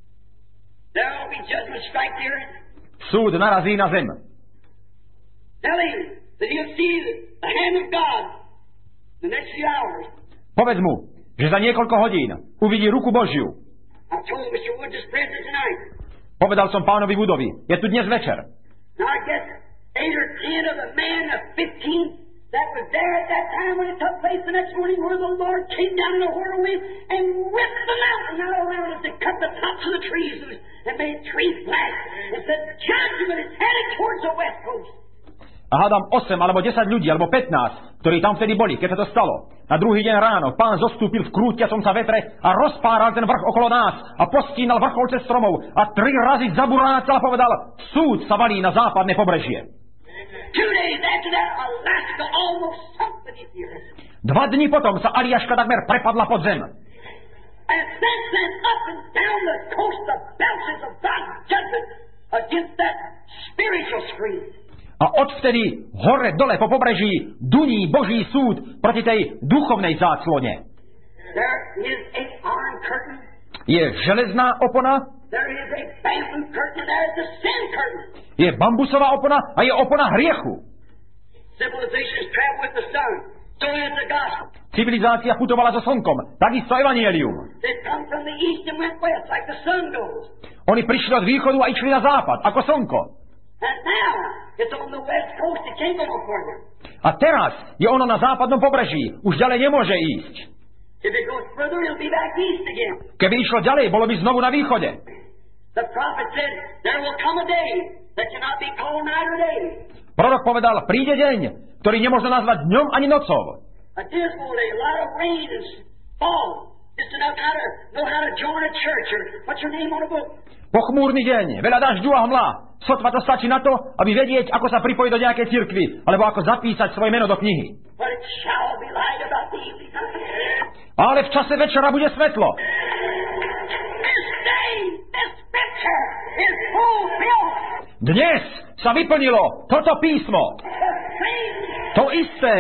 There will be judgment strike the earth. Súd narazí na zem. Tell him that he'll see the hand of God the next few hours. Povedz mu, že za niekoľko hodín uvidí ruku Božiu. I told Mister Wood this present tonight. Povedal som pánovi Woodovi, je tu dnes večer. Now I guess eight or ten of the men of fifteen that was there at that time when it took place the next morning where the Lord came down in a whirlwind and ripped the mountain out around us and cut the tops of the trees and made trees black and said, judgment is headed towards the west coast. A hádam osem alebo desať ľudí, alebo pätnásť, ktorí tam vtedy boli, keď sa to stalo. Na druhý deň ráno pán zostúpil v krútiacom sa vetre a rozpáral ten vrch okolo nás a postínal vrcholce stromov a tri razy zaburácal a povedal, súd sa valí na západné pobrežie. Two days after that, Alaska almost sunk beneath the earth. Dva dni potom sa Aliaška takmer prepadla pod zem. And since then, up and down the coast, the belches of God's judgment against that spiritual screen. A odvtedy hore dole po pobreží duní Boží súd proti tej duchovnej záclone. There is a iron curtain. Je železná opona, There is a bamboo curtain, and there is a sin curtain. je bambusová opona a je opona hriechu. Civilization has traveled with the sun. So is the gospel. Civilizácia putovala so slnkom, takisto evanielium. They come from the east and went west, like the sun goes. Oni prišli od východu a išli na západ, ako slnko. And now, it's on the west coast, it can't go no further. A teraz je ono na západnom pobreží, už ďalej nemôže ísť. If it goes further, it'll be back east again. Keby išlo ďalej, bolo by znovu na východe. The prophet said, there will come a day that cannot be called night or day. Prorok povedal, príde deň, ktorý nemôžno nazvať dňom ani nocou. A dismal day, a lot of rain and fall. Just enough how to know how to join a church or what's your name on a book. Pochmúrny deň, veľa dažďu a hmla. Sotva to stačí na to, aby vedieť, ako sa pripojiť do nejakej cirkvi, alebo ako zapísať svoje meno do knihy. But it shall be light about the evening. Ale v čase večera bude svetlo. This day, this scripture is fulfilled. Dnes sa vyplnilo toto písmo. The same, To isté.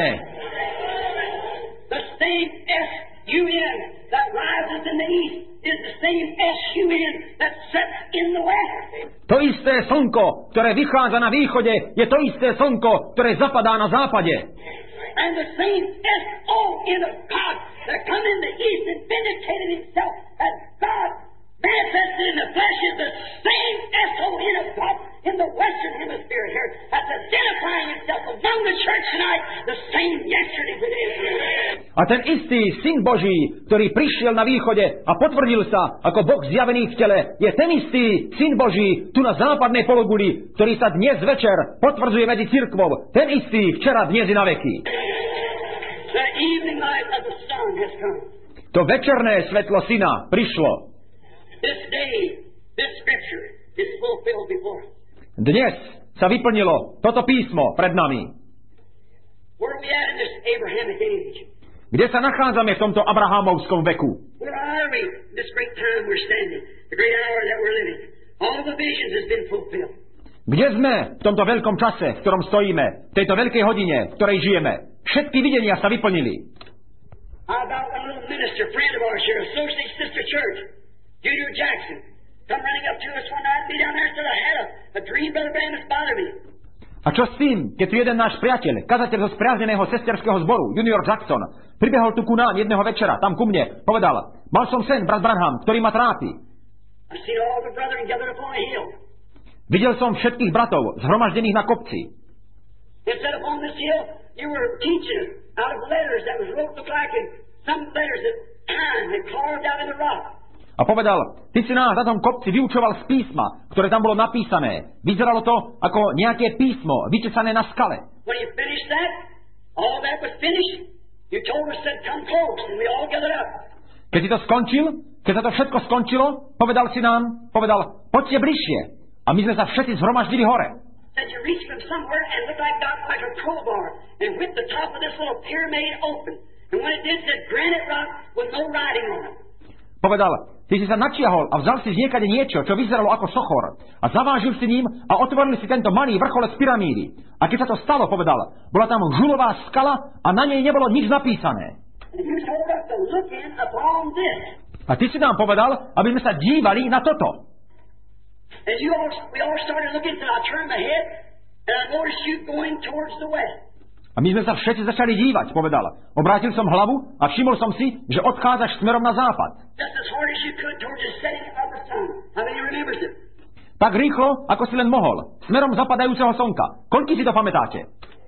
the same S U N that rises in the east is the same S U N that sets in the west. To isté slnko, ktoré vychádza na východe, je to isté slnko, ktoré zapadá na západe. And the same S O N of God that come in the east and vindicated himself as God manifested in the flesh is the same S O N of God in the western hemisphere here that's identifying himself among the church tonight, the same yesterday, today, and forever. A ten istý Syn Boží, ktorý prišiel na východe a potvrdil sa ako Boh zjavený v tele, je ten istý Syn Boží tu na západnej pologuli, ktorý sa dnes večer potvrdzuje medzi cirkvou. Ten istý včera, dnes i na veky. The evening light of the sun has come. To večerné svetlo Syna prišlo. This day, this scripture is fulfilled before us. Dnes sa vyplnilo toto písmo pred nami. Where are we at in this Abrahamic age? Kde sa nachádzame v tomto Abrahámovskom veku? Where are we in this great time we're standing, the great hour that we're living? All the visions has been fulfilled. Kde sme v tomto veľkom čase, v ktorom stojíme, v tejto veľkej hodine, v ktorej žijeme? Všetky videnia sa vyplnili. How about a little minister, friend of ours here, Associate Sister Church, Junior Jackson, come running up to us one night, be down there and said, I had a, a dream, Brother Branham, that's bothered me. A čo s tým, keď tu jeden náš priateľ, kazateľ zo spriazneného sesterského zboru, Junior Jackson, pribehol tu ku nám jedného večera, tam ku mne, povedal, mal som sen, brat Branham, ktorý ma trápi. I seen all the brethren gathered upon a hill. Videl som všetkých bratov zhromaždených na kopci. It said upon this hill, you were teaching out of letters that was wrote look like in some letters that time had carved out in the rock. A povedal, ty si nás na tom kopci vyučoval z písma, ktoré tam bolo napísané. Vyzeralo to ako nejaké písmo, vytesané na skale. When you finished that, all that was finished, You told us to come close, and we all gathered up. Keď si to skončil, keď sa to všetko skončilo, povedal si nám, povedal, poďte bližšie. A my sme sa všetci zhromaždili hore. Said you reached from somewhere and looked like Doc like a crowbar and whipped the top of this little pyramid open. And when it did, said granite rock with no writing on it. Povedal, ty si sa načiahol a vzal si z niekade niečo, čo vyzeralo ako sochor. A zavážil si ním a otvoril si tento malý vrcholec pyramídy. A keď sa to stalo, povedal, bola tam žulová skala a na nej nebolo nič napísané. And you told us to look in upon this. A ty si nám povedal, aby sme sa dívali na toto. And you all, we all started looking, so I turned my head, and I noticed you going towards the west. A my sme sa všetci začali dívať, povedal. Obrátil som hlavu a všimol som si, že odchádzaš smerom na západ. Just as hard as you could towards the setting of the sun. How many remembers it? Tak rýchlo, ako si len mohol. Smerom zapadajúceho slnka. Koľko si to pamätáte?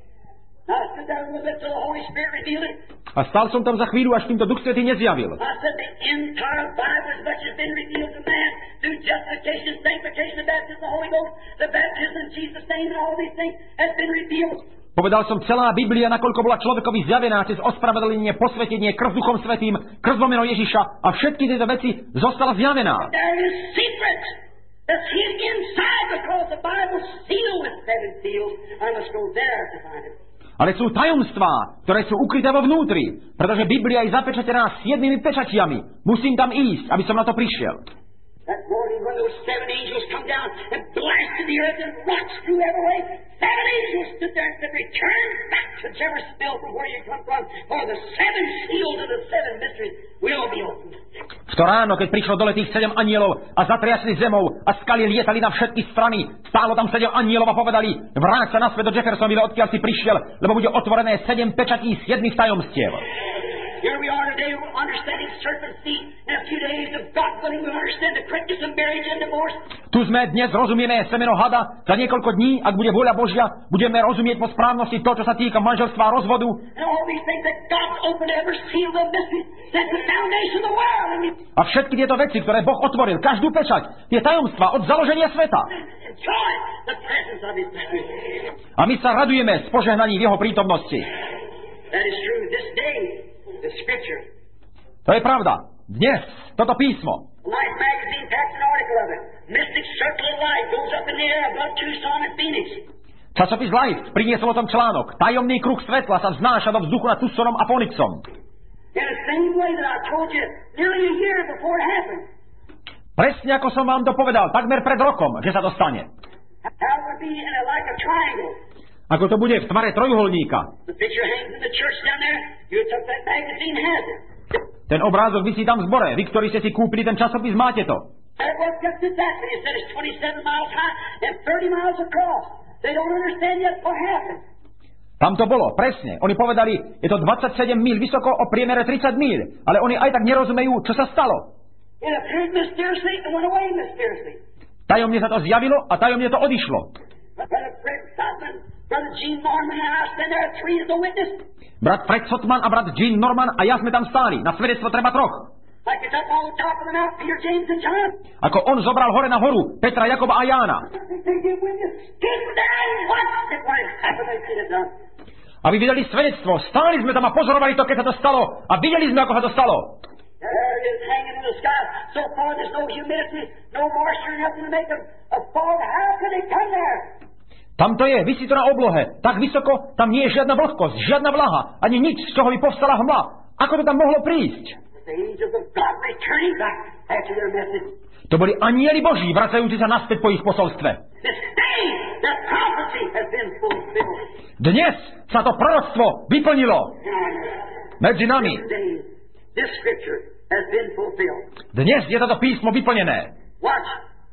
Now I stood there a little bit till the Holy Spirit revealed it. A stál som tam za chvíľu, až týmto Duch Svätý nezjavil. I said the entire Bible, as much as been revealed to man through justification, sanctification, the baptism of the Holy Ghost, the baptism in Jesus' name, and all these things has been revealed. Povedal som, celá Biblia, nakoľko bola človekovi zjavená cez ospravedlnenie, posvetenie, krv Duchom Svätým, krv vo meno Ježiša a všetky tieto veci zostala zjavená. There is secret that's hid inside because the Bible's sealed with seven seals. I must go there to find it. Ale sú tajomstvá, ktoré sú ukryté vo vnútri, pretože Biblia je zapečatená siedmimi pečatiami. Musím tam ísť, aby som na to prišiel. That morning when those seven angels come down and blasted the earth and rocks flew every way, seven angels stood there and said, return back to Jeffersonville from where you come from, for the seven seals of the seven mysteries will be opened. V to ráno, keď prišlo dole tých sedem anielov a zatriasli zemou a skaly lietali na všetky strany, stálo tam sedem anielov a povedali, vráť sa naspäť do Jeffersonville, odkiaľ si prišiel, lebo bude otvorené sedem pečatí siedmých tajomstiev. Here we are today, we're understanding serpent seed. In a few days, if God willing, we'll understand the correctness of marriage and divorce. Tu sme dnes, rozumieme semeno hada. Za niekoľko dní, ak bude vôľa Božia, budeme rozumieť po správnosti to, čo sa týka manželstva a rozvodu. And all these things that God's opened every seal of mystery, that's the foundation of the world. And we A všetky tieto veci, ktoré Boh otvoril, každú pečať, tie tajomstvá od založenia sveta. enjoy the presence of His presence. A my sa radujeme z požehnaní v jeho prítomnosti. That is true. This day, the Scripture. To je pravda. Dnes, toto písmo. Life magazine packs an article of it. Mystic circle of light goes up in the air above Tucson and Phoenix. Časopis Life priniesol o tom článok. Tajomný kruh svetla sa vznáša do vzduchu nad Tucsonom a Phoenixom. In the same way that I told you nearly a year before it happened. Presne ako som vám to povedal, takmer pred rokom, že sa to stane. How it would be in a, like a triangle. Ako to bude v tvare trojuholníka. The picture hangs in the church down there. You took that magazine, has it? Ten obrázok visí tam v zbore. Vy, ktorí ste si kúpili ten časopis, máte to. And it works just exactly. It said it's twenty-seven miles high and thirty miles across. They don't understand yet what happened. Tam to bolo, presne. Oni povedali, je to dvadsaťsedem míľ vysoko o priemere tridsať míľ. Ale oni aj tak nerozumejú, čo sa stalo. It appeared mysteriously and went away mysteriously. Tajomne sa to zjavilo a tajomne to odišlo. Brother Fred Sutton, Brother Gene Norman and I stand there three as a witness. Brat Fred Sotman a brat Gene Norman a ja sme tam stáli. Na svedectvo treba troch. Like it's up on the top of the mountain, Peter, James, and John. Ako on zobral hore na horu Petra, Jakoba a Jána. They give witness. Stood there and watched it when it happened. They see it done. A vy videli svedectvo. Stáli sme tam a pozorovali to, keď sa to stalo. A videli sme, ako sa to stalo. There it is hanging in the sky. So far there's no humidity, no moisture, nothing to make a, a fog. How could it come there? Tam to je, visí to na oblohe. Tak vysoko, tam nie je žiadna vlhkosť, žiadna vlaha, ani nič, z čoho by povstala hmla. Ako to tam mohlo prísť? The angels of God returning back after their message. To boli anjeli Boží, vracajúci sa naspäť po ich posolstve. This day, that prophecy has been fulfilled. Dnes sa to proroctvo vyplnilo medzi nami. Today, this scripture has been fulfilled. Dnes je toto písmo vyplnené. Watch.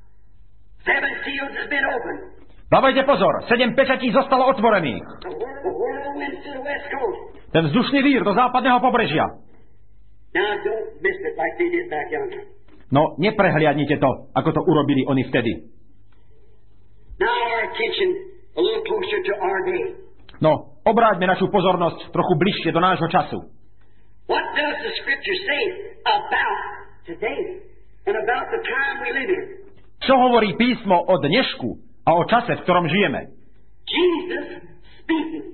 Seven seals has been opened. Dávajte pozor, sedem pečatí zostalo otvorených. The whirlwind to the west coast. Ten vzdušný vír do západného pobrežia. Now don't miss it like they did back yonder. No, neprehliadnite to, ako to urobili oni vtedy. Now our attention a little closer to our day. No, obráťme našu pozornosť trochu bližšie do nášho času. What does the scripture say about today and about the time we live in? Čo hovorí písmo o dnešku a o čase, v ktorom žijeme? Jesus speaking.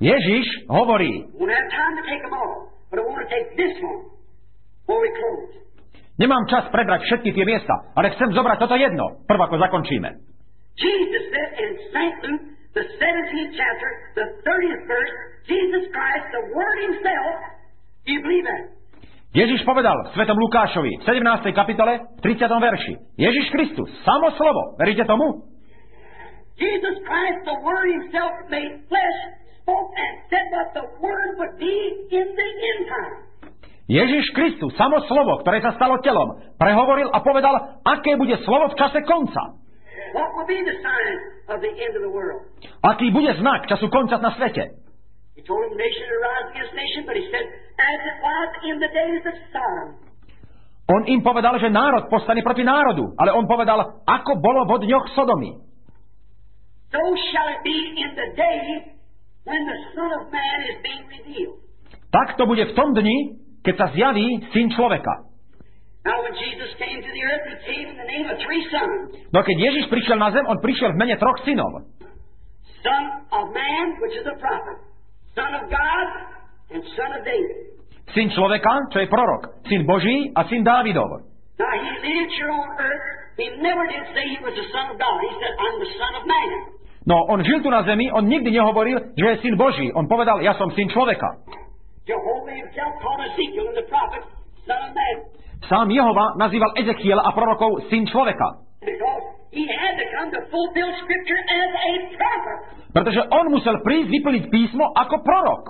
Ježiš hovorí, I won't have time to take them all, but I want to take this one before we close. nemám čas prebrať všetky tie miesta, ale chcem zobrať toto jedno, prv ako zakončíme. Jesus said in Saint Luke, the seventeenth chapter, the thirtieth verse, Jesus Christ, the Word Himself, do you believe that? Ježiš povedal v svetom Lukášovi v sedemnástej kapitole v tridsiatom verši. Ježiš Kristus, samo slovo, veríte tomu? Jesus Christ, the Word Himself, made flesh, spoke and said what the Word would be in the end time. Ježiš Kristus, samo slovo, ktoré sa stalo telom, prehovoril a povedal, aké bude slovo v čase konca. What will be the sign of the end of the world? Aký bude znak času konca na svete? He told him nation to rise against nation, but he said, as it was in the days of Sodom. On im povedal, že národ povstane proti národu, ale on povedal, ako bolo vo dňoch Sodomy. So shall it be in the day when the Son of Man is being revealed. Tak to bude v tom dni, keď sa zjaví Syn človeka. Now when Jesus came to the earth, He came in the name of three sons. No keď Ježiš prišiel na zem, on prišiel v mene troch synov. Son of Man, which is a prophet. Son of God and Son of David. Syn človeka, čo je prorok. Syn Boží a syn Dávidov. Now He lived here on earth. He never did say He was the Son of God. He said, I'm the Son of Man. No, on žil tu na zemi, on nikdy nehovoril, že je syn Boží. On povedal, ja som syn človeka. Jehovah Himself called Ezekiel and the prophet Son of Man. Sám Jehova nazýval Ezekiela a prorokov syn človeka. Because He had to come to fulfill Scripture as a prophet. Pretože on musel prísť vyplniť písmo ako prorok.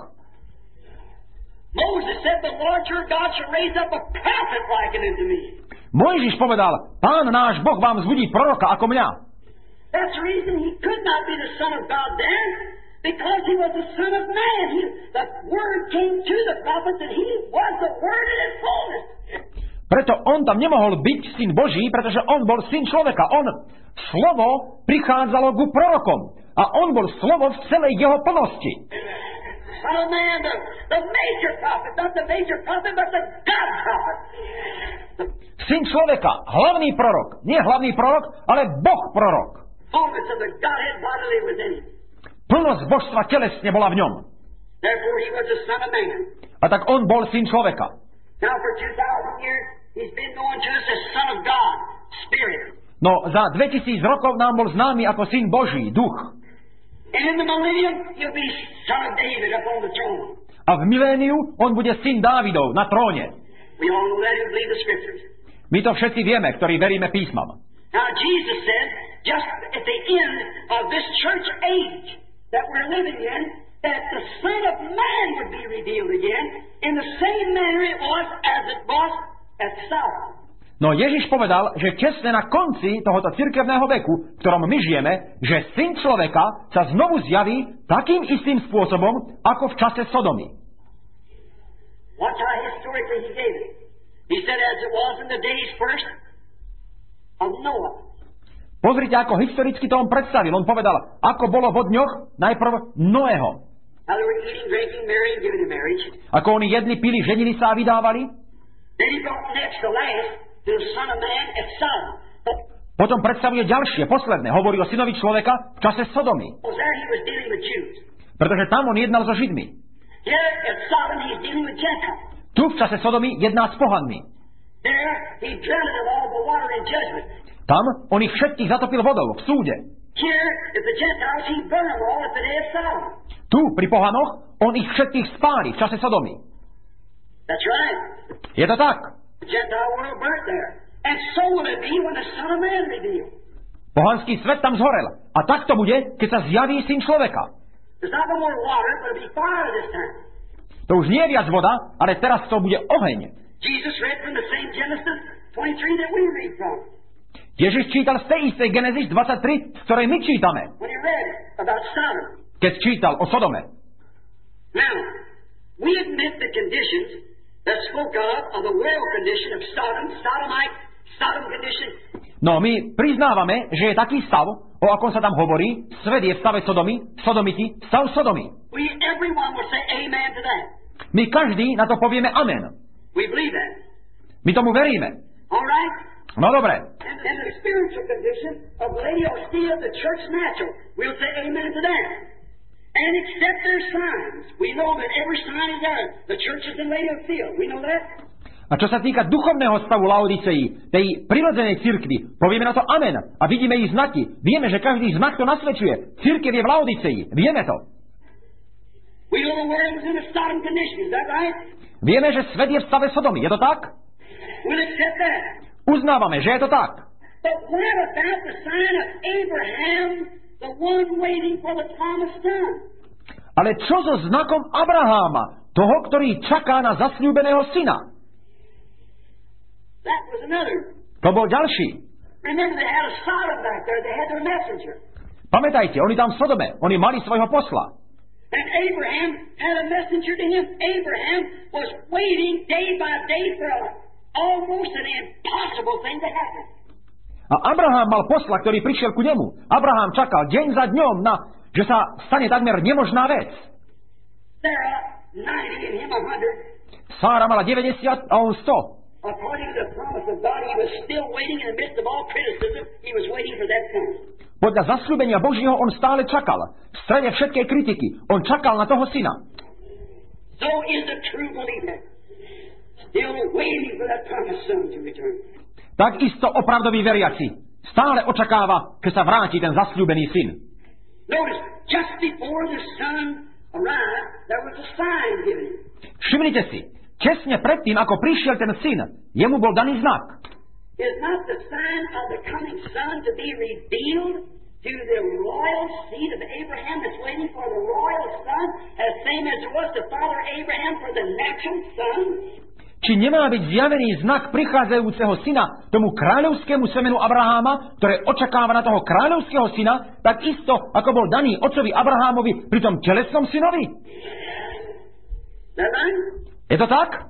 Moses said, the Lord your God shall raise up a prophet like unto me. Mojžiš povedal, Pán náš Boh vám vzbudí proroka ako mňa. That's the reason He could not be the Son of God then, because He was the Son of Man. He, the Word came to the prophets, and He was the Word in His fullness. Preto on tam nemohol byť syn Boží, pretože on bol syn človeka. On, slovo, prichádzalo ku prorokom. A on bol slovo v celej jeho plnosti. Son of Man, the, the major prophet, not the major prophet, but the God prophet. The Syn človeka, hlavný prorok. Nie hlavný prorok, ale Boh prorok. fullness of the Godhead bodily within Him. Plnosť božstva telesne bola v ňom. Therefore He was the Son of Man. A tak on bol syn človeka. Now for two thousand years, He's been known to us as Son of God, Spirit. No za dvetisíc rokov nám bol známy ako syn Boží, duch. And in the millennium, He'll be Son of David upon the throne. A v miléniu on bude syn Dávidov na tróne. We all know that who believe the Scriptures. My to všetci vieme, ktorí veríme písmam. Now Jesus said, just at the end of this church age that we're living in, that the Son of Man would be revealed again in the same manner it was as it was at Sodom. No Ježiš povedal, že tesne na konci tohoto cirkevného veku, v ktorom my žijeme, že syn človeka sa znovu zjaví takým istým spôsobom, ako v čase Sodomy. Watch how historically He gave it. He said, as it was in the days first of Noah. Pozrite, ako historicky to on predstavil. On povedal, ako bolo vo dňoch najprv Noého. How they were eating, drinking, marrying, giving in marriage. Ako oni jedli, pili, ženili sa a vydávali. Then He brought next the last to the Son of Man at Sodom. But Potom predstavuje ďalšie, posledné. Hovorí o synovi človeka v čase Sodomy. was there He was dealing with Jews. Pretože tam on jednal so Židmi. Here at Sodom He's dealing with Gentiles. Tu v čase Sodomy jedná s pohanmi. There He drowned them all the water in judgment. Tam on ich všetkých zatopil vodou v súde. Here at the Gentiles He burned them all at the day of Sodom. Tu pri pohanoch on ich všetkých spáli v čase Sodomy. That's right. Je to tak? The Gentile world burnt there. And so will it be when the Son of Man revealed. Pohanský svet tam zhorel. A tak to bude, keď sa zjaví syn človeka. There's not no more water, but it'll be fire this time. To už nie je viac voda, ale teraz to bude oheň. Jesus read from the same Genesis twenty-three that we read from. Ježiš čítal z tej istej Genesis dvadsaťtri, z ktorej my čítame, When he read about Sodom. keď čítal o Sodome. Now, we admit the conditions that spoke of, of the world condition of Sodom, Sodomite, Sodom condition. No my priznávame, že je taký stav, o akom sa tam hovorí, svet je v stave Sodomy, Sodomiti, stav Sodomy. We, everyone will say amen to that. My každý na to povieme amen. We believe that. My tomu veríme. All right? No dobre. And, and the spiritual condition of Laodicea, the church natural, we'll say amen to that. And accept their signs. We know that every sign is there. The church is in Laodicea. We know that. A čo sa týka duchovného stavu Laodicei, tej prirodzenej cirkvi, povieme na to amen a vidíme ich znaky. Vieme, že každý znak to nasvedčuje. Cirkev je v Laodicei. Vieme to. We know the world is in a Sodom condition. Is that right? Vieme, že svet je v stave Sodomy. Je to tak? We'll accept that. Uznávame, že je to tak. But what about the sign of Abraham, the one waiting for the promised son? Ale čo so znakom Abraháma, toho, ktorý čaká na zasľúbeného syna? That was another. To bol ďalší. Remember, they had a Sodom back there. They had their messenger. Pamätajte, oni tam v Sodome, oni mali svojho posla. And Abraham had a messenger to him. Abraham was waiting day by day for a, almost an impossible thing to happen. A Abraham mal posla, ktorý prišiel ku nemu. Abraham čakal deň za dňom, na, že sa stane takmer nemožná vec. Sarah, ninety and him a hundred. Sára mala deväťdesiat a on sto. According to the promise of God, he was still waiting in the midst of all criticism. He was waiting for that son. Podľa zasľúbenia Božieho on stále čakal. V strede všetkej kritiky. On čakal na toho syna. So is a true believer. Still waiting for that promised son to return. Takisto opravdový veriaci stále očakáva, že sa vráti ten zasľúbený syn. Notice, just before the son arrived, there was a sign given him. Všimnite si, tesne predtým, ako prišiel ten syn, jemu bol daný znak. Is not the sign of the coming son to be revealed to the royal seed of Abraham that's waiting for the royal son, as same as it was to Father Abraham for the natural son? Či nemá byť zjavený znak prichádzajúceho syna tomu kráľovskému semenu Abraháma, ktoré očakáva na toho kráľovského syna, tak isto, ako bol daný otcovi Abrahámovi pri tom telesnom synovi? Je to tak?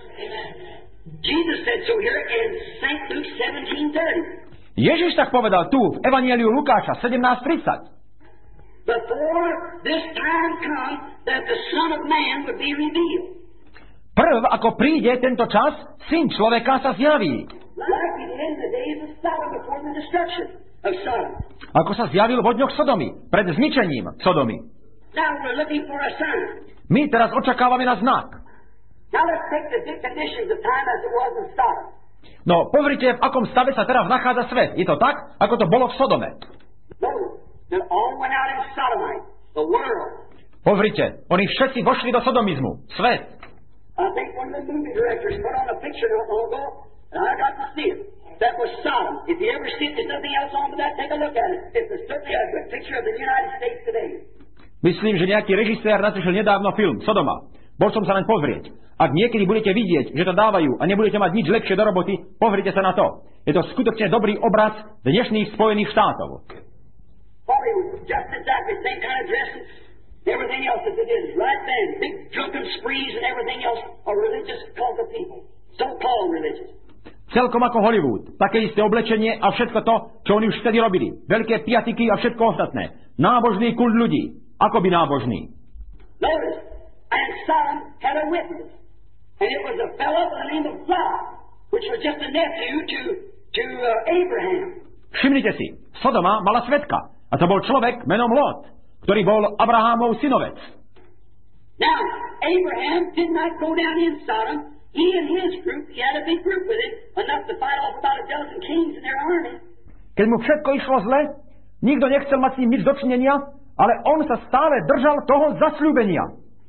Jesus said so here in Saint Luke seventeen thirty. Ježiš tak povedal tu, v Evangeliu Lukáša sedemnásť tridsať. Before this time come that the Son of Man would be revealed. Prv, ako príde tento čas, syn človeka sa zjaví. Like he did in the days of Sodom before the destruction of Sodom. Ako sa zjavil v dňoch Sodomy, pred zničením Sodomy. Now we're looking for a sign. My teraz očakávame na znak. Now let's take the conditions of time as it was in Sodom. No, pozrite, v akom stave sa teraz nachádza svet. Je to tak, ako to bolo v Sodome. No, that all went out in sodomite, the world. Pozrite, oni všetci vošli do sodomizmu. Svet. I think one of the movie directors put on a picture not long ago, and I got to see it. That was Sodom. If you ever see it, there's nothing else on but that. Take a look at it. It's a, certainly a good picture of the United States today. Myslím, že nejaký režisér natočil nedávno film Sodoma. Bol som sa len pozrieť. Ak niekedy budete vidieť, že to dávajú a nebudete mať nič lepšie do roboty, pozrite sa na to. Je to skutočne dobrý obraz dnešných Spojených štátov. Hollywood, just exactly the same kind of dresses, everything else that it is. Right then, big drunken sprees and everything else are religious cult of people. So-called religious. Celkom ako Hollywood. Také isté oblečenie a všetko to, čo oni už vtedy robili. Veľké piatiky a všetko ostatné. Nábožný kult ľudí. Akoby nábožný. Notice, and Sodom had a witness. And it was a fellow by the name of Lot, which was just a nephew to, to uh, Abraham. Všimnite si, Sodoma mala svedka. A to bol človek menom Lot, ktorý bol Abrahámov synovec. Now, Abraham did not go down in Sodom. He and his group, he had a big group with him, enough to fight off about a dozen kings and their army. Keď mu všetko išlo zle, nikto nechcel mať s ním nič dočinenia, ale on sa stále držal toho zasľúbenia.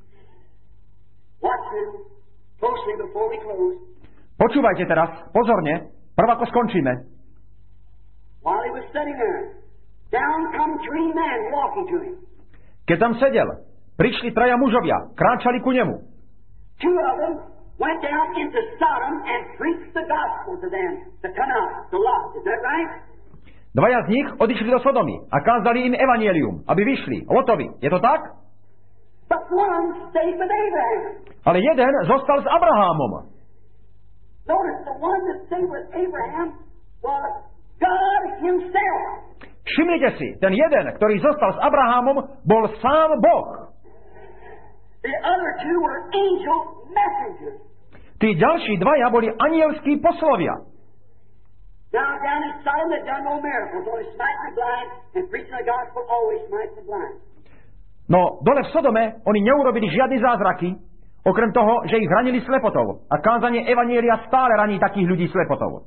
Watch him closely before we close. Počúvajte teraz, pozorne, prv ako skončíme. While he was sitting there, down come three men walking to him. Keď tam sedel, prišli traja mužovia, kráčali ku nemu. Two of them went down into Sodom and preached the gospel to them to come out, to Lot. Is that right? Dvaja z nich odišli do Sodomy a kázali im evanjelium, aby vyšli. Lotovi. Je to tak? But one stayed with Abraham. Ale jeden zostal s Abrahámom. Notice the one that stayed with Abraham was God himself. Všimnite si, ten jeden, ktorý zostal s Abrahámom, bol sám Boh. The other two were angel messengers. Tí ďalší dvaja boli anielskí poslovia. Now down in Sodom they done no miracles, only smite the blind, and preaching the gospel always smites the blind. No, dole v Sodome oni neurobili žiadne zázraky, okrem toho, že ich ranili slepotou. A kázanie evanjelia stále raní takých ľudí slepotou.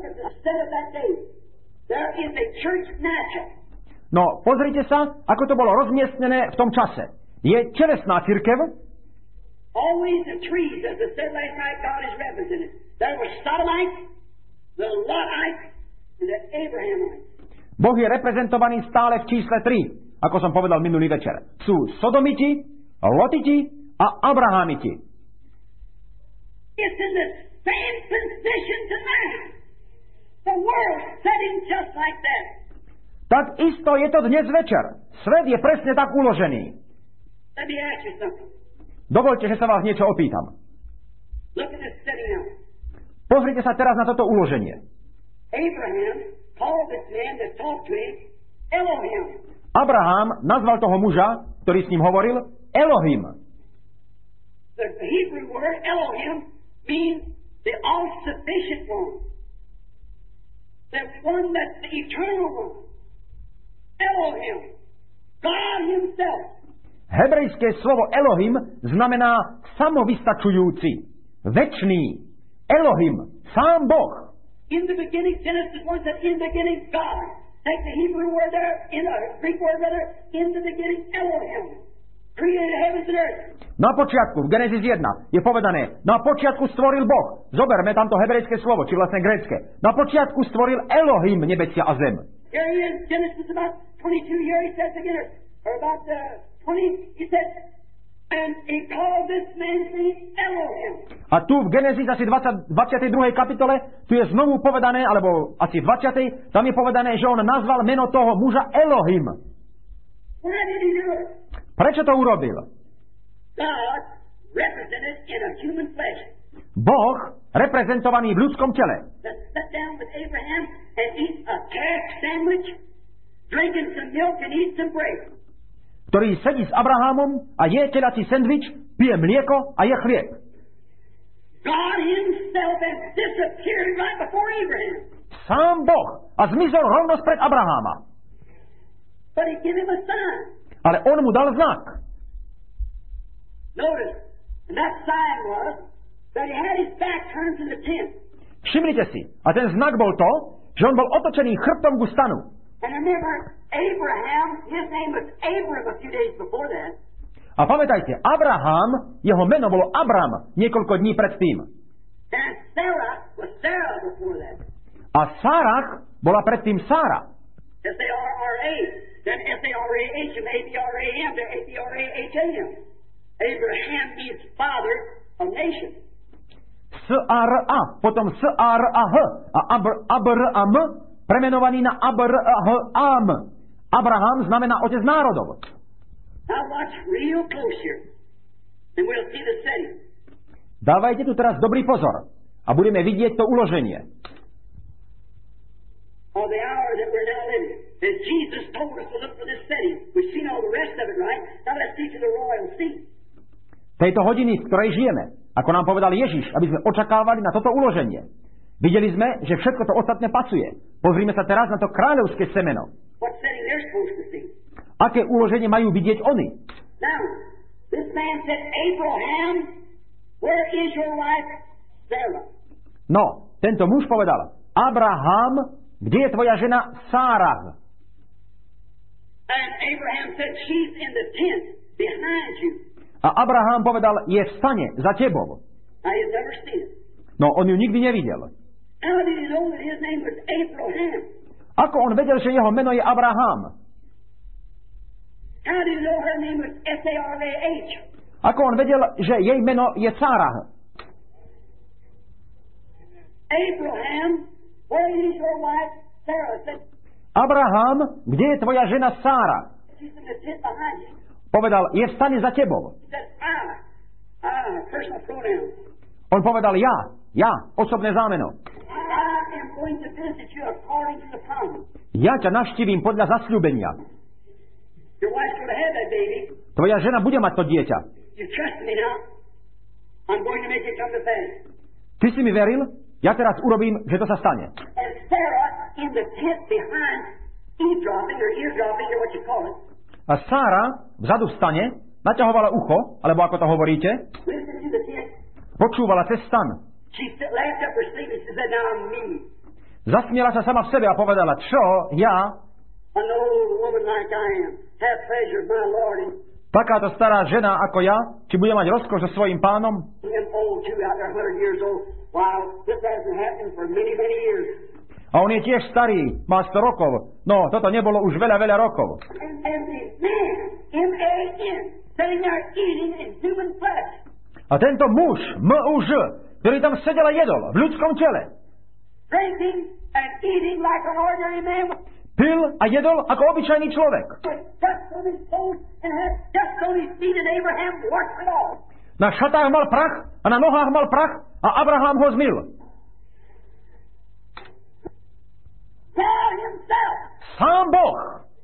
No, pozrite sa, ako to bolo rozmiestnené v tom čase. Je telesná cirkev. Always the trees, as I said last night, God is represented. There were Sodomites, the Lotites, and the Abrahamites. Boh je reprezentovaný stále v čísle tri, ako som povedal minulý večer. Sú Sodomiti, Lotiti a Abrahamiti. It's in the same position tonight. The world setting just like that. Tak isto je to dnes večer. Svet je presne tak uložený. Let me ask you something. Dovoľte, že sa vás niečo opýtam. Look at this setting out. Pozrite sa teraz na toto uloženie. Abraham called this man that talked to him Elohim. Abraham nazval toho muža, ktorý s ním hovoril, Elohim. The Hebrew word Elohim means the all-sufficient one. The one that's the eternal one. Elohim. God himself. Hebrejské slovo Elohim znamená samovystačujúci, večný. Elohim, sám Boh. In the beginning, Genesis one said, in the beginning, God. Take the Hebrew word there, in the Greek word there, in the beginning, Elohim. Created heavens and earth. Na počiatku, v Genesis jeden, je povedané, na počiatku stvoril Boh. Zoberme tamto hebrejské slovo, či vlastne grécke. Na počiatku stvoril Elohim nebesia a zem. Here he is, Genesis about twenty-two, here he says again, or about uh, twenty, he said, and he called this man's name Elohim. A tu v Genesis asi dvadsať, dvadsiatej druhej kapitole, tu je znovu povedané, alebo asi dvadsiatej tam je povedané, že on nazval meno toho muža Elohim. Why did he do it? Prečo to urobil? God represented in a human flesh. Boh, reprezentovaný v ľudskom tele. That sat down with Abraham and eat a calf sandwich, drinking some milk and eat some bread. Ktorý sedí s Abrahamom a je telací sendvič, pije mlieko a je chlieb. God himself has disappeared right before Abraham. Sám Boh a zmizol rovno spred Abraháma. But he gave him a sign. Ale on mu dal znak. Notice, and that sign was that he had his back turned to the tent. Všimnite si, a ten znak bol to, že on bol otočený chrbtom ku stanu. And remember, Abraham, his name was Abram a few days before that. A pamätajte, Abraham, jeho meno bolo Abram niekoľko dní predtým. And Sarah was Sarah before that. A Sárach bola predtým Sára. S A R R A. Then S A R A H M, A B R A M to A B R A H A M. Abraham means father of nations. S A R A, potom S A R A H a Abram premenovaný na Abraham. Abraham znamená otec národov. Now watch real close here, and we'll see the setting. Dávajte tu teraz dobrý pozor a budeme vidieť to uloženie. Of the hour that we're now living. As Jesus told us to look for this setting. We've seen all the rest of it, right? Now let's see to the royal seat. Tejto hodiny, v ktorej žijeme, ako nám povedal Ježiš, aby sme očakávali na toto uloženie. Videli sme, že všetko to ostatné pasuje. Pozrime sa teraz na to kráľovské semeno. What setting they're supposed to see. Aké uloženie majú vidieť oni? Now, this man said, Abraham, where is your wife Sarah? No, tento muž povedal, Abraham, kde je tvoja žena Sára? And Abraham said, she's in the tent behind you. A Abraham povedal, je v stane za tebou. Now, you've never seen it. No, on ju nikdy nevidel. How did he know that his name was Abraham? Ako on vedel, že jeho meno je Abraham? How did he know her name was S A R A H? Ako on vedel, že jej meno je Sárah? Abraham, where is your wife Sarah? Said, Abraham, kde je tvoja žena Sára? she's in the tent behind you. Povedal, je v stane za tebou. He said, I, I, personal pronoun. On povedal, ja, ja, osobné zámeno. I am going to visit you according to the promise. Ja ťa navštívim podľa zasľúbenia. Your wife's going to have that baby. Tvoja žena bude mať to dieťa. You trust me now. I'm going to make it come to pass. Ty si mi veril? Ja teraz urobím, že to sa stane. And Sarah in the tent behind, eavesdropping or eardropping or what you call it. A Sára vzadu v stane naťahovala ucho, alebo ako to hovoríte, Listen to the tent. počúvala cez stan. She st- laughed up her sleeve and she said, now me, Zasmiela sa sama v sebe a povedala, čo ja, an old woman like I am, have pleasure of my Lord and takáto stará žena ako ja, či bude mať rozkoš so svojím pánom? him old too, out there a hundred years old. While this hasn't happened for many, many years. A on je tiež starý, má sto rokov. No, toto nebolo už veľa, veľa rokov. And, and the man, M A N, sitting there eating in human flesh. A tento muž, M U Ž, ktorý tam sedel a jedol v ľudskom tele, Drinking and eating like an ordinary man pil a jedol ako obyčajný človek. with dust on his toes and had dust on his feet, and Abraham washed it off. Na šatách mal prach a na nohách mal prach a Abraham ho zmyl. God himself Sám Boh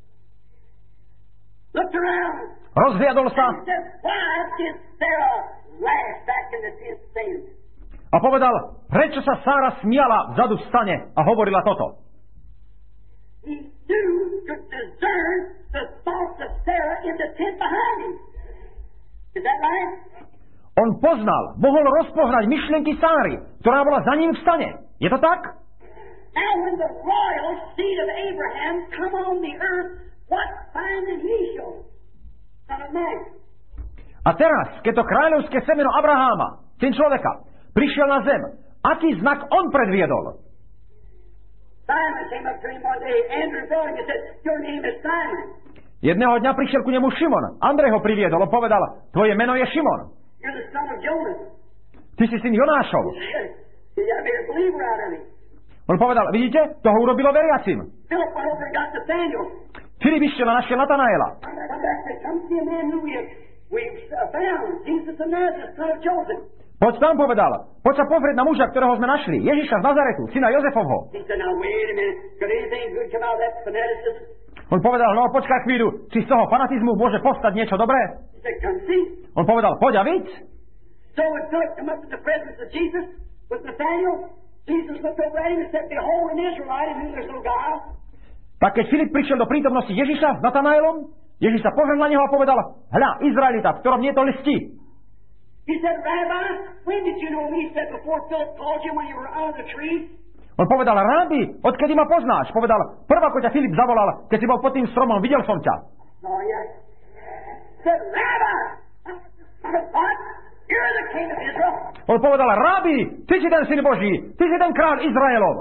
looked around rozhliadol sa and said, why did Sarah laugh back in the tent saying? a povedal, prečo sa Sára smiala vzadu v stane a hovorila toto. He knew, could discern the thoughts of Sarah in the tent behind him. Is that right? On poznal, mohol rozpohnať myšlienky Sáry, ktorá bola za ním v stane. Je to tak? Now when the royal seed of Abraham come on the earth, what sign did he show? Son of man. A teraz, keď to kráľovské semeno Abraháma, syn človeka, prišiel na zem, aký znak on predviedol? Simon came up to him one day, Andrew brought him and said, your name is Simon. Jedného dňa prišiel ku nemu Šimon. Andrej ho priviedol a povedal, tvoje meno je Šimon. You're the son of Jonas. Ty si syn Jonášov. You got to be a believer out of him. On povedal, vidíte, toho urobilo veriacim. Philip went over and got Nathaniel. Filip išiel a našiel Natanaela. Come back and said, come see a man who we have we've uh, found, Jesus of Nazareth, son of Joseph. Poď tam, povedal. Poď sa pozrieť na muža, ktorého sme našli. Ježiša z Nazaretu, syna Jozefovho. He said, now wait a minute. Could anything good come out of that fanaticism? On povedal, no počkaj chvíľu, či z toho fanatizmu môže postať niečo dobré? He said, come see. On povedal, poď a vidť. So when Philip come up in the presence of Jesus with Nathaniel, Jesus looked over at him and said, behold, an Israelite in whom there's no guile. Tak keď Filip prišiel do prítomnosti Ježiša s Natanaelom, Ježiš sa pozrel na neho a povedal, hľa, Izraelita, v ktorom nie to listí. He said, Rabbi, when did you know me? He said, before Philip called you when you were under the tree. On povedal, Rábi, odkedy ma poznáš? Povedal, prv ako ťa Filip zavolal, keď si bol pod tým stromom, videl som ťa. Oh, yes. He said, Rabbi, what? You're the king of Israel. On povedal, Rábi, ty si ten syn Boží, ty si ten kráľ Izraelov.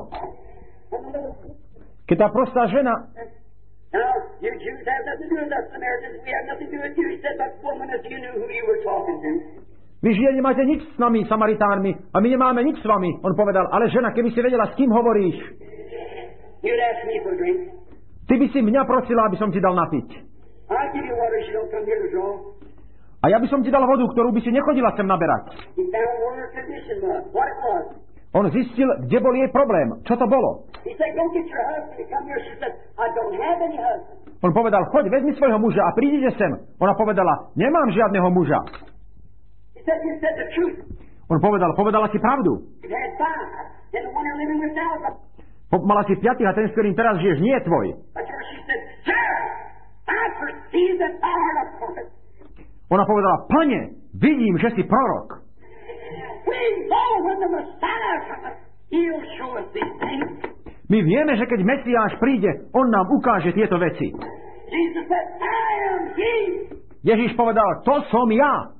Keď tá prostá žena, Now, you Jews have nothing to do with us Samaritans. We have nothing to do with you. He said, but woman, if you knew who you were talking to. vy Židia nemáte nič s nami, Samaritánmi, a my nemáme nič s vami. On povedal, ale žena, keby si vedela, s kým hovoríš, You'd ask me for a drink. ty by si mňa prosila, aby som ti dal napiť. I give you water, you don't come here to draw. A ja by som ti dal vodu, ktorú by si nechodila sem naberať. He found where her condition was, what it was. On zistil, kde bol jej problém, čo to bolo. He said, go get your husband to come here. She said, I don't have any husband. On povedal, choď, vezmi svojho muža a prídite sem. Ona povedala, nemám žiadneho muža. He said, you said the truth. On povedal, povedala si pravdu. You've had five. And the one you're living with now is a... Po- Mala si piatých a ten, s ktorým teraz žiješ, nie je tvoj. But she said, Sir, I perceive that thou art a prophet. Ona povedala, pane, vidím, že si prorok. We know when the Messiah cometh, he'll show us these things. My vieme, že keď Mesiáš príde, on nám ukáže tieto veci. Jesus said, I am he. Ježiš povedal, to som ja.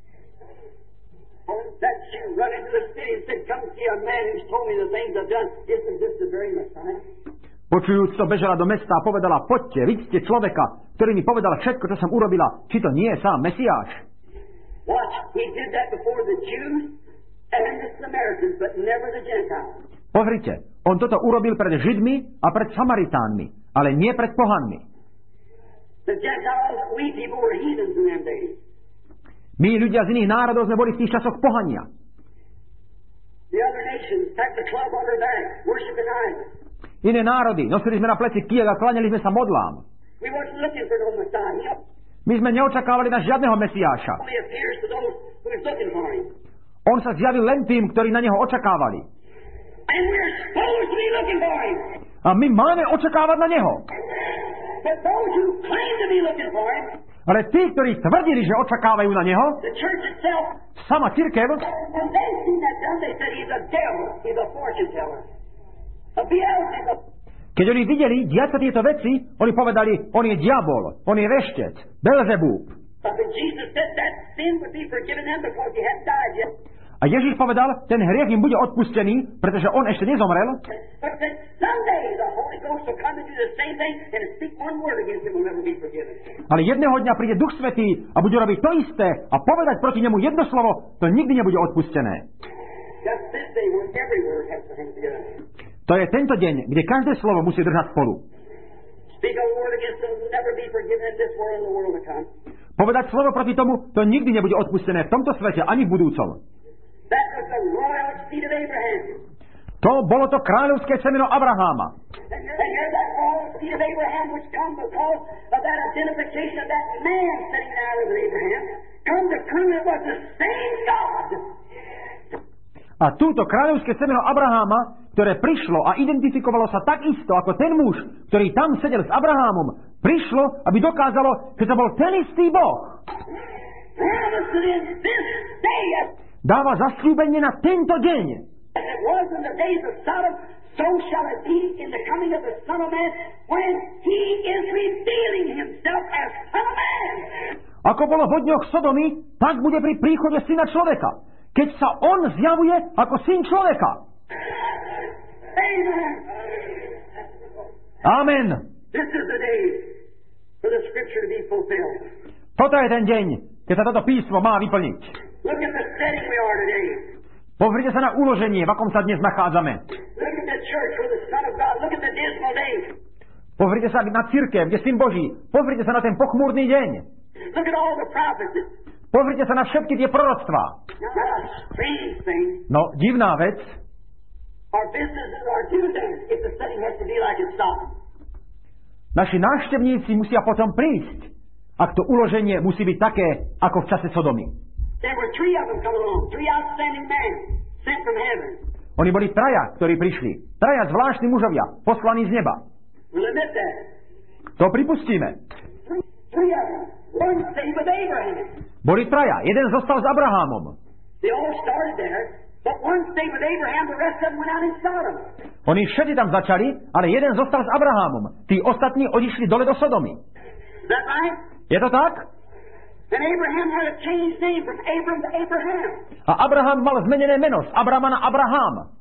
Oh, that she run into the city and said, come see a man who's told me the things I've done. Isn't this the very Messiah? Počujúc to, bežala do mesta a povedala, poďte, vidíte človeka, ktorý mi povedal všetko, čo som urobila. Či to nie je sám Mesiáš? Watch, he did that before the Jews and the Samaritans, but never the Gentiles. Pozrite, on toto urobil pred Židmi a pred Samaritánmi, ale nie pred pohanmi. The Gentiles, we people were heathens in them days. My, ľudia z iných národov, sme boli v tých časoch pohania. The other nations packed the club on their back, worshiping idols. Iné národy, nosili sme na pleci kijek a kláňali sme sa modlám. We wasn't looking for no Messiah. He My sme neočakávali na žiadneho Mesiáša. only appears to those who is looking for him. On sa zjavil len tým, ktorí na neho očakávali. And we're supposed to be looking for him. A my máme očakávať na neho. But those who claim to be looking for him, Ale tí, ktorí tvrdili, že očakávajú na neho, the church itself, sama cirkev, when they seen that done, they said he's a devil, he's a fortune teller, a Beelzebub. keď oni videli diať sa tieto veci, oni povedali, on je diabol, on je veštec, Belzebub. But when Jesus said that sin would be forgiven them because he hadn't died yet. A Ježiš povedal, ten hriech im bude odpustený, pretože on ešte nezomrel. But then someday the Holy Ghost will come and do the same thing and speak one word against him will never be forgiven. Ale jedného dňa príde Duch Svätý a bude robiť to isté a povedať proti nemu jedno slovo, to nikdy nebude odpustené. Just this day when every word has to hang together. To je tento deň, kde každé slovo musí držať spolu. Speak a word against him will never be forgiven in this world and the world to come. Povedať slovo proti tomu, to nikdy nebude odpustené v tomto svete ani v budúcom. That was the royal seed of Abraham. To bolo to kráľovské semeno Abraháma. And here's that royal seed of Abraham which come because of that identification of that man sitting there with Abraham, come to prove it was the same God. A túto kráľovské semeno Abraháma, ktoré prišlo a identifikovalo sa takisto ako ten muž, ktorý tam sedel s Abrahámom, prišlo, aby dokázalo, že to bol ten istý Boh. Dáva zasľúbenie na tento deň. Ako bolo vo dňoch Sodomy, tak bude pri príchode Syna človeka, keď sa on zjavuje ako Syn človeka. Amen. Toto je ten deň, keď sa toto písmo má vyplniť. Pozrite sa na uloženie, v akom sa dnes nachádzame. Pozrite sa na cirkev, kde Syn Boží. Pozrite sa na ten pochmúrny deň. Pozrite sa na všetky tie proroctvá. No, divná vec. Naši návštevníci musia potom prísť, ak to uloženie musí byť také, ako v čase Sodomy. Oni boli traja, ktorí prišli. Traja zvláštni mužovia, poslaní z neba. To pripustíme. Boli traja. Jeden zostal s Abrahámom. Oni všetci tam začali, ale jeden zostal s Abrahámom. Tí ostatní odišli dole do Sodomy. Je to tak? A Abraham mal zmenené meno z Abrama na Abraham.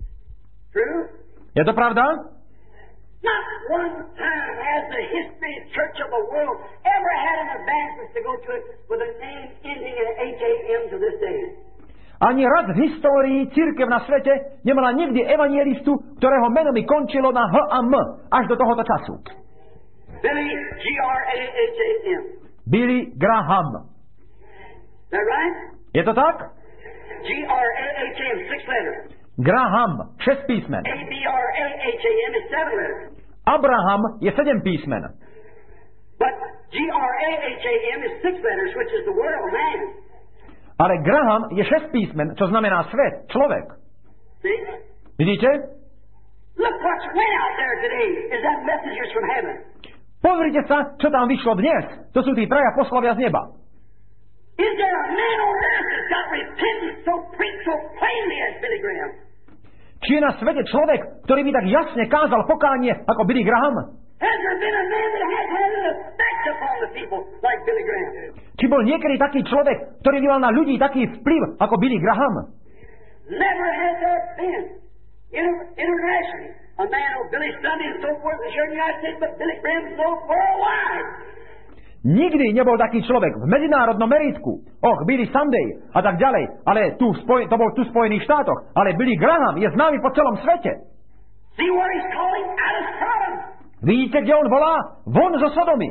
Je to pravda? Not one time has the history of church of the world ever had an evangelist to go to it with a name ending in H A M to this day. Ani raz v histórii cirkev na svete nemala nikdy evangelistu, ktorého meno by končilo na H a M až do tohoto času. Billy G R A H A M. Billy Graham. Is that right? Je to tak? G R A H A M, six letters. Graham, šesť písmen. A B R A H A M is seven letters. Abraham je sedem písmen. But G R A H A M is six letters, which is the world, man. Ale Graham je šesť písmen, čo znamená svet, človek. See? Vidíte? Look what's went out there today. Is that messengers from heaven? Pozrite sa, čo tam vyšlo dnes. To sú tí traja poslovia z neba. Is there a man on earth that's got repentance so preached so plainly as Billy Graham? Či je na svete človek, ktorý by tak jasne kázal pokánie ako Billy Graham? Has there been a man that has had an effect upon the people like Billy Graham? Či bol niekedy taký človek, ktorý by mal na ľudí taký vplyv ako Billy Graham? Never has there been inter- internationally a man of Billy Sunday and so forth in the United States, but Billy Graham is known worldwide. Nikdy nebol taký človek v medzinárodnom meritku. Och, Billy Sunday a tak ďalej. Ale tu v spoj- to bol tu v Spojených štátoch. Ale Billy Graham je známy po celom svete. See where he's calling out of Sodom. Vidíte, kde on volá? Von zo Sodomy.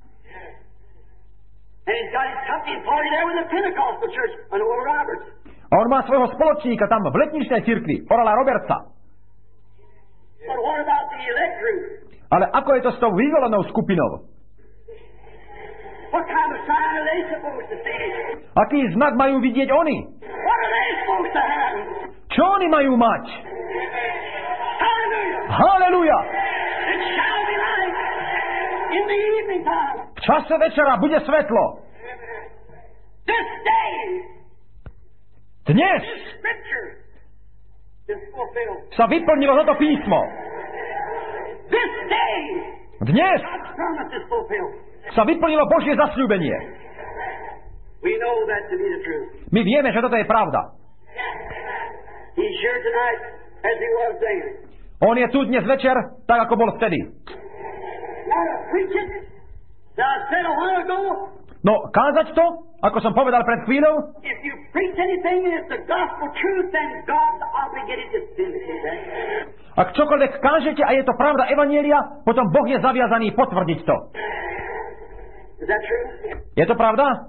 And he's got his company party there with the Pentecostal church under Oral Roberts. A on má svojho spoločníka tam v letničnej cirkvi, Orala Robertsa. But what about the elect group? Ale ako je to s tou vyvolenou skupinou? What kind of sign are they supposed to see? Aký znak majú vidieť oni? What are they supposed to have? Čo oni majú mať? Hallelujah! Halelujá! It shall be light in In the evening time. V čase večera bude svetlo. This day. Dnes This scripture is fulfilled. sa vyplnilo toto písmo. This day. Dnes God's promise is fulfilled. sa vyplnilo Božie zasľúbenie. We know that to be the truth. My vieme, že toto je pravda. He's here tonight as he was then. On je tu dnes večer, tak ako bol vtedy. Now to preach it, as I said a while ago, No, kázať to, ako som povedal pred chvíľou, if you preach anything and it's the gospel truth, then God's obligated to vindicate that. ak čokoľvek kážete a je to pravda evanjelia, potom Boh je zaviazaný potvrdiť to. Is that true? Je to pravda?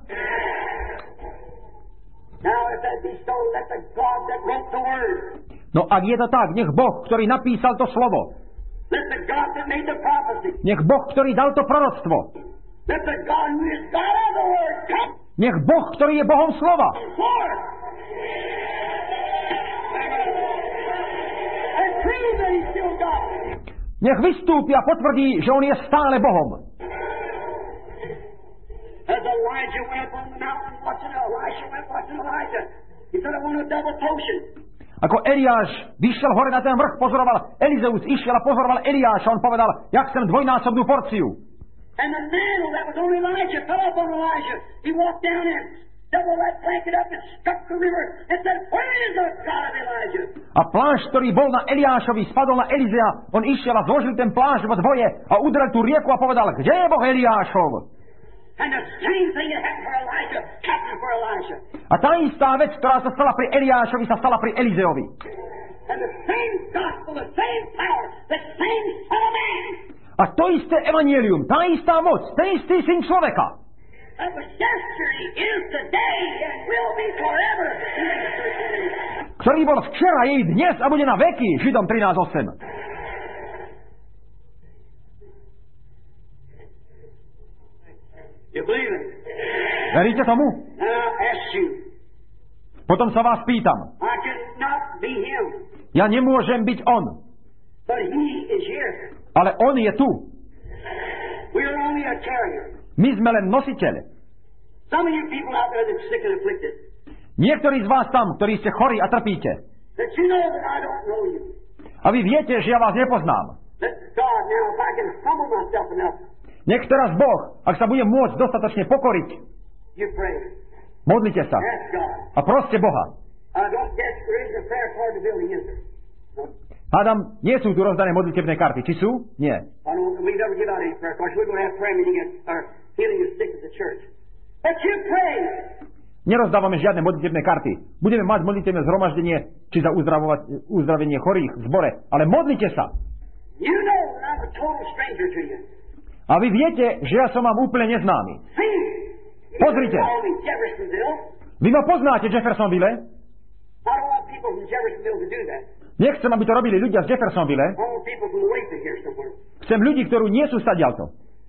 Now, if that be so, let the God that wrote the word, No ak je to tak, nech Boh, ktorý napísal to slovo, let the God that made the prophecy, nech Boh, ktorý dal to proroctvo, let the God who is God of the word come nech Boh, ktorý je Bohom slova, forth and prove that he's still God. nech vystúpi a potvrdí, že on je stále Bohom. As Elijah went up on the mountain watching Elisha went watching Elijah, he said, I want a double potion. Ako Eliáš vyšiel hore na ten vrch, pozoroval, Elizeus išiel a pozoroval Eliáša, on povedal, ja chcem dvojnásobnú porciu. And the mantle that was on Elijah fell up on Elijah. He walked down and doubled that blanket up and struck the river and said, where is the God of Elijah? A plášť, ktorý bol na Eliášovi, spadol na Elizea, on išiel a zložil ten plášť vo dvoje a udrel tú rieku a povedal, kde je Boh Eliášov? And the same thing that happened for Elijah happened for Elisha. A tá istá vec, ktorá sa stala pri Eliášovi, sa stala pri Elizeovi. And the same gospel, the same power, the same Son of Man. A to isté evanjelium, tá istá moc, ten istý syn človeka, That was yesterday, is today, and will be forever. ktorý bol včera, je i dnes a bude na veky, Židom trinásť osem. You believe it? Veríte tomu? Now I ask you, Potom sa vás pýtam. I cannot be him, Ja nemôžem byť on, but he is here. ale on je tu. We are only a carrier. My sme len nositeľ. Some of you people out there that's sick and afflicted, Niektorí z vás tam, ktorí ste chorí a trpíte. that you know that I don't know you. A vy viete, že ja vás nepoznám. Let God now, if I can humble myself enough, Nech teraz Boh, ak sa bude môcť dostatočne pokoriť, you pray. modlite sa Ask God. a proste Boha. I don't guess there isn't a prayer card in the building, is there? No. Hádam, nie sú tu rozdané modlitebné karty. Či sú? Nie. I don't, we never give out any prayer cards. We're going to have prayer meeting at, or healing of sick at the church. But you pray. Nerozdávame žiadne modlitebné karty. Budeme mať modlitebné zhromaždenie, či za uzdravovať, uzdravenie chorých v zbore. Ale modlite sa. You know that I'm a total stranger to you. A vy viete, že ja som vám úplne neznámy. See, Pozrite. you call me Jeffersonville. Vy ma poznáte, Jeffersonville? I don't want people from Jeffersonville to do that. Nechcem, aby to robili ľudia z Jeffersonville. I want people from Waco here somewhere. Chcem ľudí, ktorí nie sú stadiaľto.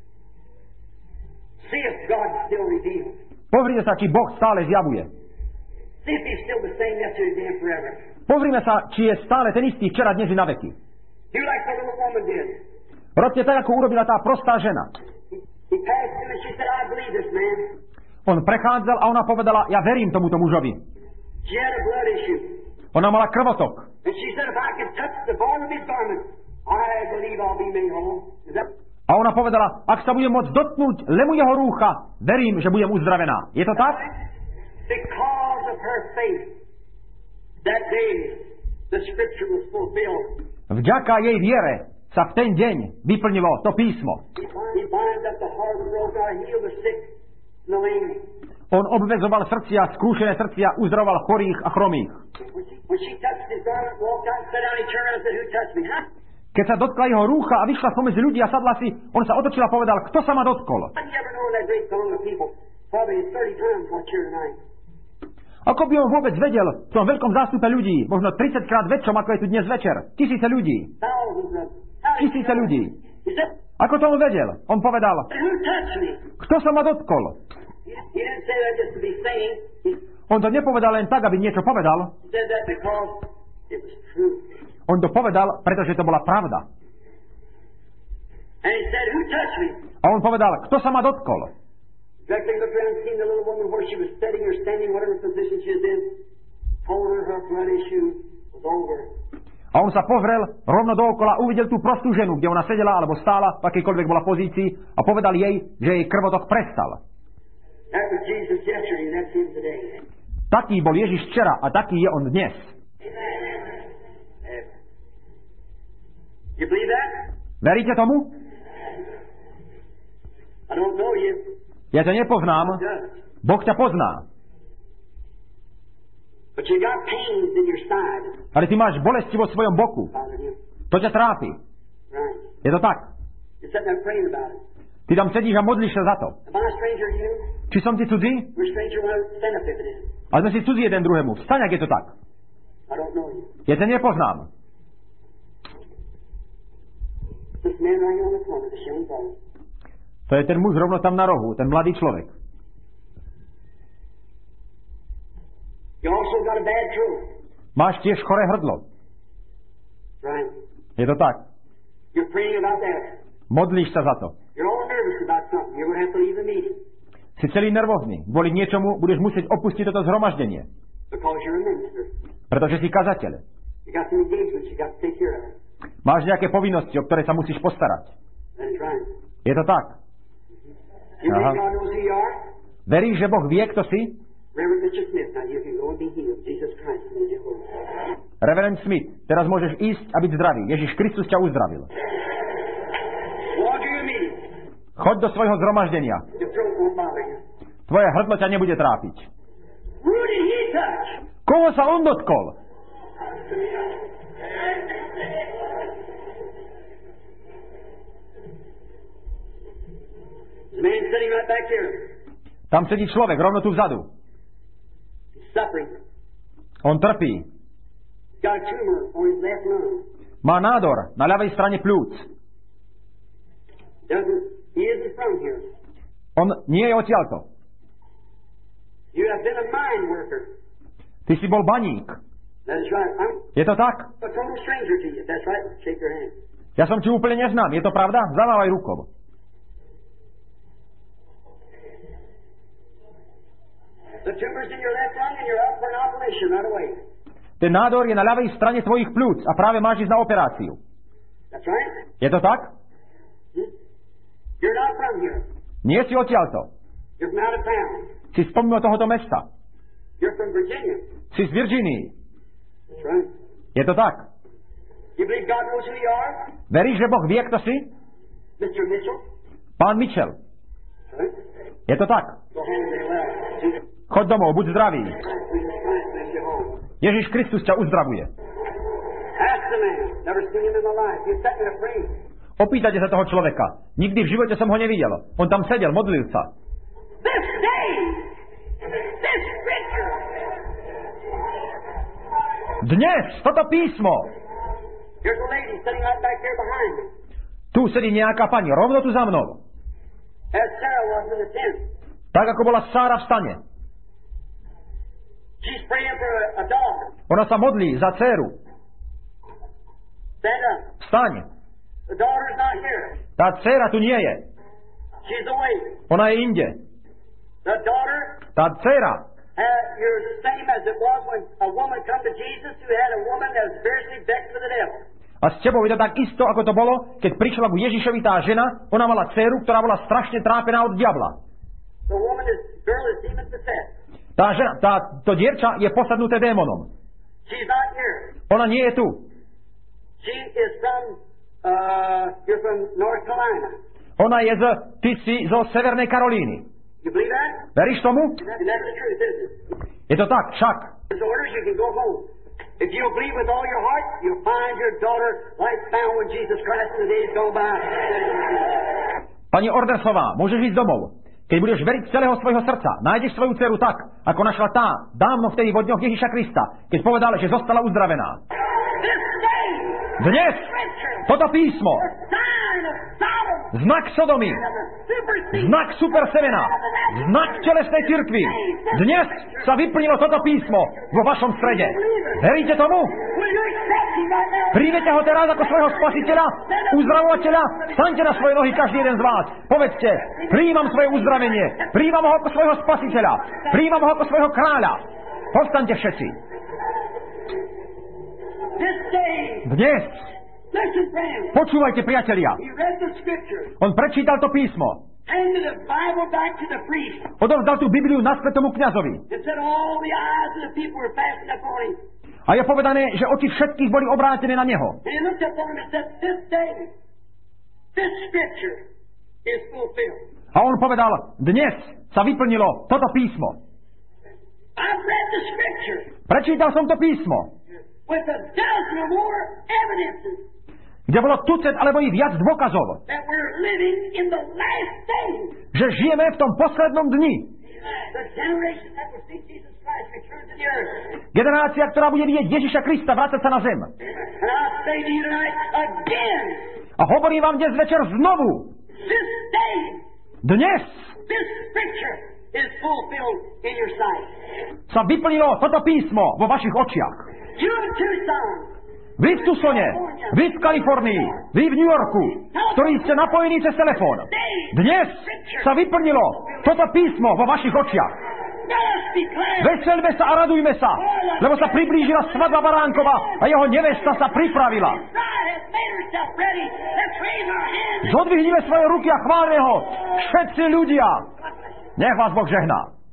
See if God still reveals. Pozrite sa, či Boh stále zjavuje. See if He's still the same yesterday, today, and forever. Pozrime sa, či je stále ten istý včera, dnes i na veky. Do like the little woman did. Robte tak, ako urobila tá prostá žena. He, he passed through and she said, I believe this man. On prechádzal a ona povedala, ja verím tomuto mužovi. She had a blood issue. Ona mala krvotok. And she said, if I can touch the ball of his garment, I believe I'll be made whole. Is that... A ona povedala, ak sa budem môcť dotknúť lemu jeho rúcha, verím, že budem uzdravená. Je to tak? Because of her faith, that day the scripture was fulfilled. Vďaka jej viere sa v ten deň vyplnilo to písmo. He binds up the heart of the broken, heal the sick and the lame. On obvezoval srdcia, skúšené srdcia, uzdravoval chorých a chromých. When she, when she touched his garment, walked out and sat down, he turned around and said, who touched me? Huh? Keď sa dotkla jeho rúcha a vyšla spomedzi ľudí a sadla si, on sa otočil a povedal, kto sa ma dotkol? How do you ever know that great throng of people? Probably thirty times what you're tonight. Ako by on vôbec vedel v tom veľkom zástupe ľudí, možno tridsaťkrát väčšom, ako je tu dnes večer? Tisíce ľudí. Thousands of them. How do you Tisíce know? ľudí. He said, Ako to on vedel? On povedal, who touched me? kto sa ma dotkol? He, he didn't say that just to be saying. He, On to nepovedal len tak, aby niečo povedal. he said that because it was true. On to povedal, pretože to bola pravda. And he said, who touched me? A A on povedal, kto sa ma dotkol? Directly looked around and seen the little woman where she was sitting or standing, whatever position she was in, told her her blood issue was over. A on sa pozrel rovno dookola, uvidel tú prostú ženu, kde ona sedela alebo stála, v akejkoľvek bola pozícii, a povedal jej, že jej krvotok prestal. That was Jesus yesterday, and that's him today. Taký bol Ježiš včera a taký je on dnes. You believe that? Veríte tomu? I don't know you. Ja ťa nepoznám. Boh ťa pozná. But you got pains in your side. Ale ty máš bolesti vo svojom boku. To ťa trápi. Right. Je to tak? You're sitting there praying about it. Ty tam sedíš a modlíš sa za to. Am I a stranger to you? Či som ti cudzí? We're a stranger when I stand up if it is. Ale sme si cudzí jeden druhému. Vstaň, ak je to tak. I don't know you. Ja ťa nepoznám. This man right here on the corner, this young fellow. To je ten muž rovno tam na rohu, ten mladý človek. You also got a bad throat. Máš tiež choré hrdlo. Right. Je to tak? You're praying about that. Modlíš sa za to. You're all nervous about something. You're going to have to leave the meeting. Si celý nervózny. Kvôli niečomu budeš musieť opustiť toto zhromaždenie. Because you're a minister. Pretože si kazateľ. You got some engagements you got to take care of. Máš nejaké povinnosti, o ktoré sa musíš postarať. That is right. Je to tak? You Aha. think God knows who you are? Veríš, že Boh vie, kto si? Reverend mister Smith, now you can go and be healed. Jesus Christ made you whole. Reverend Smith, teraz môžeš ísť a byť zdravý. Ježiš Kristus ťa uzdravil. Walk to your meeting. Choď do svojho zhromaždenia. Your throat won't bother you. Tvoje hrdlo ťa nebude trápiť. Who did he touch? Koho sa on dotkol? The man sitting right back here. Tam sedí človek, rovno tu vzadu. He's suffering. On trpí. He's got a tumor on his left lung. Má nádor na ľavej strane plúc. Doesn't, he isn't from here. On nie je odtiaľto. You have been a mine worker. Ty si bol baník. That is right. I'm Je to tak? a total stranger to you. That's right. Shake your hand. Ja som ti úplne neznám. Je to pravda? Zamávaj rukou. The tumor's in your left lung and you're up for an operation right away. Ten nádor je na ľavej strane tvojich plúc a práve máš ísť na operáciu. That's right. Je to tak? Hmm? You're not from here. Nie si odtiaľto. You're from out of town. Si spomnul tohoto mesta. You're from Virginia. Si z Virginii. That's right. Je to tak? You believe God knows who you are? Veríš, že Boh vie, kto si? mister Mitchell? Pán Mitchell. That's right. Je to tak? Go home and get well. Jesus Choď domov, buď zdravý. Christ makes you home. Ježiš Kristus ťa uzdravuje. Ask the man. Never seen him in my life. He's sitting there praying. Opýtajte sa toho človeka. Nikdy v živote som ho nevidel. On tam sedel, modlil sa. This day, this scripture. Dnes, toto písmo. Here's a lady sitting right back there behind me. Tu sedí nejaká pani, rovno tu za mnou. As Sarah was in the tent. Tak, ako bola Sára v stane. She's praying for a, a daughter. Ona sa modlí za dcéru. Stand up. Vstaň. The daughter's not here. Tá dcéra tu nie je. She's away. Ona je inde. The daughter, Tá dcéra uh, you're the same as it was when a woman come to Jesus who had a woman that was fiercely vexed with the devil. a s tebou je to tak isto, ako to bolo, keď prišla ku Ježišovi tá žena, ona mala dcéru, ktorá bola strašne trápená od diabla. The woman is, girl is demon possessed. Tá žena, tá, to dievča je posadnuté démonom. She's not here. Ona nie je tu. She is from, uh, you're from North Carolina. Ona je z, ty si zo Severnej Karolíny. You believe that? Veríš tomu? And that's the truth, isn't it? Je to tak, však. Disorders, you can go home. If you believe with all your heart, you'll find your daughter like found with Jesus Christ in the days gone by. Pani Ordersová, môžeš ísť domov. Keď budeš veriť z celého svojho srdca, nájdeš svoju dceru tak, ako našla tá dávno vtedy vo dňoch Ježiša Krista, keď povedal, že zostala uzdravená. Dnes toto písmo, znak Sodomy, znak super semena, znak telesnej cirkvi, dnes sa vyplnilo toto písmo vo vašom strede. Veríte tomu? Príjmete ho teraz ako svojho spasiteľa, uzdravovateľa, staňte na svoje nohy každý jeden z vás. Povedzte, prijímam svoje uzdravenie, prijímam ho ako svojho spasiteľa, prijímam ho ako svojho kráľa. Povstaňte všetci. Dnes, počúvajte, priatelia, on prečítal to písmo, odovzdal tú Bibliu naspäť tomu kňazovi. A je povedané, že oči všetkých boli obrátené na neho. A on povedal, dnes sa vyplnilo toto písmo. Prečítal som to písmo, kde bolo tucet alebo i viac dôkazov, že žijeme v tom poslednom dni. Generácia, ktorá bude vidieť Ježiša Krista vrácať sa na zem. A hovorím vám dnes večer znovu. Dnes sa vyplnilo toto písmo vo vašich očiach. Vy v Tucsone, vy v Kalifornii, vy v New Yorku, ktorí ste napojení cez telefón. Dnes sa vyplnilo toto písmo vo vašich očiach. Veselme sa a radujme sa, lebo sa priblížila svadba Baránkova a jeho nevesta sa pripravila. Zodvihnime svoje ruky a chválme ho, všetci ľudia. Nech vás Boh žehná.